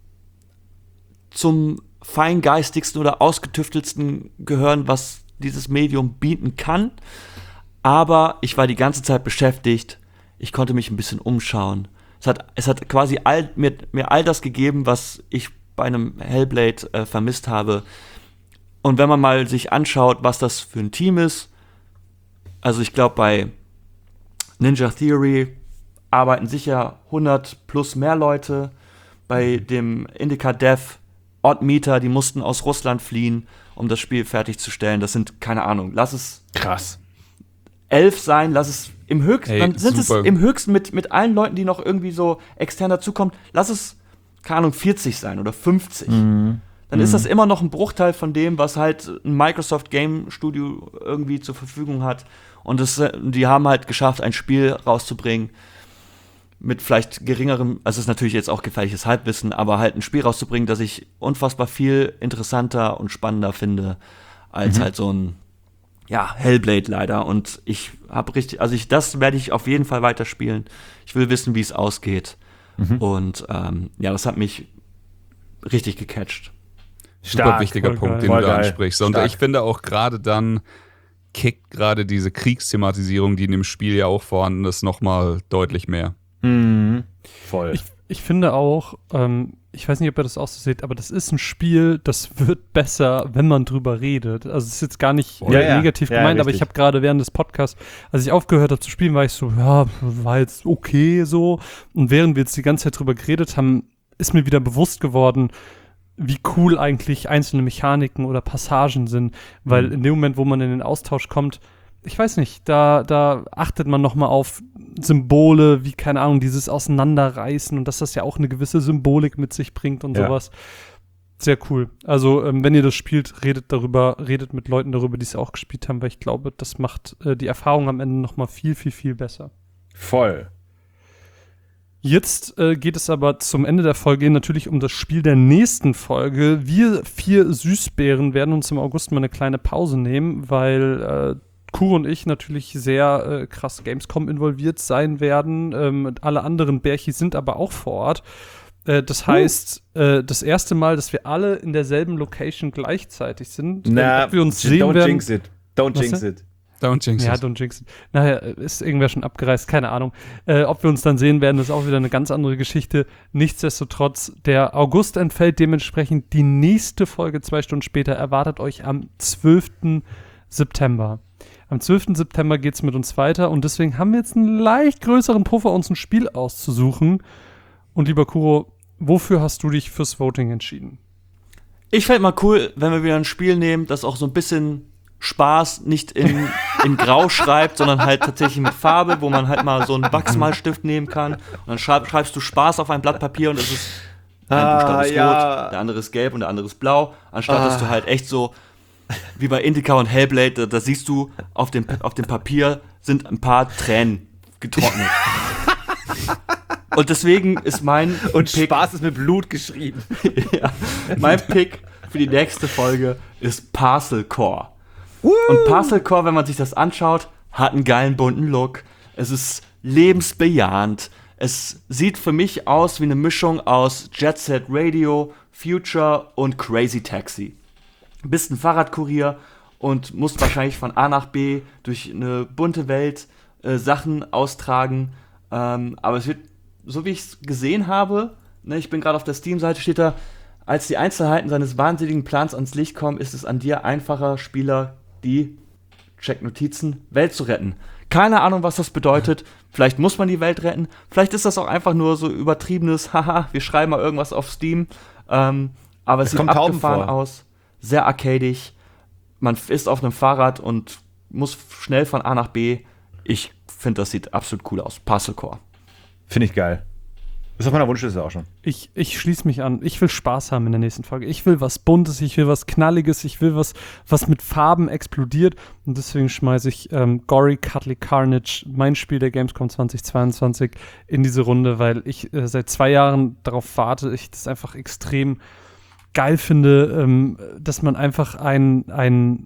zum feingeistigsten oder ausgetüftelsten gehören, was dieses Medium bieten kann. Aber ich war die ganze Zeit beschäftigt. Ich konnte mich ein bisschen umschauen. Es hat quasi mir all das gegeben, was ich bei einem Hellblade vermisst habe. Und wenn man mal sich anschaut, was das für ein Team ist, also ich glaube, bei Ninja Theory arbeiten sicher 100 plus mehr Leute. Bei dem Indica Dev, Oddmeter, die mussten aus Russland fliehen, um das Spiel fertigzustellen. Das sind, keine Ahnung, lass es krass 11 sein, lass es im höchsten, dann sind es im höchsten mit allen Leuten, die noch irgendwie so extern dazukommen, lass es, keine Ahnung, 40 sein oder 50. Dann ist das immer noch ein Bruchteil von dem, was halt ein Microsoft Game Studio irgendwie zur Verfügung hat. Und die haben halt geschafft, ein Spiel rauszubringen mit vielleicht geringerem, also es ist natürlich jetzt auch gefährliches Halbwissen, aber halt ein Spiel rauszubringen, das ich unfassbar viel interessanter und spannender finde, als halt so ein Hellblade leider. Und ich habe das werde ich auf jeden Fall weiterspielen. Ich will wissen, wie es ausgeht. Und das hat mich richtig gecatcht. Super wichtiger Punkt, den du da ansprichst. Und ich finde auch gerade dann, kickt gerade diese Kriegsthematisierung, die in dem Spiel ja auch vorhanden ist, nochmal deutlich mehr. Voll. Ich finde auch, ich weiß nicht, ob ihr das auch so seht, aber das ist ein Spiel, das wird besser, wenn man drüber redet. Also es ist jetzt gar nicht negativ gemeint, aber ich habe gerade während des Podcasts, als ich aufgehört habe zu spielen, war ich so, ja, war jetzt okay so. Und während wir jetzt die ganze Zeit drüber geredet haben, ist mir wieder bewusst geworden, wie cool eigentlich einzelne Mechaniken oder Passagen sind, weil in dem Moment, wo man in den Austausch kommt, ich weiß nicht, da achtet man nochmal auf Symbole, wie, keine Ahnung, dieses Auseinanderreißen und dass das ja auch eine gewisse Symbolik mit sich bringt und sowas. Sehr cool. Also, wenn ihr das spielt, redet mit Leuten darüber, die es auch gespielt haben, weil ich glaube, das macht die Erfahrung am Ende nochmal viel, viel, viel besser. Voll. Jetzt geht es aber zum Ende der Folge natürlich um das Spiel der nächsten Folge. Wir 4 Süßbären werden uns im August mal eine kleine Pause nehmen, weil Kuro und ich natürlich sehr krass Gamescom involviert sein werden. Alle anderen Bärchis sind aber auch vor Ort. Das heißt, das erste Mal, dass wir alle in derselben Location gleichzeitig sind. Ob wir uns sehen werden. Jinx it. Don't jinx it. Don't jinx it. Ja, don't jinx it. Nachher ist irgendwer schon abgereist, keine Ahnung. Ob wir uns dann sehen werden, ist auch wieder eine ganz andere Geschichte. Nichtsdestotrotz, der August entfällt dementsprechend. Die nächste Folge 2 Stunden später erwartet euch am 12. September. Am 12. September geht es mit uns weiter und deswegen haben wir jetzt einen leicht größeren Puffer, uns ein Spiel auszusuchen. Und lieber Kuro, wofür hast du dich fürs Voting entschieden? Ich fände mal cool, wenn wir wieder ein Spiel nehmen, das auch so ein bisschen Spaß nicht in Grau schreibt, sondern halt tatsächlich mit Farbe, wo man halt mal so einen Wachsmalstift nehmen kann. Und dann schreibst du Spaß auf ein Blatt Papier und es ist ein Buchstabe ist rot, der andere ist gelb und der andere ist blau. Anstatt dass du halt echt so wie bei Indica und Hellblade, da siehst du, auf dem Papier sind ein paar Tränen getrocknet. Und deswegen ist mein Und Pick, Spaß ist mit Blut geschrieben. Ja, mein Pick für die nächste Folge ist Parcel Core. Und Parcel Core, wenn man sich das anschaut, hat einen geilen bunten Look. Es ist lebensbejahend. Es sieht für mich aus wie eine Mischung aus Jet Set Radio, Future und Crazy Taxi. Du bist ein Fahrradkurier und musst wahrscheinlich von A nach B durch eine bunte Welt Sachen austragen. Aber es wird, so wie ich es gesehen habe, ne, ich bin gerade auf der Steam-Seite, steht da, als die Einzelheiten seines wahnsinnigen Plans ans Licht kommen, ist es an dir einfacher, Spieler, die, check Notizen, Welt zu retten. Keine Ahnung, was das bedeutet. Vielleicht muss man die Welt retten. Vielleicht ist das auch einfach nur so übertriebenes, haha, wir schreiben mal irgendwas auf Steam. Aber es sieht abgefahren aus. Sehr arcadig. Man ist auf einem Fahrrad und muss schnell von A nach B. Ich finde, das sieht absolut cool aus. Parcel Core. Finde ich geil. Ist auf meiner Wunschliste auch schon. Ich schließe mich an. Ich will Spaß haben in der nächsten Folge. Ich will was Buntes, ich will was Knalliges, ich will was mit Farben explodiert. Und deswegen schmeiße ich Gory Cuddly Carnage, mein Spiel der Gamescom 2022, in diese Runde, weil ich seit 2 Jahren darauf warte. Ich das einfach extrem geil finde, dass man einfach eine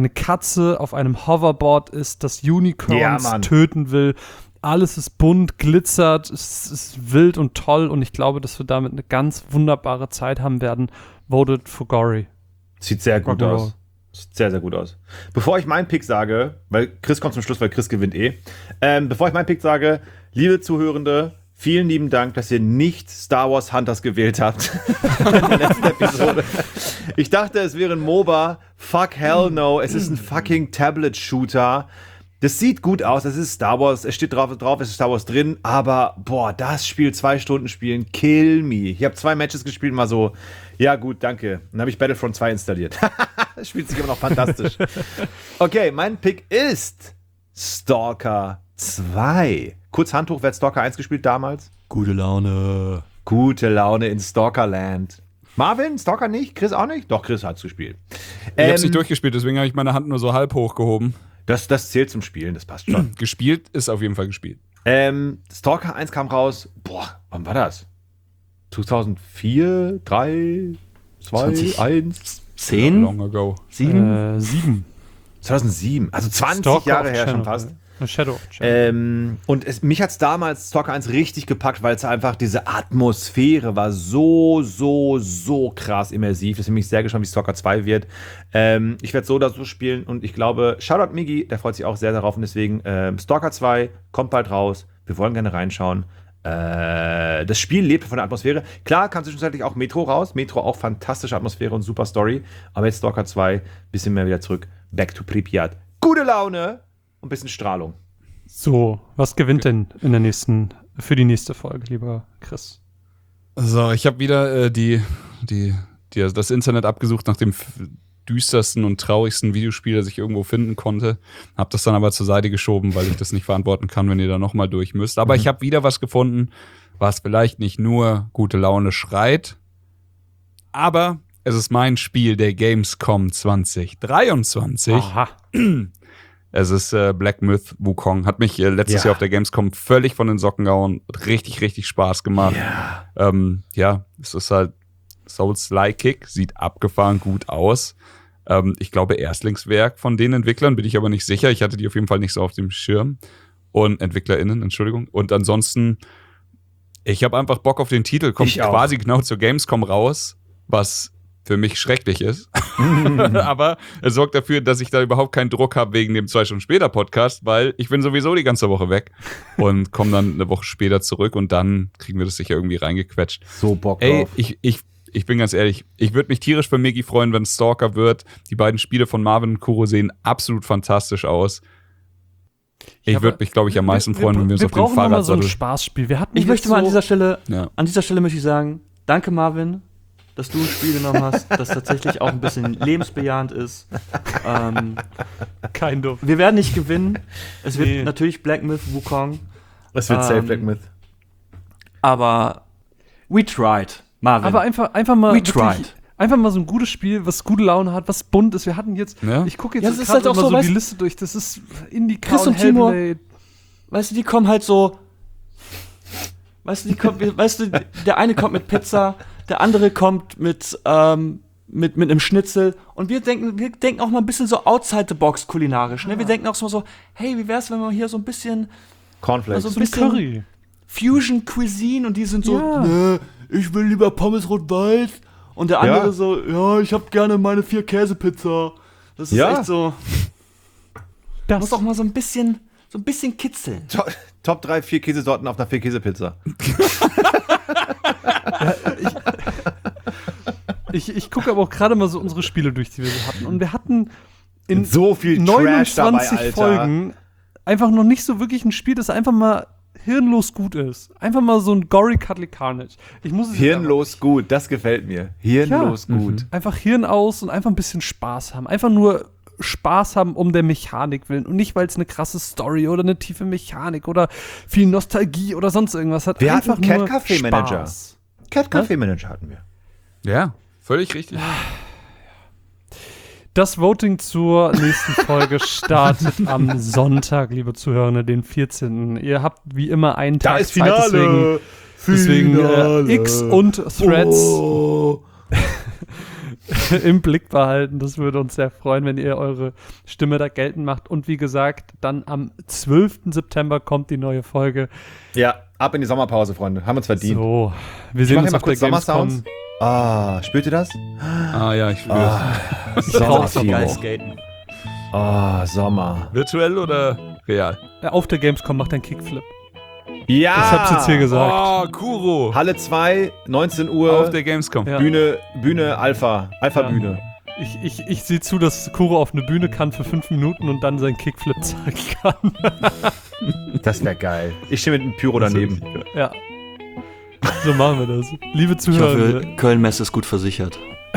Katze auf einem Hoverboard ist, das Unicorns töten will. Alles ist bunt, glitzert, es ist wild und toll und ich glaube, dass wir damit eine ganz wunderbare Zeit haben werden. Voted for Gory. Sieht sehr gut aus. Sieht sehr, sehr gut aus. Bevor ich meinen Pick sage, weil Chris kommt zum Schluss, weil Chris gewinnt bevor ich meinen Pick sage, liebe Zuhörende, vielen lieben Dank, dass ihr nicht Star Wars Hunters gewählt habt in der letzten Episode. Ich dachte, es wäre ein MOBA. Fuck hell no. Es ist ein fucking Tablet-Shooter. Das sieht gut aus, es ist Star Wars, es steht drauf, es ist Star Wars drin, aber boah, das Spiel 2 Stunden spielen, kill me. Ich habe 2 Matches gespielt und war so, ja gut, danke. Dann habe ich Battlefront 2 installiert. Das spielt sich immer noch fantastisch. Okay, mein Pick ist Stalker 2. Kurz Hand hoch, wer hat Stalker 1 gespielt damals? Gute Laune. Gute Laune in Stalkerland. Marvin, Stalker nicht? Chris auch nicht? Doch, Chris hat's gespielt. Ich hab's nicht durchgespielt, deswegen habe ich meine Hand nur so halb hochgehoben. Das zählt zum Spielen, das passt schon. Gespielt ist auf jeden Fall gespielt. Stalker 1 kam raus, wann war das? 2004, 3, 2, 1? 10? Long ago. 7? 7. 2007, also 20 Stalker Jahre her schon fast. Shadow. Und mich hat es damals Stalker 1 richtig gepackt, weil es einfach diese Atmosphäre war so krass immersiv. Deswegen bin ich sehr gespannt, wie Stalker 2 wird. Ich werde so oder so spielen und ich glaube, Shoutout Migi, der freut sich auch sehr darauf und deswegen Stalker 2 kommt bald raus. Wir wollen gerne reinschauen. Das Spiel lebt von der Atmosphäre. Klar kam zwischenzeitlich auch Metro raus. Metro auch fantastische Atmosphäre und super Story. Aber jetzt Stalker 2, bisschen mehr wieder zurück. Back to Pripyat. Gute Laune und ein bisschen Strahlung. So, was gewinnt denn für die nächste Folge, lieber Chris? So, ich habe wieder das Internet abgesucht nach dem düstersten und traurigsten Videospiel, das ich irgendwo finden konnte. Hab das dann aber zur Seite geschoben, weil ich das nicht verantworten kann, wenn ihr da nochmal durch müsst. Aber ich habe wieder was gefunden, was vielleicht nicht nur gute Laune schreit, aber es ist mein Spiel der Gamescom 2023. Aha. Es ist Black Myth Wukong. Hat mich letztes Jahr auf der Gamescom völlig von den Socken gehauen. Richtig, richtig Spaß gemacht. Es ist halt Souls-like, sieht abgefahren gut aus. Ich glaube, Erstlingswerk von den Entwicklern, bin ich aber nicht sicher. Ich hatte die auf jeden Fall nicht so auf dem Schirm. Und EntwicklerInnen, Entschuldigung. Und ansonsten, ich habe einfach Bock auf den Titel. Kommt quasi genau zur Gamescom raus, was für mich schrecklich ist. Aber es sorgt dafür, dass ich da überhaupt keinen Druck habe wegen dem 2 Stunden später Podcast, weil ich bin sowieso die ganze Woche weg und komme dann eine Woche später zurück und dann kriegen wir das sicher irgendwie reingequetscht. So Bock drauf. Ich bin ganz ehrlich, ich würde mich tierisch für Migi freuen, wenn es Stalker wird. Die beiden Spiele von Marvin und Kuro sehen absolut fantastisch aus. Ich würde mich, glaube ich, am meisten freuen, wenn wir uns auf dem Fahrrad mal so ein Spaßspiel. Ich möchte mal an dieser Stelle möchte ich sagen, danke Marvin, dass du ein Spiel genommen hast, das tatsächlich auch ein bisschen lebensbejahend ist. Kein Dumm. Wir werden nicht gewinnen. Es wird natürlich Black Myth Wukong. Es wird safe Black Myth. Aber we tried. Marvin. Aber einfach mal so ein gutes Spiel, was gute Laune hat, was bunt ist. Wir hatten jetzt, ich gucke jetzt gerade halt so die Liste durch. Das ist Indica Chris und Hellblade. Weißt du, die kommen halt so. Der eine kommt mit Pizza, der andere kommt mit einem Schnitzel und wir denken auch mal ein bisschen so outside the box kulinarisch. Ne? Wir denken auch so, hey, wie wär's, wenn wir hier so ein bisschen Cornflakes, so ein bisschen Curry. Fusion Cuisine und die sind so, ich will lieber Pommes rot-weiß und der andere so, ich hab gerne meine 4 Käsepizza. Das ist echt so. Das muss auch mal so ein bisschen kitzeln. Top 3 4 Käsesorten auf einer 4 Käsepizza. Ich gucke aber auch gerade mal so unsere Spiele durch, die wir so hatten. Und wir hatten in so viel 29 Trash dabei, Folgen einfach noch nicht so wirklich ein Spiel, das einfach mal hirnlos gut ist. Einfach mal so ein Gory Cuddly Carnage. Hirnlos gut, das gefällt mir. Hirnlos gut. Einfach Hirn aus und einfach ein bisschen Spaß haben. Einfach nur Spaß haben um der Mechanik willen und nicht, weil es eine krasse Story oder eine tiefe Mechanik oder viel Nostalgie oder sonst irgendwas hat. Wir einfach hatten Cat Café Manager. Cat Café Manager hatten wir. Ja, völlig richtig. Das Voting zur nächsten Folge startet am Sonntag, liebe Zuhörende, den 14. Ihr habt wie immer einen Tag Zeit, Finale. Deswegen X und Threads im Blick behalten. Das würde uns sehr freuen, wenn ihr eure Stimme da geltend macht. Und wie gesagt, dann am 12. September kommt die neue Folge. Ja, ab in die Sommerpause, Freunde. Haben uns verdient. So, wir sehen uns auf der Gamescom. Spürt ihr das? Ja, ich spüre es. Sommer-Skaten. Sommer. Virtuell oder real? Auf der Gamescom macht ein Kickflip. Ja! Ich hab's jetzt hier gesagt. Oh, Kuro. Halle 2, 19 Uhr. Auf der Gamescom. Ja. Bühne Alpha. Alpha-Bühne. Ich sehe zu, dass Kuro auf eine Bühne kann für 5 Minuten und dann seinen Kickflip zeigen kann. Das wäre geil. Ich stehe mit einem Pyro daneben. Ja. So machen wir das. Liebe Zuhörende. Ich hoffe, Köln-Messe ist gut versichert.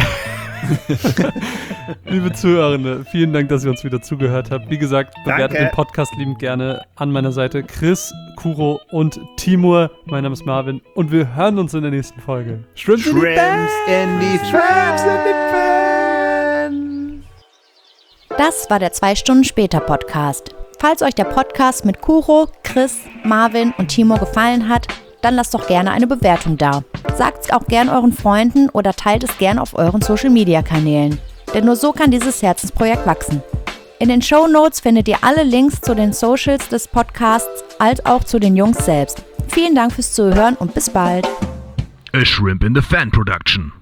Liebe Zuhörende, vielen Dank, dass ihr uns wieder zugehört habt. Wie gesagt, bewertet den Podcast liebend gerne. An meiner Seite Chris, Kuro und Timur. Mein Name ist Marvin und wir hören uns in der nächsten Folge. Shrimps in die Fan. Das war der 2 Stunden später Podcast. Falls euch der Podcast mit Kuro, Chris, Marvin und Timur gefallen hat, dann lasst doch gerne eine Bewertung da. Sagt es auch gern euren Freunden oder teilt es gern auf euren Social-Media-Kanälen. Denn nur so kann dieses Herzensprojekt wachsen. In den Shownotes findet ihr alle Links zu den Socials des Podcasts, als auch zu den Jungs selbst. Vielen Dank fürs Zuhören und bis bald. A Shrimp in the Fan Production.